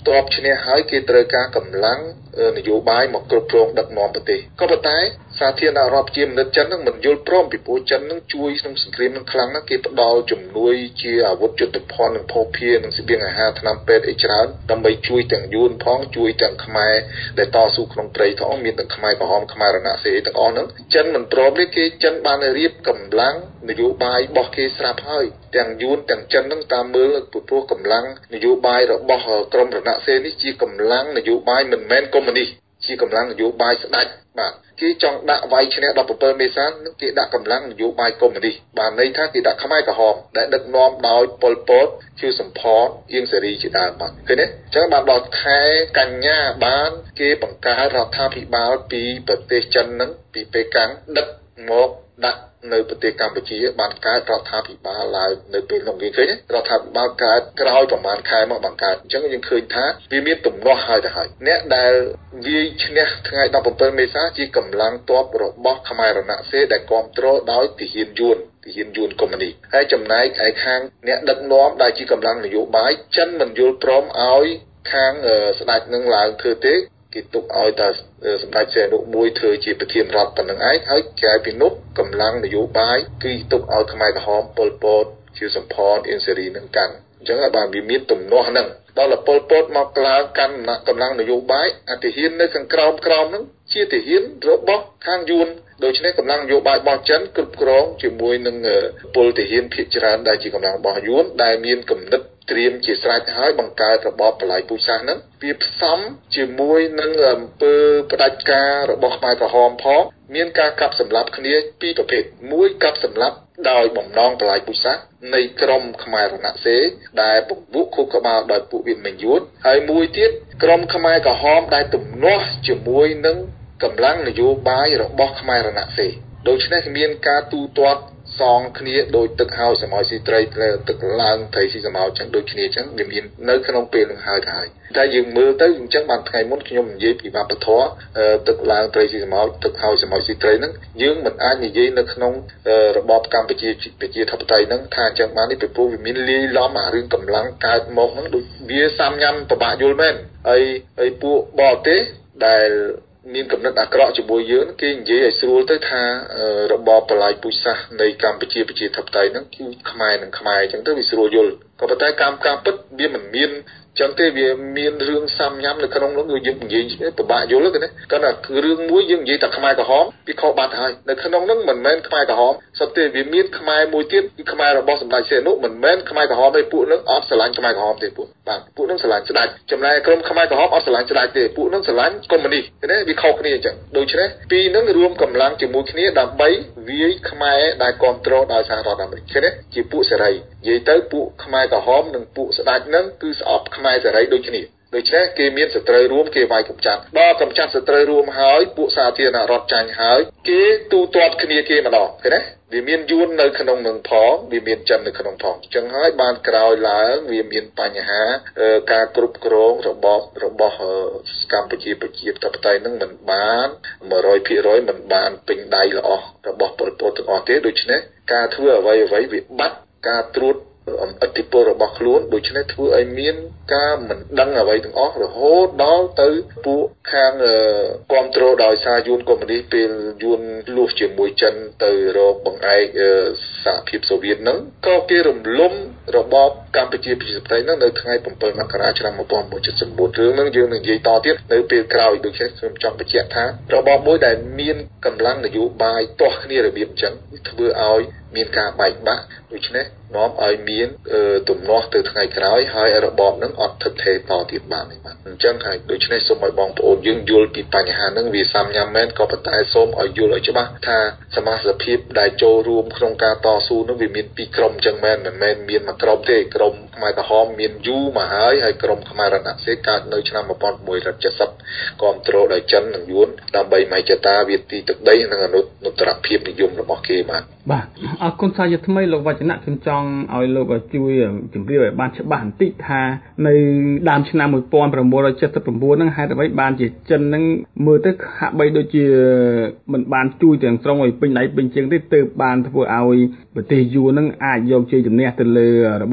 G: តបឈ្នះហើយគេត្រូវការកម្លាំងនយោបាយមកគ្រប់គ្រងដឹកនាំប្រទេសក៏ប៉ុន្តែសាធារណរដ្ឋជាមនុស្សចិននឹងមិនយល់ព្រមពីពួកចិននឹងជួយក្នុងសង្គ្រាមនឹងខ្លាំងណាស់គេផ្ដល់ជំនួយជាអាវុធយុទ្ធភ័ណ្ឌនិងភស្តុភារនិងស្បៀងអាហារថ្នាំពេទ្យអីច្រើនដើម្បីជួយទាំងយួនផងជួយទាំងខ្មែរដែលតស៊ូក្នុងព្រៃផងមានទាំងខ្មែរក្រហមខ្មែររណសិរ្សទាំងអស់ហ្នឹងចិនមិនព្រមទេគេចិនបានរៀបកម្លាំងនយោបាយរបស់គេស្រាប់ហើយទាំងយួនទាំងចិននឹងតាមមើលពីព្រោះកម្លាំងនយោបាយរបស់ក្រមរណសិរ្សនេះជាកម្លាំងនយោបាយមិនមែនកុម្មុយនីសជាកម្លាំងនយោបាយស្ដេចបាទគេចង់ដាក់វាយឈ្នះដប់bảyមេសានឹងគេដាក់កម្លាំងនយោបាយកុម្មុយនីសបានន័យថាគេដាក់ខ្មែរក្រហមដែលដឹកនាំដោយប៉ុលពតខៀវសំផនអៀងសេរីជាដើមបាទឃើញទេអញ្ចឹងបានដល់ខែកញ្ញាបានគេបង្កើតរដ្ឋាភិបាលពីប្រទេសចិននឹងពីប៉េកាំងដឹកមកដាក់នៅប្រទេសកម្ពុជាបានកើតរដ្ឋាភិបាលឡើងនៅពេលនោះគេឃើញរដ្ឋាភិបាលកើតក្រោយប្រហែលខែមកបង្កើតអញ្ចឹងយើងឃើញថាវាមានទំនាស់ហើយទៅហើយអ្នកដែលវាយឈ្នះថ្ងៃដប់bảyមេសាជាកម្លាំងទ័ពរបស់ខ្មែររណសិរ្សដែលគ្រប់គ្រងដោយទាហានយួនទាហានយួនកុម្មុយនីសហើយចំណែកឯខាងអ្នកដឹកនាំដែលជាកម្លាំងនយោបាយចិនមិនយល់ព្រមឲ្យខាងស្ដេចនឹងឡើងធ្វើទេគេទុកឲ្យតែសម្ដេចសីហនុមួយធ្វើជាប្រធានរដ្ឋប៉ុណ្្នឹងឯងហើយក្រៅពីនោះកម្លាំងនយោបាយគឺទុកឲ្យខ្មែរក្រហមប៉ុលពតជាសំផនអៀងសេរីនឹងកាន់អញ្ចឹងហើយបានវាមានទំនាស់ហ្នឹងដល់ប៉ុលពតមកឡើងកាន់កម្លាំងនយោបាយអតិហ៊ាននៅខាងក្រោមក្រោមហ្នឹងជាទាហានរបស់ខាងយួនដូច្នេះកម្លាំងនយោបាយរបស់ចិនគ្រប់គ្រងជាមួយនឹងពលទាហានភាគច្រើនដែលជាកម្លាំងរបស់យួនដែលមានគំនិតត្រៀមជាស្រេចហើយបង្កើតរបបបល្ល័យពូជសាសន៍ហ្នឹងវាផ្សំជាមួយនឹងអំពើផ្ដាច់ការរបស់ខ្មែរក្រហមផងមានការកាប់សម្លាប់គ្នាពីរប្រភេទមួយកាប់សម្លាប់ដោយបំណងបល្ល័យពូជសាសន៍នៃក្រុមខ្មែររណសិរ្សដែលពង្វក់ខួបក្បាលដោយពួកវិមានយួនហើយមួយទៀតក្រុមខ្មែរក្រហមដែលទំនាស់ជាមួយនឹងកម្លាំងនយោបាយរបស់ខ្មែររណសិរ្សដូច្នេះមានការទូទាត់សងគ្នាដោយទឹកហើយសម័យស៊ីត្រីទឹកឡើងត្រីស៊ីសម័យចឹងដូចគ្នាចឹងវាមាននៅក្នុងពេលនឹងហើយទៅហើយតែយើងមើលទៅអញ្ចឹងបានថ្ងៃមុនខ្ញុំនិយាយពីវប្បធម៌ទឹកឡើងត្រីស៊ីសម័យទឹកហើយសម័យស៊ីត្រីហ្នឹងយើងមិនអាចនិយាយនៅក្នុងរបបកម្ពុជាប្រជាធិបតេយ្យហ្នឹងថាអញ្ចឹងបាននេះពីព្រោះវាមានលាយឡំអារឿងកម្លាំងកើតមកហ្នឹងដូចវាសាំញ៉ាំពិបាកយល់មែនហើយហើយពួកបរទេសដែលមានកំណត់អាក្រក់ជាមួយយើងគេនិយាយឲ្យស្រួលទៅថារបបបល្ល័យពូជសាសន៍នៃកម្ពុជាប្រជាធិបតេយ្យហ្នឹងគឺខ្មែរនឹងខ្មែរអញ្ចឹងទៅវាស្រួលយល់ក៏ប៉ុន្តែកម្មការពិតវាមិនមានចឹងទេវាមានរឿងសាំញ៉ាំនៅក្នុងនោះយើងនិយាយពិបាកយល់ទេណាគាត់ថារឿងមួយយើងនិយាយតែខ្មែរក្រហមវាខុសបាត់ហើយនៅក្នុងនោះមិនមែនខ្មែរក្រហមសុទ្ធទេវាមានខ្មែរមួយទៀតគឺខ្មែររបស់សម្ដេចសីហនុមិនមែនខ្មែរក្រហមទេពួកនឹងអត់ស្រឡាញ់ខ្មែរក្រហមទេពួកបាទពួកនឹងស្រឡាញ់ស្ដេចចំណែកក្រុមខ្មែរក្រហមអត់ស្រឡាញ់ស្ដេចទេពួកនឹងស្រឡាញ់កុម្មុយនីសទេវាខុសគ្នាអញ្ចឹងដូច្នេះពីរនឹងរួមកម្លាំងជាមួយគ្នាដើម្បីវាយខ្មែរដែលគ្រប់គ្រងដោយសហរដ្ឋអាមេរិកឃើញទេជាពួកសេរីនិយាយទៅពួកខ្មែរក្រហមនិងពួកស្ដេចនឹងគឺស្អប់ខ្មែរសេរីដូចគ្នាដូច្នេះគេមានសត្រូវរួមគេវាយកម្ចាត់ដល់កម្ចាត់សត្រូវរួមហើយពួកសាធារណរដ្ឋចាញ់ហើយគេទូទាត់គ្នាគេម្ដងឃើញទេវាមានយួននៅក្នុងនឹងផងវាមានចិននៅក្នុងផងអញ្ចឹងហើយបានក្រោយឡើងវាមានបញ្ហាការគ្រប់គ្រងរបបរបស់កម្ពុជាប្រជាធិបតេយ្យនឹងមិនបានone hundred percentមិនបានពេញដៃល្អរបស់ប៉ុលពតទាំងអស់ទេដូច្នេះការធ្វើអ្វីអ្វីវាបាត់ការត្រួតឥទ្ធិពលរបស់ខ្លួនដូច្នេះធ្វើឲ្យមានការមិនដឹងអ្វីទាំងអស់រហូតដល់ទៅពួកខាងគ្រប់គ្រងដោយសារយួនកុម្មុយនីសពេលយួនលួសជាមួយចិនទៅរកបង្អែកសហភាពសូវៀតហ្នឹងក៏គេរំលំរបបកម្ពុជាប្រជាធិបតេយ្យហ្នឹងនៅថ្ងៃsevenមករាឆ្នាំnineteen seventy-nineរឿងហ្នឹងយើងនឹងនិយាយតទៀតនៅពេលក្រោយដូច្នេះខ្ញុំចង់បញ្ជាក់ថារបបមួយដែលមានកម្លាំងនយោបាយទាស់គ្នារបៀបអញ្ចឹងធ្វើឲ្យមានការបែកបាក់ដូច្នេះនាំឲ្យមានទំនាស់ទៅថ្ងៃក្រោយហើយរបបហ្នឹងអត់ថិតថេរតទៀតបានទេបាទអញ្ចឹងហើយដូច្នេះសូមឲ្យបងប្អូនយើងយល់ពីបញ្ហាហ្នឹងវាសាមញ្ញមែនក៏ប៉ុន្តែសូមឲ្យយល់ឲ្យច្បាស់ថាសមាជិកភាពដែលចូលរួមក្នុងការតស៊ូហ្នឹងវាមានពីរក្រុមអញ្ចឹងមែនមិនមែនមានមួយក្រុមទេក្រុមខ្មែរក្រហមមានយូរមកហើយហើយក្រុមខ្មែររណសិរ្សកើតនៅឆ្នាំnineteen seventyគ្រប់គ្រងដោយចិននិងយួនដើម្បីមហិច្ឆតាវាទីទឹកដីនិងអនុត្តរភាពនិយមរបស់គេបាទ
H: បាទអរគុណសាជាថ្មីលោកវចនៈខ្ញុំចង់ឲ្យលោកជួយជម្រាបឲ្យបានច្បាស់បន្តិចថានៅដើមឆ្នាំnineteen seventy-nineហ្នឹងហេតុអ្វីបានជាចិនហ្នឹងមើលទៅហាក់បីដូចជាមិនបានជួយទាំងស្រុងឲ្យពេញដៃពេញជើងទេទើបបានធ្វើឲ្យប្រទេសយួនហ្នឹងអាចយកជ័យជំនះទៅលើរបបប៉ុល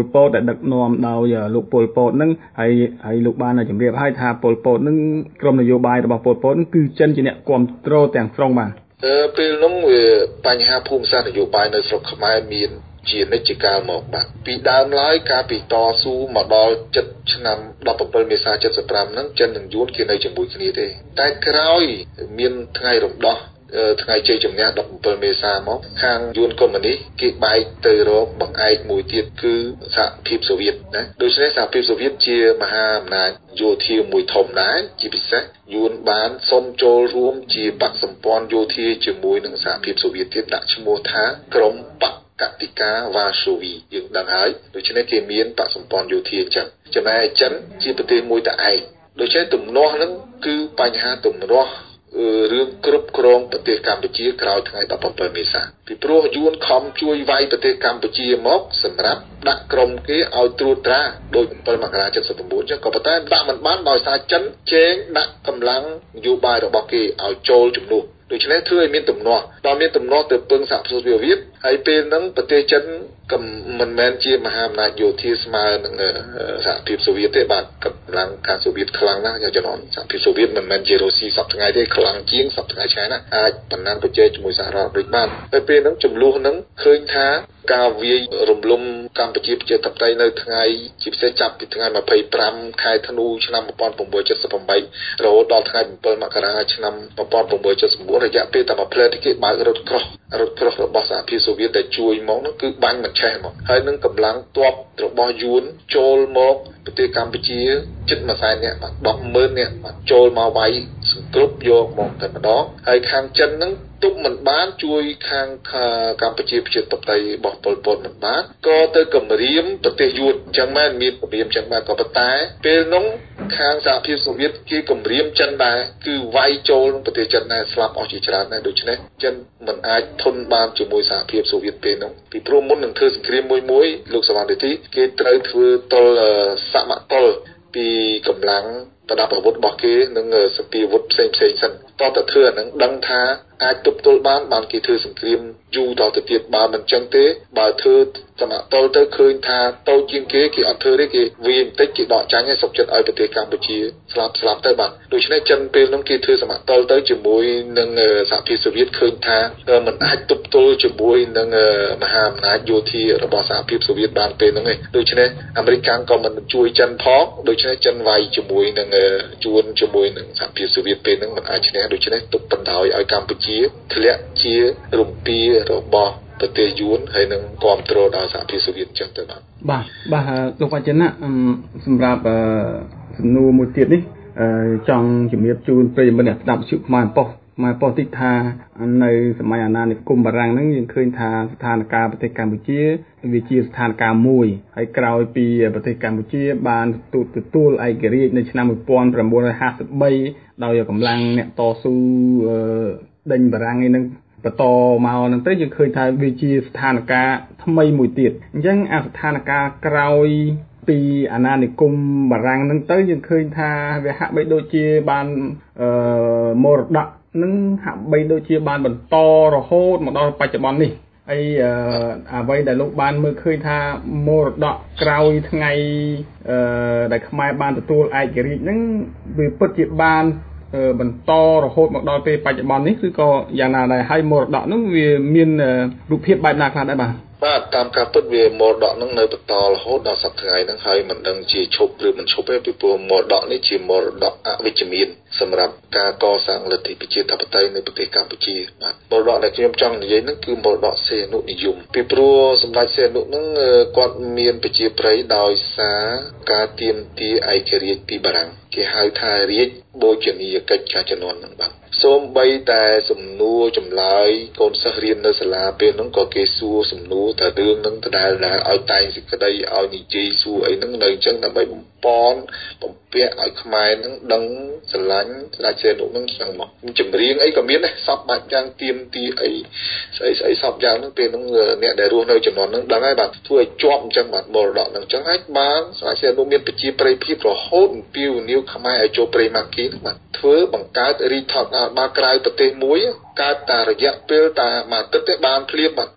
H: ពតដែលដឹកនាំដោយលោកប៉ុលពតនឹងហើយហើយលោកបានជម្រាបឲ្យថាប៉ុលពតនឹងក្រុមនយោបាយរបស់ប៉ុលពតនឹងគឺចិនជាអ្នកគ្រប់គ្រងទាំងស្រុងបាទ
G: អឺពេលនោះវាបញ្ហាភូមិសាស្ត្រនយោបាយនៅស្រុកខ្មែរមានជានិច្ចកាលមកបាទពីដើមឡើយកាលពីតស៊ូមកដល់ជិតឆ្នាំដប់bảyមេសា칠십៥ហ្នឹងចិននិងយួនគេនៅជាមួយគ្នាទេតែក្រោយមានថ្ងៃរំដោះថ្ងៃជ័យជំនះដប់bảyមេសាមកខាងយួនកុម្មុយនីសគេបែកទៅរកបង្អែកមួយទៀតគឺសហភាពសូវៀតណាដូច្នេះសហភាពសូវៀតជាមហាអំណាចយោធាមួយធំដែរជាពិសេសយួនបានសុំចូលរួមជាបកសម្ព័ន្ធយោធាជាមួយនឹងសហភាពសូវៀតទៀតដាក់ឈ្មោះថាក្រុមបកកតិកាវ៉ាសូវីយើងដឹងហើយដូច្នេះគេមានបកសម្ព័ន្ធយោធាអញ្ចឹងចំណែកចិនជាប្រទេសមួយតែឯងដូច្នេះទំនាស់ហ្នឹងគឺបញ្ហាទំនាស់រឿងគ្រប់គ្រងប្រទេសកម្ពុជាក្រោយថ្ងៃដប់bảyមេសាពីព្រោះយួនខំជួយវាយប្រទេសកម្ពុជាមកសម្រាប់ដាក់ក្រុមគេឲ្យត្រួតត្រាដោយbảyមករា칠៩អញ្ចឹងក៏ប៉ុន្តែដាក់មិនបានដោយសារចិនជេងដាក់កម្លាំងនយោបាយរបស់គេឲ្យចូលជំនួសដូច្នេះធ្វើឲ្យមានទំនាស់ដល់មានទំនាស់ទៅពឹងសហភាពសូវៀតហើយពេលហ្នឹងប្រទេសចិនក៏មិនមែនជាមហាអំណាចយោធាស្មើនឹងសហភាពសូវៀតទេបាទកម្លាំងការសូវៀតខ្លាំងណាស់យ៉ាងចំណន់សហភាពសូវៀតមិនមែនជារុស្ស៊ីសពថ្ងៃទេខ្លាំងជាងសពថ្ងៃឆ្ងាយណាស់អាចបណ្ណាប្រជែងជាមួយសហរដ្ឋអាមេរិកបានហើយពេលហ្នឹងចំនួនហ្នឹងឃើញថាការវាយរំលំកម្ពុជាប្រជាធិបតេយ្យនៅថ្ងៃជាពិសេសចាប់ពីថ្ងៃម្ភៃប្រាំខែធ្នូឆ្នាំ១៩៧៨រហូតដល់ថ្ងៃbảyមករាឆ្នាំ១៩៧៩រយៈពេលតែមួយផ្លែទីគេបើករថក្រោះរថក្រោះរបស់សហភាពសូវៀតដែលជួយមកនោះគឺបាញ់មិនឆេះមកហើយនឹងកម្លាំងទ័ពរបស់យួនចូលមកប្រទេសកម្ពុជាជិតមួយសែននាក់បាទដប់ម៉ឺននាក់បាទចូលមកវាយសង្គ្រប់យកមកតែម្ដងហើយខាងចិនហ្នឹងទប់មិនបានជួយខាងកម្ពុជាប្រជាធិបតេយ្យរបស់ប៉ុលពតមិនបានក៏ទៅគម្រាមប្រទេសយួនអញ្ចឹងមែនមានគម្រាមអញ្ចឹងបាទក៏ប៉ុន្តែពេលនោះខាងសហភាពសូវៀតគេគម្រាមចិនដែរគឺវាយចូលប្រទេសចិនដែរស្លាប់អស់ជាច្រើនដែរដូច្នេះចិនមិនអាចធន់បានជាមួយសហភាពសូវៀតពេលនោះពីព្រោះមុននឹងធ្វើសង្គ្រាមមួយមួយលោកសវណ្ណទីគេត្រូវធ្វើទល់សមតុល្យពីកម្លាំងប្រដាប់អាវុធរបស់គេនិងសពាវុធផ្សេងផ្សេងសិនតើតើធ្វើអានឹងដឹងថាអាចទប់ទល់បានបានគេធ្វើសង្គ្រាមយូរដល់ទៅទៀតបើមិនចឹងទេបើធ្វើសមតុល្យទៅឃើញថាតូចជាងគេគេអត់ធ្វើទេគេវាបន្តិចគេដកចាញ់ឲ្យសុខចិត្តឲ្យប្រទេសកម្ពុជាស្លាប់ស្លាប់ទៅបាទដូច្នេះចិនពេលនោះគេធ្វើសមតុល្យទៅជាមួយនឹងសហភាពសូវៀតឃើញថាมันអាចទប់ទល់ជាមួយនឹងមហាអំណាចយោធារបស់សហភាពសូវៀតបានពេលនោះឯងដូច្នេះអាមេរិកកាំងក៏មិនជួយចិនផងដូច្នេះចិនវាយជាមួយនឹងជួនជាមួយនឹងសហភាពសូវៀតពេលនោះมันអាចឈ្នះដូច្នេះទុកបណ្ដោយឲ្យកម្ពុជាធ្លាក់ជារំពារបស់ប្រទេសយួនហើយនឹងគ្រប់គ្រងដោយសហភាពសូវៀតអញ្ចឹងទៅបាទ
H: បាទបាទលោកវចនៈសម្រាប់សំណួរមួយទៀតនេះចង់ជំរាបជូនប្រិយមិត្តអ្នកស្ដាប់វិទ្យុខ្មែរប៉ុស្តិ៍មកប៉ុស្តិ៍ថានៅសម័យអាណានិគមបារាំងហ្នឹងយើងឃើញថាស្ថានភាពប្រទេសកម្ពុជាវាជាស្ថានភាពមួយហើយក្រោយពីប្រទេសកម្ពុជាបានទទួលឯករាជ្យនៅឆ្នាំ១៩៥៣ដោយកម្លាំងអ្នកតស៊ូដេញបារាំងឯហ្នឹងបន្តមកហ្នឹងទៅយើងឃើញថាវាជាស្ថានភាពថ្មីមួយទៀតអញ្ចឹងអាស្ថានភាពក្រោយពីអាណានិគមបារាំងហ្នឹងទៅយើងឃើញថាវាហាក់បីដូចជាបានអឺមរតកនឹងហាក់បីដូចជាបានបន្តរហូតមកដល់បច្ចុប្បន្ននេះហើយអ្វីដែលលោកបានមើលឃើញថាមរតកក្រោយថ្ងៃអឺដែលខ្មែរបានទទួលឯករាជ្យហ្នឹងវាពិតជាបានបន្តរហូតមកដល់ពេលបច្ចុប្បន្ននេះគឺក៏យ៉ាងណាដែរហើយមរតកហ្នឹងវាមានរូបភាពបែបណាខ្លះដែរបាទ
G: បាទតាមការពិតវាមរតកហ្នឹងនៅបន្តរហូតដល់សប្តាហ៍ថ្ងៃហ្នឹងហើយមិនដឹងជាឈប់ឬមិនឈប់ទេពីព្រោះមរតកនេះជាមរតកអវិជ្ជមានសម្រាប់ការកសាងលទ្ធិប្រជាធិបតេយ្យនៅប្រទេសកម្ពុជាបាទមរតកដែលខ្ញុំចង់និយាយហ្នឹងគឺមរតកសីហនុនិយមពីព្រោះសម្ដេចសីហនុហ្នឹងគាត់មានប្រជាប្រិយដោយសារការទាមទារឯករាជ្យពីបារាំងគេហៅថារាជបូជនីយកិច្ចការជំនាន់ហ្នឹងបាទសូម្បីតែសំណួរចម្លើយកូនសិស្សរៀននៅសាលាពេលហ្នឹងក៏គេសួរសំណួរតែរឿងហ្នឹងដដែលដែលឲ្យតែងសេចក្តីឲ្យនិយាយសួរអីហ្នឹងនៅអញ្ចឹងដើម្បីបំពន់បំពាក់ឲ្យខ្មែរហ្នឹងដឹងស្រឡាញ់ស្ដេចសីហនុហ្នឹងចឹងមកចម្រៀងអីក៏មានដែរសពបាច់យ៉ាងទៀមទីអីស្អីស្អីសពយ៉ាងហ្នឹងពេលហ្នឹងអ្នកដែលរស់នៅជំនាន់ហ្នឹងដឹងហើយបាទធ្វើឲ្យជាប់អញ្ចឹងបាទមរតកហ្នឹងអញ្ចឹងហើយបានស្ដេចសីហនុមានប្រជាប្រិយភាពរហូតអំពីវនីវខ្មែរឲ្យចូលព្រៃម៉ាគីហ្នឹងបាទធ្វើបង្កើតរីថតបានក្រៅប្រទេសមួយកើតតារយៈពេលតាមួយអាទិត្យទេបានភ្លាមបាទ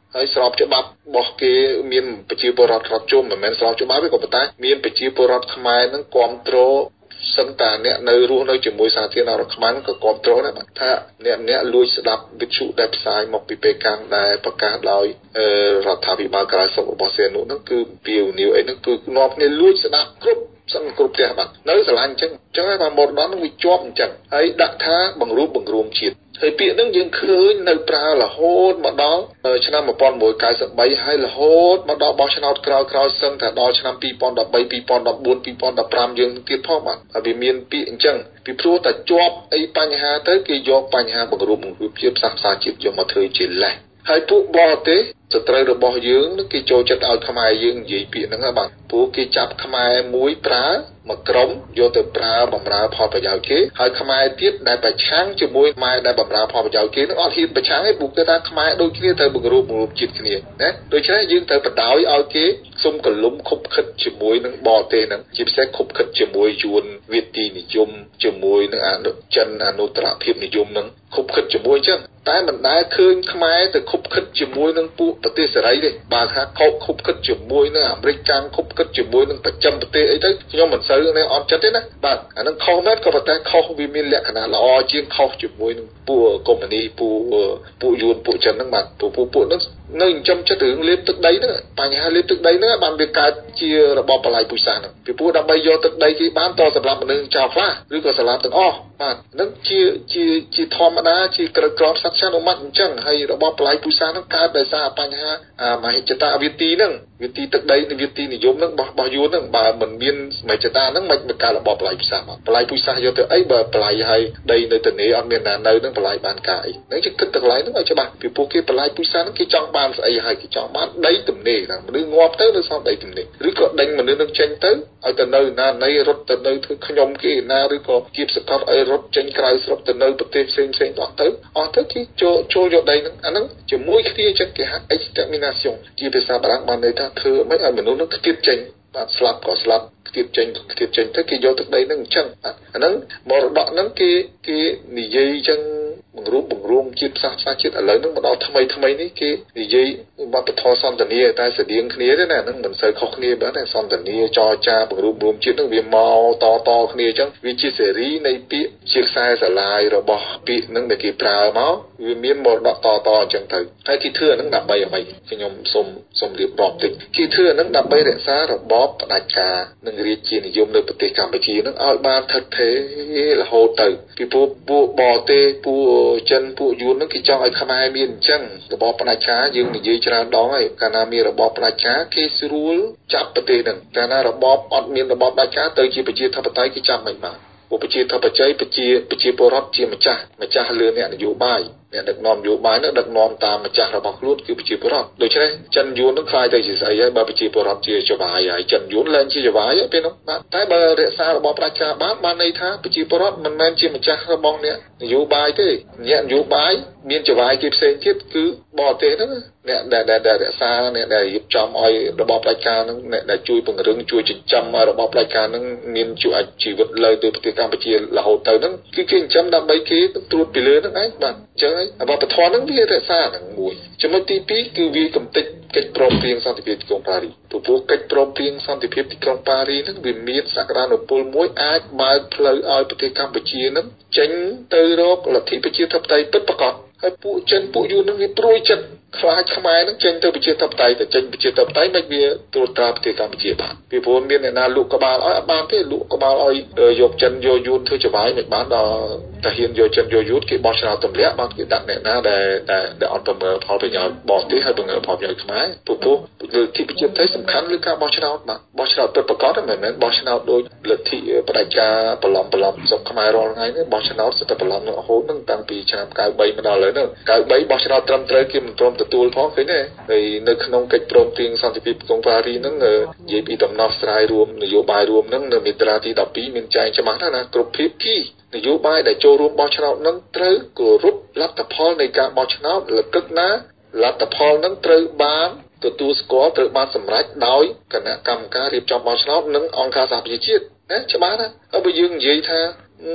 G: ហើយស្របច្បាប់របស់គេមានប្រជាពលរដ្ឋរត់ជុំមិនមែនស្របច្បាប់ទេក៏ប៉ុន្តែមានប្រជាពលរដ្ឋខ្មែរនឹងគ្រប់គ្រងសឹងតាអ្នកនៅរស់នៅជាមួយសាធារណរដ្ឋខ្មែរក៏គ្រប់គ្រងដែរថាអ្នកអ្នកលួចស្ដាប់វិទ្យុដែលផ្សាយមកពីពេកាំងដែលប្រកាសដោយរដ្ឋាភិបាលក្រៅស្រុករបស់សៀនុហ្នឹងគឺពីវនីវអីហ្នឹងគឺនាំគ្នាលួចស្ដាប់គ្រប់សឹងគ្រប់ផ្ទះបាទនៅស្រឡាញ់អញ្ចឹងអញ្ចឹងហើយបានមរតកហ្នឹងវាជាប់អញ្ចឹងហើយដាក់ថាបង្រួបបង្រួមជាតិហើយពាក្យហ្នឹងយើងឃើញនៅប្រើរហូតមកដល់ឆ្នាំmột nghìn chín trăm chín mươi baហើយរហូតមកដល់បោះឆ្នោតក្រោយៗសឹងថាដល់ឆ្នាំhai nghìn mười ba hai nghìn mười bốn hai nghìn mười lămយើងទៀតផងបាទហើយវាមានពាក្យអញ្ចឹងពីព្រោះតែជាប់អីបញ្ហាទៅគេយកបញ្ហាបង្រួបបង្រួមជាតិផ្សះផ្សាជាតិយកមកធ្វើជាលេសហើយពួកបរទេសសត្រូវរបស់យើងគេចូលចិត្តឲ្យខ្មែរយើងនិយាយពាក្យហ្នឹងបាទព្រោះគេចាប់ខ្មែរមួយប្រើមកក្រុមយកទៅប្រើបំរើផលប្រយោជន៍គេហើយខ្មែរទៀតដែលប្រឆាំងជាមួយខ្មែរដែលបំរើផលប្រយោជន៍គេនឹងអត់ហ៊ានប្រឆាំងទេព្រោះគេថាខ្មែរដូចគ្នាទៅបង្រួបបង្រួមជាតិគ្នាណាដូច្នេះយើងត្រូវបដ ாய் ឲ្យគេសុំកលុំខុបខិតជាមួយនឹងបរទេសហ្នឹងជាពិសេសខុបខិតជាមួយយួនវាទីនិយមជាមួយនឹងអនុចិនអនុត្តរភាពនិយមហ្នឹងខុបខិតជាមួយអញ្ចឹងតែមិនដែលឃើញខ្មែរទៅខុបខិតជាមួយនឹងពួកប្រទេសសេរីទេបើថាខុបខុបខិតជាមួយនឹងអាមេរិកកាំងខុបខិតជាមួយនឹងប្រចាំប្រទេសអីទៅខ្ញុំមិនសូវនៅអត់ចិត្តទេណាបាទអានឹងខុសមែនក៏ប៉ុន្តែខុសវាមានលក្ខណៈល្អជាងខុសជាមួយនឹងពួកកុម្មុយនីពួកពួកយួនពួកចិនហ្នឹងបាទពួកពួកពួកហ្នឹងនៅចំចិត្តរឿងលេបទឹកដីហ្នឹងបញ្ហាលេបទឹកដីហ្នឹងបានវាកើតជារបបបលាយពូជសាសន៍ហ្នឹងពីព្រោះដើម្បីយកទឹកដីគេបានតសម្រាប់មនុស្សចោលខ្លះឬក៏សម្រាប់ទាំងអស់បាទហ្នឹងជាជាជាធម្មតាជាក្រឹតក្រមសត្វចានុម័តអញ្ចឹងហើយរបបបលាយពូជសាសន៍ហ្នឹងកើតដោយសារបញ្ហាមហិច្ឆតាវាទីហ្នឹងវាទីទឹកដីវាទីនិយមហ្នឹងរបស់យួនហ្នឹងបើមិនមានមហិច្ឆតាហ្នឹងមិនមិនកើតរបបបលាយពូជសាសន៍បលាយពូជសាសន៍យកទៅអីបើបលាយឲ្យដីនៅទនេអត់មានណានៅហ្នឹងបលាយបានការអីហ្នឹងជាគិតទៅកន្លែងហ្នឹងឲ្យច្បាស់ពីពួកគេបលាយពូជសាសន៍ហ្នឹងគេចង់បានស្អីហើយគេចង់បានដីទំនេរហ្នឹងមនុស្សងាប់ទៅនៅសល់ដីទំនេរឬក៏ដេញមនុស្សនឹងចេញទៅឲ្យទៅនៅណាណីរត់ទៅនៅធ្វើខ្ញុំគេណាឬក៏គៀបសកលឲ្យរត់ចេញក្រៅស្រុកទៅនៅប្រទេសផ្សេងផ្សេងអស់ទៅអស់ទៅគេចូលចូលយកដីហ្នឹងអាហ្នឹងជាមួយគ្នាចឹងគេហៅ extermination ជាភាសាបារាំងបានន័យថាធ្វើមិនឲ្យមនុស្សនឹងខ្ទាតចេញបាទស្លាប់ក៏ស្លាប់ខ្ទាតចេញខ្ទាតចេញទៅគេយកទឹកដីហ្នឹងអញ្ចឹងបាទអាហ្នឹងមរតកហ្នឹងគេគេនិយាយអញ្ចឹងបង្រួមបង្រួមជាតិផ្សះផ្សាជាតិឥឡូវហ្នឹងមកដល់ថ្មីថ្មីនេះគេនិយាយវប្បធម៌សន្តានាតែស្តៀងគ្នាទេណាហ្នឹងមិនសូវខុសគ្នាបាទតែសន្តានាចរចាបង្រួមរួមជាតិហ្នឹងវាមកតតគ្នាអញ្ចឹងវាជាសេរីនៃពាក្យជាខ្សែស្រឡាយរបស់ពាក្យហ្នឹងដែលគេប្រើមកវាមានមរតកតតអញ្ចឹងទៅហើយគេធ្វើអាហ្នឹងដើម្បីអ្វីខ្ញុំសូមសូមរៀបរាប់តិចគេធ្វើអាហ្នឹងដើម្បីរក្សារបបផ្ដាច់ការនិងរាជានិយមនៅប្រទេសកម្ពុជាហ្នឹងឲ្យបានថិតថេររហូតទៅពីព្រោះពួកបរទេសពួកចិនពួកយួនហ្នឹងគេចង់ឲ្យខ្មែរមានអញ្ចឹងរបបផ្ដាច់ការយើងនិយាយច្រើនដងហើយកាលណាមានរបបផ្ដាច់ការគេស្រួលចាប់ប្រទេសហ្នឹងកាលណារបបអត់មានរបបផ្ដាច់ការទៅជាប្រជាធិបតេយ្យគេចាប់មិនបានពួកប្រជាធិបតេយ្យប្រជាប្រជាពលរដ្ឋជាម្ចាស់ម្ចាស់លើអ្នកនយោបាយអ្នកដឹកនាំនយោបាយនោះដឹកនាំតាមម្ចាស់របស់ខ្លួនគឺប្រជាពលរដ្ឋដូច្នេះចិនយួននឹងខ្លាយទៅជាស្អីហើយបើប្រជាពលរដ្ឋជាចវាយហើយចិនយួនឡើងជាចវាយពេលនោះបាទតែបើរក្សារបបប្រជាបានបានន័យថាប្រជាពលរដ្ឋមិនមែនជាម្ចាស់របស់អ្នកនយោបាយទេអ្នកនយោបាយមានចវាយគេផ្សេងទៀតគឺបរទេសហ្នឹងអ្នកដែលដែលរក្សាអ្នកដែលរៀបចំឲ្យរបបប្រជាហ្នឹងអ្នកដែលជួយពង្រឹងជួយចិញ្ចឹមឲ្យរបបប្រជាហ្នឹងមានជីវិតលើទៅប្រទេសកម្ពុជារហូតទៅហ្នឹងគឺគេចិញ្ចឹមដើម្បីគេត្រួតពីលើហ្នឹងឯងបាទអញ្ចឹងវប្បធម៌ហ្នឹងវារក្សាហ្នឹងមួយចំណុចទីពីរគឺវាកំទេចកិច្ចព្រមព្រៀងសន្តិភាពទីក្រុងប៉ារីសព្រោះកិច្ចព្រមព្រៀងសន្តិភាពទីក្រុងប៉ារីសហ្នឹងវាមានសក្តានុពលមួយអាចបើកផ្លូវឲ្យប្រទេសកម្ពុជាហ្នឹងចេញទៅរកលទ្ធិប្រជាធិបតេយ្យពិតប្រាកដហើយពួកចិនពួកយួនហ្នឹងវាព្រួយចិត្តខ្លាចខ្មែរនឹងចេញទៅប្រជាធិបតេយ្យទៅចេញប្រជាធិបតេយ្យមិនវាត្រួតត្រាប្រទេសកម្ពុជាបានពីព្រោះមានអ្នកណាលក់ក្បាលឲ្យអត់បានទេលក់ក្បាលឲ្យយកចិនយកយួនធ្វើចវាយមិនបានដល់តែហ៊ានយកចិនយកយួនគេបោះឆ្នោតទម្លាក់បានគេដាក់អ្នកណាដែលដែលអត់ប្រមើលផលប្រយោជន៍បរទេសហើយប្រមើលផលប្រយោជន៍ខ្មែរព្រោះព្រោះលទ្ធិប្រជាធិបតេយ្យសំខាន់លើការបោះឆ្នោតបាទបោះឆ្នោតពិតប្រាកដមិនមែនបោះឆ្នោតដោយលទ្ធិផ្ដាច់ការប្រឡំប្រឡំសុខខ្មែររាល់ថ្ងៃនេះបោះឆ្នោតសិតតែប្រឡំរហូតនឹងតាំងពីឆ្នាំ九三មកដល់ឥឡូវហ្នឹង九三បោះឆ្នោតត្រឹមត្រូវគេមិនព្រមទទួលផងឃើញទេហើយនៅក្នុងកិច្ចព្រមព្រៀងសន្តិភាពក្រុងប៉ារីសហ្នឹងនិយាយពីដំណោះស្រាយរួមនយោបាយរួមហ្នឹងនៅមាត្រាទីដប់ពីរមានចែងច្បាស់ណាស់ណាគ្រប់ភាគីនយោបាយដែលចូលរួមបោះឆ្នោតហ្នឹងត្រូវគោរពលទ្ធផលនៃការបោះឆ្នោតលកឹកណាលទ្ធផលហ្នឹងត្រូវបានទទួលស្គាល់ត្រូវបានសម្រេចដោយគណៈកម្មការរៀបចំបោះឆ្នោតនិងអង្គការសហប្រជាជាតិណាច្បាស់ណាហើយបើយើងនិយាយថា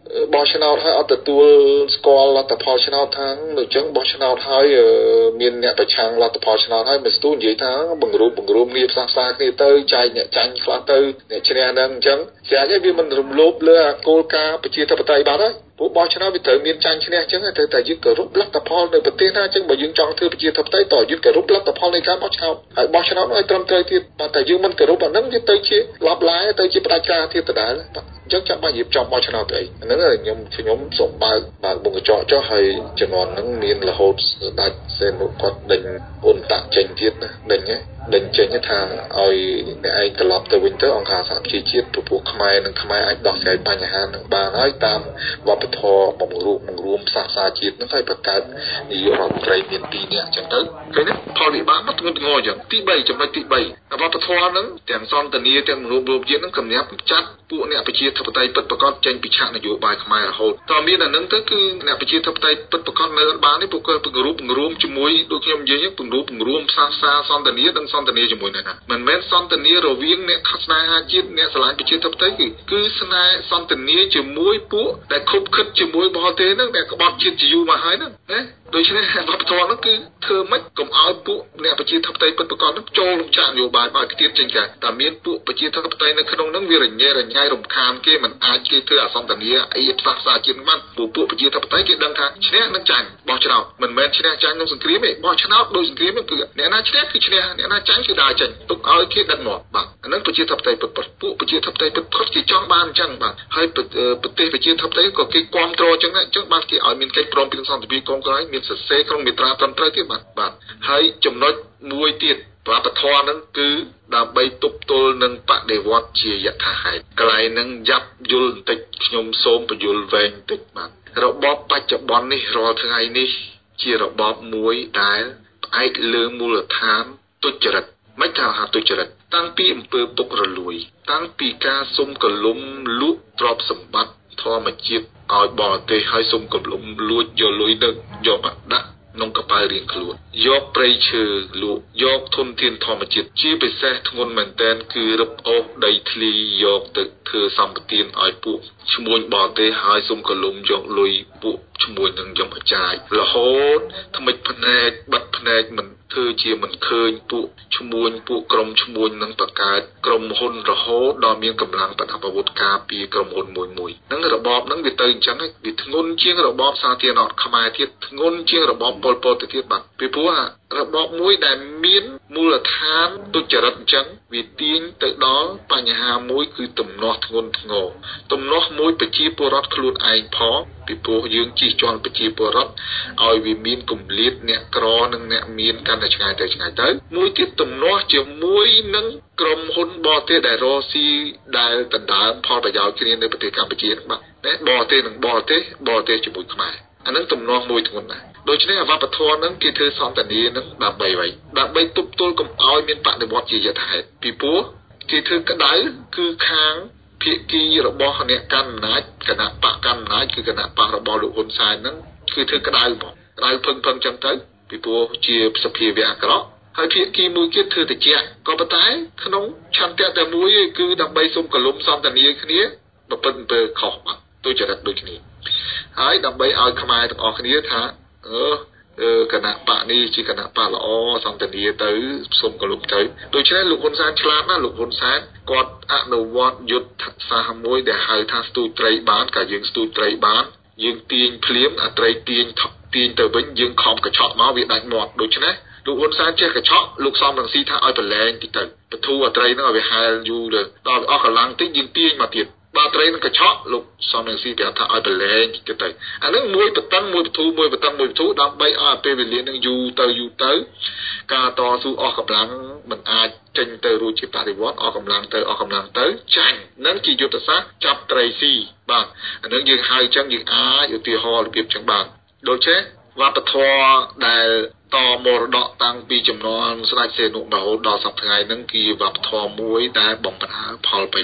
G: បោះឆ្នោតហើយអត់ទទួលស្គាល់លទ្ធផលឆ្នោតថាដូចចឹងបោះឆ្នោតហើយមានអ្នកប្រឆាំងលទ្ធផលឆ្នោតហើយមិនស្ទូលនិយាយថាបង្រួបបង្រួមគ្នាផ្សះផ្សាគ្នាទៅចែកអ្នកចាញ់ខ្លះទៅអ្នកឈ្នះហ្នឹងអញ្ចឹងស្រាប់តែវាមិនរំលោភលើអាគោលការណ៍ប្រជាធិបតេយ្យបាត់ហើយពួកបោះឆ្នោតវាត្រូវមានចាញ់ឈ្នះអញ្ចឹងត្រូវតែយើងគោរពលទ្ធផលនៅប្រទេសណាអញ្ចឹងបើយើងចង់ធ្វើប្រជាធិបតេយ្យតើយើងគោរពលទ្ធផលនៃការបោះឆ្នោតហើយបោះឆ្នោតឲ្យត្រឹមត្រូវទៀតបើតែយើងមិនគោរពអាហ្នឹងវាទៅជាឡប់ឡាយទៅជាផ្ដាច់ការទៀតដដែលអញ្ចឹងចាំបាច់រៀបចំបោះឆ្នោតទៅអីហ្នឹងខ្ញុំខ្ញុំសូមបើកបើកបង្កចោចចុះហើយជំនាន់ហ្នឹងមានរហូតដាច់សេនុគាត់ដេញអ៊ុនតាក់ចេញទៀតណាដេញហ៎ដេញចេញថាឲ្យអ្នកឯងត្រឡប់ទៅវិញទៅអង្គការសហប្រជាជាតិពពួកខ្មែរនិងខ្មែរអាចដោះស្រាយបញ្ហាហ្នឹងបានហើយតាមវប្បធម៌បង្រួបបង្រួមសាសនាជាតិហ្នឹងហើយបង្កើតនាយករដ្ឋមន្ត្រីមានពីរនាក់អញ្ចឹងទៅឃើញទេផលវិបាកមកធ្ងន់ធ្ងរអញ្ចឹងទី3ចំណុចទី3វប្បធម៌ហ្នឹងទាំងសន្តានាទាំងបង្រួបបង្រួមជាតិហ្នឹងគំនាបចាត់ពួកអ្នកប្រជាធិបតេយ្យពិតប្រាកដចេញពីឆាកនយោបាយខ្មែររហូតតើមានអាហ្នឹងទៅគឺអ្នកប្រជាធិបតេយ្យពិតប្រាកដនៅអត់បានទេពួកគាត់បង្រួបបង្រួមជាមួយដូចខ្ញុំនិយាយបង្រួបបង្រួមសាសនាសន្តានានិងសន្តានាជាមួយនឹងណាមិនមែនសន្តានារវាងអ្នកស្នេហាជាតិអ្នកស្រឡាញ់ប្រជាធិបតេយ្យគឺគឺស្នេហ៍សន្តានាជាមួយពួកដែលខុបខិតជាមួយបរទេសហ្នឹងដែលក្បត់ជាតិជាយូរមកហើយហ្នឹងណាដូច្នេះវប្បធម៌ហ្នឹងគឺធ្វើម៉េចកុំឲ្យពួកអ្នកប្រជាធិបតេយ្យពិតប្រាកដហ្នឹងចូលក្នុងចាកនយោបាយបើខ្ទៀតចេញការតែមានពួកប្រជាធិបតេយ្យនៅក្នុងហ្នឹងវារញ៉េរញ៉ៃរំខានគេមិនអាចគេធ្វើអសន្តានាអីផ្សះផ្សាជាតិបានពួកពួកប្រជាធិបតេយ្យគេដឹងថាឈ្នះនឹងចាញ់បោះឆ្នោតមិនមែនឈ្នះចាញ់ក្នុងសង្គ្រាមទេបោះឆ្នោតដោយសង្គ្រាមគឺអ្នកណាឈ្នះគឺឈ្នះអ្នកណាចាញ់គឺដើរចាញ់ទុកឲ្យគេដឹកមកបាទអានឹងប្រជាធិបតេយ្យពិតៗពួកប្រជាធិបតេយ្យពិតៗគេចង់បានអញ្ចឹងបាទហើយប្រទេសប្រជាធិបតេយ្យក៏គេគាំទ្រអញ្ចឹងអញ្ចឹងបានគេឲ្យមានកិច្ចព្រមព្រៀងសន្តិភាពកងក្រោយមានសរសេរក្នុងមាត្រាត្រឹមត្រូវទៀតបាទបាទហើយចំណុចមួយទៀតវប្បធម៌ហ្នឹងគឺដើម្បីទប់ទល់នឹងបដិវត្តជាយថាហេតុកន្លែងហ្នឹងយ៉ាប់យល់បន្តិចខ្ញុំសូមបញ្យល់វែងបន្តិចបាទរបបបច្ចុប្បន្ននេះរាល់ថ្ងៃនេះជារបបមួយដែលផ្អែកលើមូលដ្ឋានទុច្ចរិតមិនថាហៅទុច្ចរិតតាំងពីអំពើពុករលួយតាំងពីការសុំកលុំលក់ទ្រព្យសម្បត្តិធម្មជាតិឲ្យបរទេសហើយសុំកលុំលួចយកលុយទៅយកមកដាក់ក្នុងកប៉ាល់រៀងខ្លួនយកព្រៃឈើលក់យកធនធានធម្មជាតិជាពិសេសធ្ងន់មែនទែនគឺរឹបអូសដីធ្លីយកទៅធ្វើសម្បទានឲ្យពួកឈ្មួញបរទេសហើយសុំកលុំយកលុយពួកឈ្មួញនឹងយកមកចាយរហូតថ្មិចភ្នែកបិទភ្នែកមិនធ្វើជាមិនឃើញពួកឈ្មួញពួកក្រុមឈ្មួញនឹងបង្កើតក្រុមហ៊ុនរហូតដល់មានកម្លាំងប្រដាប់អាវុធការពារក្រុមហ៊ុនមួយមួយហ្នឹងរបបហ្នឹងវាទៅអញ្ចឹងវាធ្ងន់ជាងរបបសាធារណរដ្ឋខ្មែរទៀតធ្ងន់ជាងរបបប៉ុលពតទៅទៀតបាទពីព្រោះរបបមួយដែលមានមូលដ្ឋានទុច្ចរិតអញ្ចឹងវាទាញទៅដល់បញ្ហាមួយគឺទំនាស់ធ្ងន់ធ្ងរទំនាស់មួយប្រជាពលរដ្ឋខ្លួនឯងផងពីព្រោះយើងជិះជាន់ប្រជាពលរដ្ឋឲ្យវាមានគម្លាតអ្នកក្រនិងអ្នកមានកាន់តែឆ្ងាយទៅឆ្ងាយទៅមួយទៀតទំនាស់ជាមួយនឹងក្រុមហ៊ុនបរទេសដែលរកស៊ីដែលដណ្ដើមផលប្រយោជន៍គ្នានៅប្រទេសកម្ពុជាហ្នឹងបាទណាបរទេសនិងបរទេសបរទេសជាមួយខ្មែរអានឹងទំនាស់មួយធ្ងន់ណាស់ដូច្នេះអវប្បធម៌ហ្នឹងគេធ្វើសន្តានាហ្នឹងដើម្បីអ្វីដើម្បីទប់ទល់កុំឲ្យមានបដិវត្តជាយថាហេតុពីព្រោះគេធ្វើក្តៅគឺខាងភាគីរបស់អ្នកកាន់អំណាចគណៈបកកាន់អំណាចគឺគណៈបករបស់លោកហ៊ុនសែនហ្នឹងគឺធ្វើក្តៅមកក្តៅភឹងភឹងចឹងទៅពីព្រោះជាសភាវៈអាក្រក់ហើយភាគីមួយទៀតធ្វើតិចក៏ប៉ុន្តែក្នុងឆន្ទៈតែមួយគឺដើម្បីសុំកលុំសន្តានាគ្នាប្រពន្ធអំពើខុសបាទទុច្ចរិតដូចគ្នាហើយដើម្បីឲ្យខ្មែរទាំងអស់គ្នាថាអឺគណៈបកនេះជាគណៈបកល្អសន្តានាទៅសុំកលុំទៅដូច្នេះលោកហ៊ុនសែនឆ្លាតណាស់លោកហ៊ុនសែនគាត់អនុវត្តយុទ្ធសាស្ត្រមួយដែលហៅថាស្ទូចត្រីបានកាលយើងស្ទូចត្រីបានយើងទាញភ្លាមអាត្រីទាញទាញទៅវិញយើងខំកញ្ឆក់មកវាដាច់មាត់ដូច្នេះលោកហ៊ុនសែនចេះកញ្ឆក់លោកសំរងស៊ីថាឲ្យប្រឡែងតិចទៅបធូរអាត្រីហ្នឹងឲ្យវាហែលយូរទៅដល់អស់កម្លាំងតិចយើងទាញមកទៀតបើត្រីនឹងកញ្ឆក់លោកសំរងស៊ីប្រាប់ថាឲ្យប្រឡែងតិចទៅអាហ្នឹងមួយបតឹងមួយបធូរមួយបតឹងមួយបធូរដើម្បីឲ្យពេលវេលានឹងយូរទៅយូរទៅការតស៊ូអស់កម្លាំងមិនអាចចេញទៅរួចជាបដិវត្តអស់កម្លាំងទៅអស់កម្លាំងទៅចាញ់នឹងជាយុទ្ធសាស្ត្រចាប់ត្រីស៊ីបាទអាហ្នឹងយើងហៅអញ្ចឹងយើងអាចឧទាហរណ៍របៀបចឹងបានដូច្នេះវប្បធម៌ដែលតមរតកតាំងពីចំនួនស្ដេចសីហនុរហូតដល់សប្តាហ៍ថ្ងៃហ្នឹងគឺវប្បធម៌មួយដែលបំរើផលប្រយោជន៍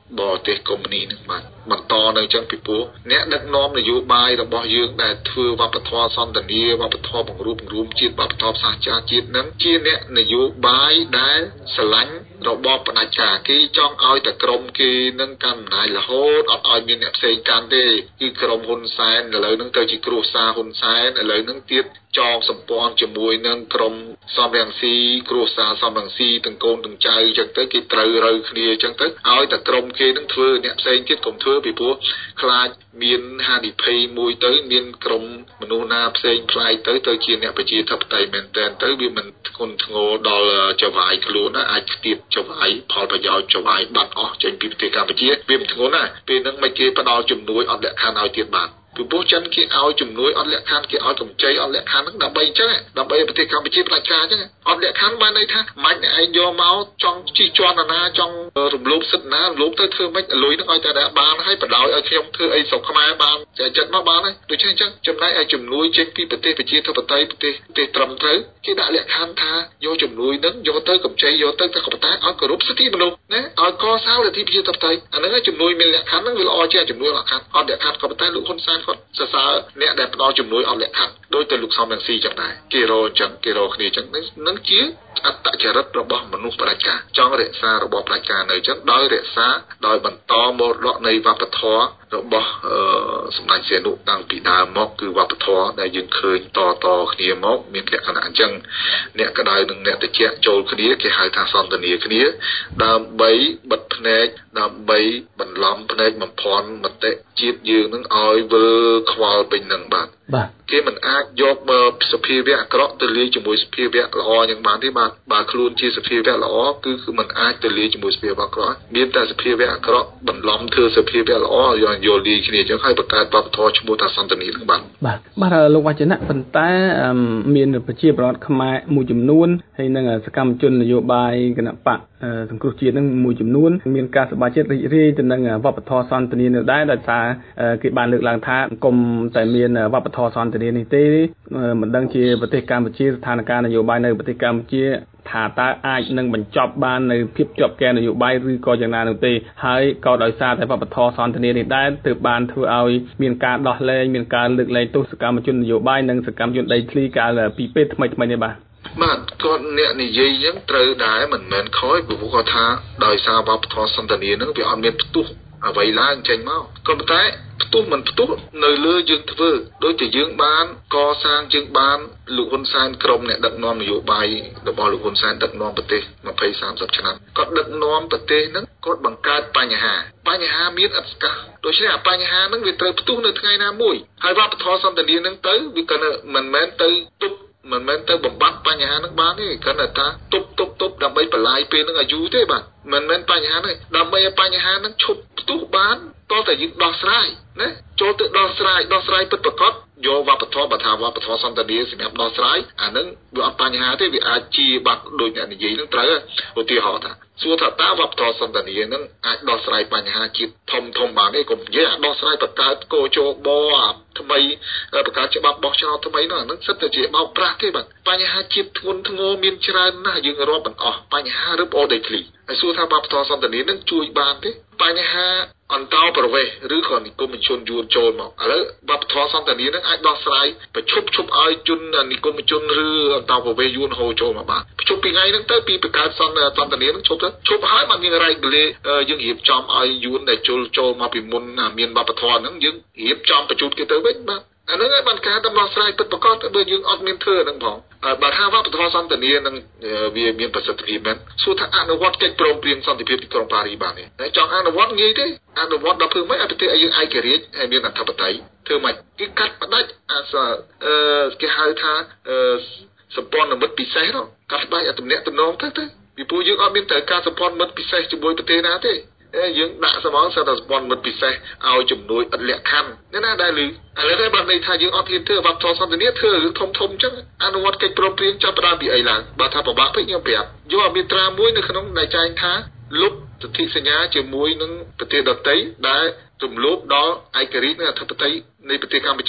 G: បរទេសកុម្មុយនីសនឹងបានបន្តនៅចឹងពីព្រោះអ្នកដឹកនាំនយោបាយរបស់យើងដែលធ្វើវប្បធម៌សន្តានាវប្បធម៌បង្រួបបង្រួមជាតិវប្បធម៌សាសនាជាតិនឹងជាអ្នកនយោបាយដែលស្រឡាញ់របបផ្ដាច់ការគេចង់ឲ្យតែក្រុមគេនឹងកាន់អំណាចរហូតអត់ឲ្យមានអ្នកផ្សេងកាន់ទេគឺក្រុមហ៊ុនសែនឥឡូវហ្នឹងទៅជាគ្រួសារហ៊ុនសែនឥឡូវហ្នឹងទៀតចងសម្ព័ន្ធជាមួយនឹងក្រុមសំរងស៊ីគ្រួសារសំរងស៊ីទាំងកូនទាំងចៅអញ្ចឹងទៅគេត្រូវរើគ្នាអញ្ចឹងទៅឲ្យតែក្រុមគេនឹងធ្វើអ្នកផ្សេងទៀតកុំធ្វើពីព្រោះខ្លាចមានហានិភ័យមួយទៅមានក្រុមមនុស្សណាផ្សេងផ្លាយទៅទៅជាអ្នកប្រជាធិបតេយ្យមែនទែនទៅវាមិនធ្ងន់ធ្ងរដល់ចវាយខ្លួនណាអាចខ្ទាតចវាយផលប្រយោជន៍ចវាយបាត់អស់ចេញពីប្រទេសកម្ពុជាវាមិនធ្ងន់ណាពេលហ្នឹងមិនគេផ្ដល់ជំនួយអត់លក្ខខណ្ឌឲ្យទៀតបានពីព្រោះចិនគេឲ្យជំនួយអត់លក្ខខណ្ឌគេឲ្យកម្ចីអត់លក្ខខណ្ឌហ្នឹងដើម្បីអញ្ចឹងដើម្បីប្រទេសកម្ពុជាផ្ដាច់ការអញ្ចឹងអត់លក្ខខណ្ឌបានន័យថាមិនឯងយកមកចង់ជិះជាន់ណាចង់រំលោភសិទ្ធិណារំលោភទៅធ្វើមិនលុយហ្នឹងឲ្យតែបានហើយបដ ாய் ឲ្យខ្ញុំធ្វើអីស្រុកខ្មែរបានចេះចិត្តមកបានហើយដូច្នេះអញ្ចឹងចំណែកឲ្យជំនួយចេញពីប្រទេសប្រជាធិបតេយ្យប្រទេសប្រទេសត្រឹមត្រូវគេដាក់លក្ខខណ្ឌថាយកជំនួយហ្នឹងយកទៅកម្ចីយកទៅតែក៏ប៉ុន្តែឲ្យគោរពសិទ្ធិមនុស្សណាឲ្យកសាងលទ្ធិប្រជាធិបតេយ្យអាហ្នឹងជំនួយមានលក្ខខណ្ឌហ្នឹងវាល្អជាងជំនួយលក្ខខណ្ឌអត់លក្ខខណ្ឌក៏ប៉ុន្តែលោកហ៊ុនសែនគាត់សរសើរអ្នកដែលផ្ដល់ជំនួយអត់លក្ខខណ្ឌដោយទៅលោកសំរងស៊ីចឹងដែរគេរអញ្ចឹងគេរគ្នាចឹងនឹងជាអត្តចរិតរបស់មនុស្សប្រជាការចង់រក្សារបបប្រជាការនៅចឹងដោយរក្សាដោយបន្តមរតកនៃវប្បធម៌របស់សម្ដេចសីហនុតាំងពីដើមមកគឺវប្បធម៌ដែលយើងឃើញតតគ្នាមកមានលក្ខណៈអញ្ចឹងអ្នកក្តៅនិងអ្នកត្រជាក់ចូលគ្នាគេហៅថាសន្តានាគ្នាដើម្បីបិទភ្នែកដើម្បីបន្លំភ្នែកបំភាន់មតិជាតិយើងនឹងឲ្យវិលខ្វល់ពេញនឹងបាទបាទគេមិនអាចយកសភាវៈអាក្រក់ទៅលាយជាមួយសភាវៈល្អយ៉ាងបានទេបាទបើខ្លួនជាសភាវៈល្អគឺគឺមិនអាចទៅលាយជាមួយសភាវៈអាក្រក់មានតែសភាវៈអាក្រក់បន្លំធ្វើសភាវៈល្អយកយកលាយគ្នាចឹងហើយបង្កើតវប្បធម៌ឈ្មោះថាសន្តានានឹងបាទបាទបាទលោកវចនៈប៉ុន្តែមានប្រជាប្រដ្ឋខ្មែរមួយចំនួនហើយនឹងសកម្មជននយោបាយគណៈបកសង្គ្រោះជាតិនឹងមួយចំនួនមានការសប្បាយចិត្តរីករាយទៅនឹងវប្បធម៌សន្តានានៅដែរដោយសារគេបានលើកឡើងថាគុំតែមានវប្បធម៌សន្តានានេះទេមិនដឹងជាប្រទេសកម្ពុជាស្ថានភាពនយោបាយនៅប្រទេសកម្ពុជាថាតើអាចនឹងបញ្ចប់បាននៅភាពជាប់កែនយោបាយឬក៏យ៉ាងណានោះទេហើយក៏ដោយសារតែវប្បធម៌សន្តានានេះដែរទើបបានធ្វើឲ្យមានការដោះលែងមានការលើកលែងទោសកម្មជននយោបាយនិងសកម្មជនដីធ្លីកាលពីពេលថ្មីថ្មីនេះបាទបាទគាត់អ្នកនិយាយអញ្ចឹងត្រូវដែរមិនមែនខ້ອຍព្រោះគាត់ថាដោយសារវប្បធម៌សន្តានានឹងវាអត់មានផ្ទុះអ្វីឡើងចេញមកក៏ប៉ុន្តែផ្ទុះមិនផ្ទុះនៅលើយើងធ្វើដូចជាយើងបានកសាងយើងបានលោកហ៊ុនសែនក្រុមអ្នកដឹកនាំនយោបាយរបស់លោកហ៊ុនសែនដឹកនាំប្រទេសยี่สิบ สามสิบឆ្នាំគាត់ដឹកនាំប្រទេសហ្នឹងគាត់បង្កើតបញ្ហាបញ្ហាមានអត់ស្កះដូច្នេះអាបញ្ហាហ្នឹងវាត្រូវផ្ទុះនៅថ្ងៃណាមួយហើយវប្បធម៌សន្តានាហ្នឹងទៅវាក៏មិនមែនទៅទប់មិនមែនទៅបំបត្តិបញ្ហាហ្នឹងបានទេគាត់ថាទប់ទប់ទប់ដើម្បីបន្លាយពេលហ្នឹងឲ្យយូរទេបាទមិនមែនបញ្ហាហ្នឹងដើម្បីឲ្យបញ្ហាហ្នឹងឈប់ផ្ទុះបានតោះតែយើងដោះស្រាយណាចូលទៅដោះស្រាយដោះស្រាយពិតប្រាកដយកវប្បធម៌បើថាវប្បធម៌សន្តានាសម្រាប់ដោះស្រាយអាហ្នឹងវាអត់បញ្ហាទេវាអាចជាបាត់ដូចអ្នកនិយាយហ្នឹងត្រូវឧទាហរណ៍ថាសួរថាតើវប្បធម៌សន្តានាហ្នឹងអាចដោះស្រាយបញ្ហាជាតិធំធំបានទេកុំនិយាយអាចដោះស្រាយបង្កើតកោជបអាថ្មីបង្កើតច្បាប់បោះឆ្នោតថ្មីនោះអាហ្នឹងសិតតែជាបោកប្រាស់ទេបាទបញ្ហាជាតិធ្ងន់ធ្ងរមានច្រើនណាស់យើងរាប់មិនអស់បញ្ហារឹបអូដីធ្លីហើយសួរថាវប្បធម៌សន្តានានឹងជួយបានទេបញ្ហាអន្តោប្រវេសន៍ឬក៏និគមជនយួនចូលមកឥឡូវវប្បធម៌សន្តានានឹងអាចដោះស្រាយប្រឈប់ឈប់ឲ្យជននិគមជនឬអន្តោប្រវេសន៍យួនហូរចូលមកបានប្រឈប់ពីថ្ងៃហ្នឹងទៅពីបង្កើតសន្តាសន្តានានឹងឈប់ទៅឈប់ហើយបានយើងរែកលេយើងរៀបចំឲ្យយួនដែលចូលចូលមកពីមុនមានវប្បធម៌ហ្នឹងយើងរៀបចំបញ្ជូនគេទៅវិញបាទអានោះឯងបានការដំណោះស្រាយពិតប្រាកដបើយើងអត់មានធ្វើហ្នឹងផងបើថាវប្បធម៌សន្តានានឹងវាមានប្រសិទ្ធភាពមែនសួរថាអនុវត្តកិច្ចព្រមព្រៀងសន្តិភាពទីក្រុងប៉ារីសបានទេតែចង់អនុវត្តងាយទេអនុវត្តដល់ធ្វើម៉េចឲ្យប្រទេសឲ្យយើងឯករាជ្យហើយមានអធិបតេយ្យធ្វើម៉េចគេកាត់ផ្ដាច់អាសាអឺគេហៅថាអឺសម្ព័ន្ធមិត្តពិសេសនោះកាត់ផ្ដាច់ឲ្យទំនាក់ទំនងទៅទៅពីព្រោះយើងអត់មានត្រូវការសម្ព័ន្ធមិត្តពិសេសជាមួយប្រទេសណាទេយើងដាក់ស្មងសិតតែសម្ព័ន្ធមិត្តពិសេសឲ្យជំនួយឥតលក្ខខណ្ឌណាណាដែលឮឥឡូវនេះបានន័យថាយើងអត់ហ៊ានធ្វើវប្បធម៌សន្តានាធ្វើរឿងធំធំអញ្ចឹងអនុវត្តកិច្ចព្រមព្រៀងចាប់ផ្ដើមពីអីឡើងបើថាប្របាក់ពេកខ្ញុំប្រាប់យកអមេត្រាមួយនៅក្នុងដែលចែងថាលុបសន្ធិសញ្ញាជាមួយនឹងប្រទេសដទៃដែលរំលោភដល់ឯករាជ្យនិងអធិបតេយ្យនៃប្រទេសកម្ពុជា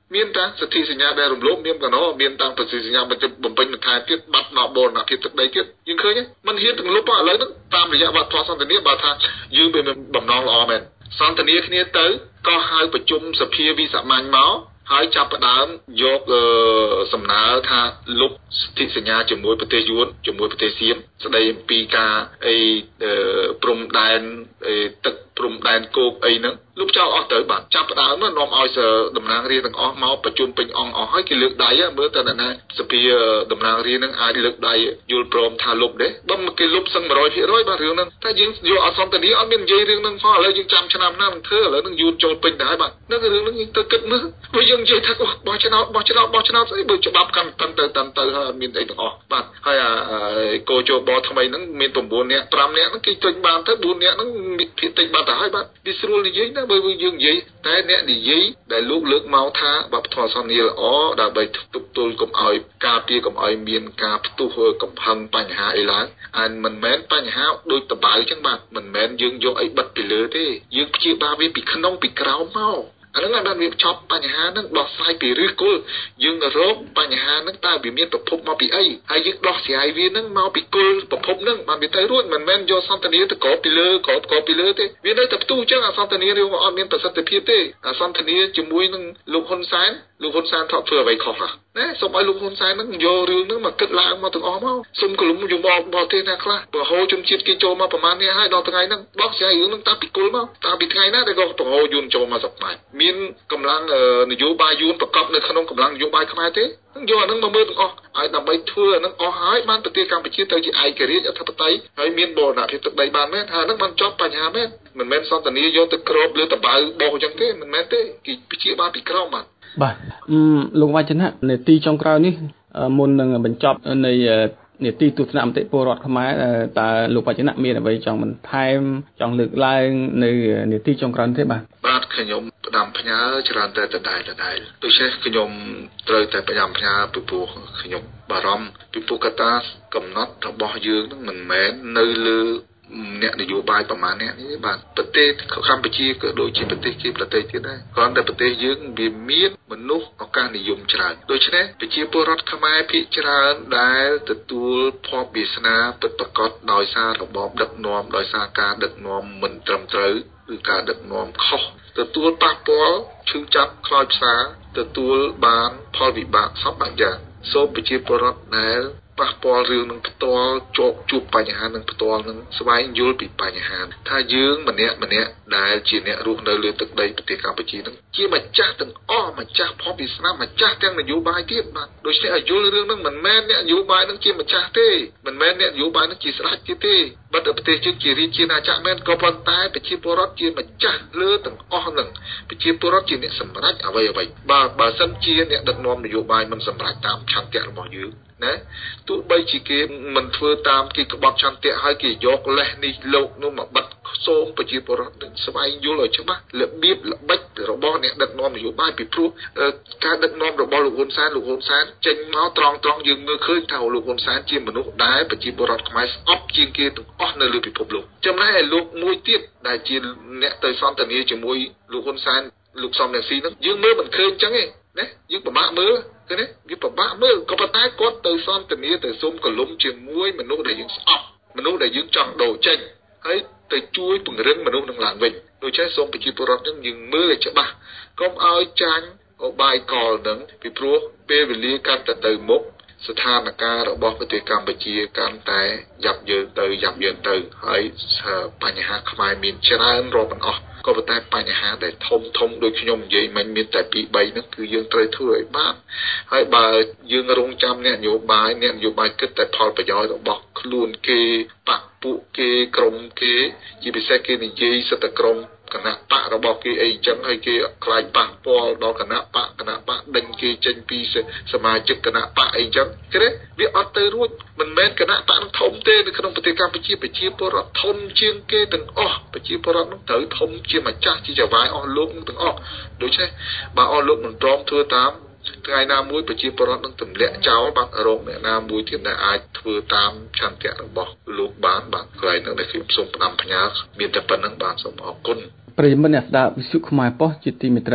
G: មានតាសិទ្ធិសញ្ញាដែលរំលោភមានកណោមានតាំងប្រសិទ្ធសញ្ញាបញ្ចុះបំពេញបន្ថែមទៀតបាត់មកបូរណភាពទឹកដីទៀតយើងឃើញមិនហ៊ានទាំងលុបឥឡូវហ្នឹងតាមរយៈវត្តសន្តានាបើថាយើងមានបំណងល្អមែនសន្តានាគ្នាទៅក៏ហៅប្រជុំសភាវិសាមញ្ញមកហើយចាប់ផ្ដើមយកសំណើថាលុបសិទ្ធិសញ្ញាជាមួយប្រទេសយួនជាមួយប្រទេសសៀមស្ដីអំពីការអីព្រំដែនទឹកព្រំដែនគោកអីហ្នឹងលុបចោលអស់ទៅបាទចាប់ផ្ដើមនាំឲ្យតំណាងរាស្ត្រទាំងអស់មកប្រជុំពេញអង្គអស់ហើយគេលើកដៃមើលតើណាសភាតំណាងរាស្ត្រហ្នឹងអាចលើកដៃយល់ព្រមថាលុបទេបើគេលុបសឹង one hundred percent បាទរឿងហ្នឹងតែយើងយកអសន្តានាអត់មាននិយាយរឿងហ្នឹងផងឥឡូវយើងចាំឆ្នាំណានឹងធ្វើឥឡូវហ្នឹងយួនចូលពេញទៅហើយបាទហ្នឹងរឿងហ្នឹងយើងទៅគិតមើលព្រោះយើងនិយាយថាបោះឆ្នោតបោះឆ្នោតបោះឆ្នោតស្អីបើច្បាប់កាន់តាន់ទៅតាន់ទៅហើយអត់មានអីទាំងអស់បាទហើយអាកោជបថ្មីហ្នឹងមានnineនាក់fiveនាក់ហ្នឹងគេចេញបានទៅfourនាក់ហ្នឹងភាគតិចបាត់ទៅហើយបាទវាស្រួលនិយាយណាបើយើងនិយាយតែអ្នកនិយាយដែលលោកលើកមកថាបព្វធម៌សន្និល្អដើម្បីទប់ទល់កុំឲ្យការពារកុំឲ្យមានការផ្ទុះកំហឹងបញ្ហាអីឡើងអានមិនមែនបញ្ហាដូចតបៅអញ្ចឹងបាទមិនមែនយើងយកអីបិទពីលើទេយើងព្យាបាលវាពីក្នុងពីក្រោមមកអាហ្នឹងបានវាចប់បញ្ហាហ្នឹងដោះស្រាយពីឫសគល់យើងរកបញ្ហាហ្នឹងតើវាមានប្រភពមកពីអីហើយយើងដោះស្រាយវាហ្នឹងមកពីគល់ប្រភពហ្នឹងបានវាទៅរួចមិនមែនយកសន្តានាទៅក្របពីលើក្របក្របពីលើទេវានៅតែផ្ទុះអញ្ចឹងអាសន្តានារឿងអត់មានប្រសិទ្ធភាពទេអាសន្តានាជាមួយនឹងលោកហ៊ុនសែនលោកហ៊ុនសែនថតធ្វើអ្វីខុសហ៎ណាសូមឲ្យលោកហ៊ុនសែនហ្នឹងយករឿងហ្នឹងមកគិតឡើងមកទាំងអស់មកសូមកលុំយមបបទេណាខ្លះបើហោជនជាតិគេចូលមកប្រហែលនេះហើយដល់ថ្ងៃហ្នឹងដោះស្រាយរឿងហ្នឹងតាំងពីគល់មកតាំងពីថ្ងៃណាដែលក៏ប្រហោយួនចូលមកសប្តាហ៍មានកម្លាំងនយោបាយយួនប្រកបនៅក្នុងកម្លាំងនយោបាយខ្មែរទេនឹងយកអាហ្នឹងមកមើលទាំងអស់ឲ្យដើម្បីធ្វើអាហ្នឹងអស់ហើយបានប្រទេសកម្ពុជាទៅជាឯករាជ្យអធិបតេយ្យហើយមានបូរណភាពទឹកដីបានមែនហើយហ្នឹងបានចប់បញ្ហាមែនមិនមែនសន្តានាយកទៅក្របលើតបៅបោះអញ្ចឹងទេមិនមែនទេគេព្យាបាលពីក្រោមបាទ
H: បាទលោកវ៉ាចនៈនាទីចុងក្រោយនេះមុននឹងបញ្ចប់នៃនាទីទស្សនៈមតិពលរដ្ឋខ្មែរតើលោកវ៉ាចនៈមានអ្វីចង់បន្ថែមចង់លើកឡើងនៅនាទីចុងក្រោយទេបាទ
G: បាទខ្ញុំផ្ដាំផ្ញើច្រើនតែដដែលដដែលដូច្នេះខ្ញុំត្រូវតែផ្ដាំផ្ញើពីព្រោះខ្ញុំបារម្ភពីព្រោះកត្តាកំណត់របស់យើងនឹងមិនមែននៅលើអ្នកនយោបាយប្រមាណអ្នកនេះបាទប្រទេសកម្ពុជាក៏ដូចជាប្រទេសគេប្រទេសទៀតដែរគ្រាន់តែប្រទេសយើងវាមានមនុស្សឱកាសនិយមច្រើនដូច្នេះប្រជាពលរដ្ឋខ្មែរភាគច្រើនដែលទទួលភ័ព្វវាសនាពិតប្រាកដដោយសាររបបដឹកនាំដោយសារការដឹកនាំមិនត្រឹមត្រូវឬការដឹកនាំខុសទទួលប៉ះពាល់ឈឺចាប់ខ្លោចផ្សាទទួលបានផលវិបាកសពបែបយ៉ាងសូមប្រជាពលរដ្ឋដែលប៉ះពាល់រឿងនឹងផ្ទាល់ជាប់ជួបបញ្ហានឹងផ្ទាល់នឹងស្វែងយល់ពីបញ្ហាថាយើងម្នាក់ម្នាក់ដែលជាអ្នករស់នៅលើទឹកដីប្រទេសកម្ពុជានឹងជាម្ចាស់ទាំងអស់ម្ចាស់ភពវាសនាម្ចាស់ទាំងនយោបាយទៀតបាទដូច្នេះឲ្យយល់រឿងនឹងមិនមែនអ្នកនយោបាយនឹងជាម្ចាស់ទេមិនមែនអ្នកនយោបាយនឹងជាស្ដេចទៀតទេបើប្រទេសយើងជារាជាណាចក្រមែនក៏ប៉ុន្តែប្រជាពលរដ្ឋជាម្ចាស់លើទាំងអស់នឹងប្រជាពលរដ្ឋជាអ្នកសម្រេចអ្វីអ្វីបាទបើសិនជាអ្នកដឹកនាំនយោបាយមិនសម្រេចតាមឆន្ទៈរបស់យើងណាទោះបីជាគេមិនធ្វើតាមគេក្បត់ឆន្ទៈហើយគេយកលេសនេះលោកនោះមកបិទសូមប្រជាពលរដ្ឋនឹងស្វែងយល់ឲ្យច្បាស់របៀបល្បិចរបស់អ្នកដឹកនាំនយោបាយពីព្រោះការដឹកនាំរបស់លោកហ៊ុនសែនលោកហ៊ុនសែនចេញមកត្រង់ត្រង់យើងមើលឃើញថាលោកហ៊ុនសែនជាមនុស្សដែលប្រជាពលរដ្ឋខ្មែរស្អប់ជាងគេទាំងអស់នៅលើពិភពលោកចំណែកឯលោកមួយទៀតដែលជាអ្នកទៅសន្ទនាជាមួយលោកហ៊ុនសែនលោកសំរងស៊ីនឹងយើងមើលមិនឃើញអញ្ចឹងទេណាយើងពិបាកមើលឃើញទេវាពិបាកមើលក៏ប៉ុន្តែគាត់ទៅសន្ទនាទៅសុំកលុំជាមួយមនុស្សដែលយើងស្អប់មនុស្សដែលយើងចង់ដូរចេញហើយទៅជួយពង្រឹងមនុស្សនឹងឡើងវិញដូច្នេះសូមប្រជាពលរដ្ឋនឹងយើងមើលឲ្យច្បាស់កុំឲ្យចាញ់អបាយកលនឹងពីព្រោះពេលវេលាកាន់តែទៅមុខស្ថានភាពរបស់ប្រទេសកម្ពុជាកាន់តែយ៉ាប់យ៉ឺនទៅយ៉ាប់យ៉ឺនទៅហើយបញ្ហាខ្មែរមានច្រើនរាប់មិនអស់ក៏ប៉ុន្តែបញ្ហាដែលធំធំដូចខ្ញុំនិយាយមិនមានតែពីរបីហ្នឹងគឺយើងត្រូវធ្វើឲ្យបានហើយបើយើងរងចាំអ្នកនយោបាយអ្នកនយោបាយគិតតែផលប្រយោជន៍របស់ខ្លួនគេបកពួកគេក្រុមគេជាពិសេសគេនិយាយសិទ្ធិក្រុមគណៈបករបស់គេអីចឹងហើយគេខ្លាចប៉ះពាល់ដល់គណៈបកគណៈបកដេញគេចេញពីសមាជិកគណៈបកអីចឹងគេវាអត់ទៅរួចមិនមែនគណៈបកនឹងធំទេនៅក្នុងប្រទេសកម្ពុជាប្រជាពលរដ្ឋធំជាងគេទាំងអស់ប្រជាពលរដ្ឋនឹងត្រូវធំជាម្ចាស់ជាចៅហ្វាយអស់លោកទាំងអស់ដូច្នេះបើអស់លោកមិនព្រមធ្វើតាមថ្ងៃណាមួយប្រជាពលរដ្ឋនឹងទម្លាក់ចោលបាត់រោគអ្នកណាមួយទៀតដែលអាចធ្វើតាមឆន្ទៈរបស់លោកបានបាទកន្លែងនោះដែលខ្ញុំសូមផ្ដាំផ្ញើមានតែប៉ុណ្្នឹងបាទសូមអរគុណ
H: ប្រិយមិត្តអ្នកស្ដាប់វិទ្យុខ្មែរប៉ុស្តិ៍ជាទីមេត្រី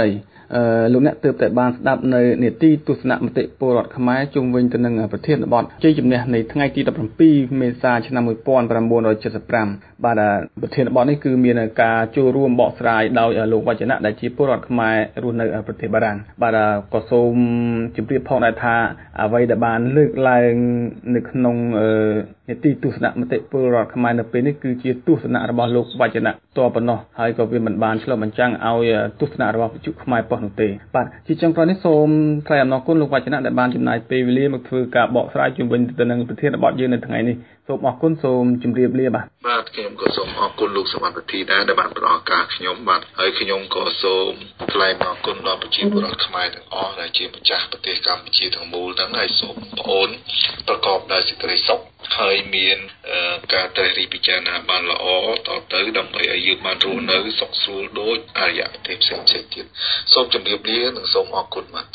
H: លោកអ្នកទើបតែបានស្ដាប់នៅនីតិទស្សនមតិពលរដ្ឋខ្មែរជុំវិញទៅនឹងប្រធានបទជ័យជំនះនៃថ្ងៃទី17មេសាឆ្នាំ1975បាទប្រធានបទនេះគឺមានការចូលរួមបកស្រាយដោយលោកវចនៈដែលជាពលរដ្ឋខ្មែររស់នៅប្រទេសបារាំងបាទក៏សូមជម្រាបផងដែរថាអ្វីដែលបានលើកឡើងនៅក្នុងនីតិទស្សនមតិពលរដ្ឋខ្មែរនៅពេលនេះគឺជាទស្សនៈរបស់លោកវចនៈតប៉ុណ្ណោះហើយក៏វាមិនបានឆ្លុះបញ្ចាំងឲ្យទស្សនៈរបស់វិទ្យុខ្មែរប៉ុស្តិ៍នោះទេបាទជាចុងក្រោយនេះសូមថ្លែងអំណរគុណលោកវចនៈដែលបានចំណាយពេលវេលាមកធ្វើការបកស្រាយជុំវិញទៅនឹងប្រធានបទយើងនៅថ្ងៃនេះសូមអរគុណសូមជម្រាបលាបាទ
G: បាទខ្ញុំក៏សូមអរគុណលោកសមត្ថវិធីដែរដែលបានផ្ដល់ឱកាសខ្ញុំបាទហើយខ្ញុំក៏សូមថ្លែងអរគុណដល់ប្រជាពលរដ្ឋខ្មែរទាំងអស់ដែលជាម្ចាស់ប្រទេសកម្ពុជាទាំងមូលហ្នឹងហើយសូមបងប្អូនប្រកបដោយសេចក្តីសុខហើយមានការត្រិះរិះពិចារណាបានល្អតទៅដើម្បីឲ្យយើងបានរស់នៅសុខស្រួលដូចអរិយប្រទេសផ្សេងៗទៀតសូមជម្រាបលានិងសូមអរគុណបាទ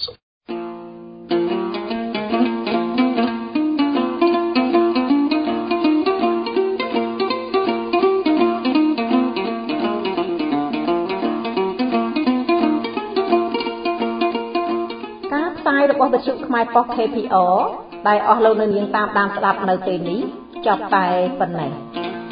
A: របស់វិទ្យុខ្មែរប៉ុស្តិ៍ ខេ ភី អ ដែលអស់លោកនៅនាងតាមដានស្ដាប់នៅពេលនេះចប់តែប៉ុណ្ណេះ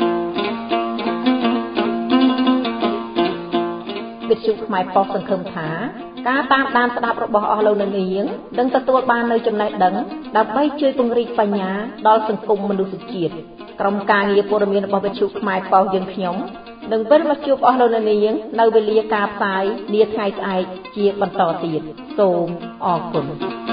A: វិទ្យុខ្មែរប៉ុស្តិ៍សង្ឃឹមថាការតាមដានស្ដាប់របស់អស់លោកនៅនាងនឹងទទួលបាននូវចំណេះដឹងដើម្បីជួយពង្រីកបញ្ញាដល់សង្គមមនុស្សជាតិក្រុមការងារព័ត៌មានរបស់វិទ្យុខ្មែរប៉ុស្តិ៍យើងខ្ញុំនឹងវិលមកជួបអស់លោកនៅនាងនៅវេលាការផ្សាយនាថ្ងៃស្អែកជាបន្តទៀតសូមអរគុណ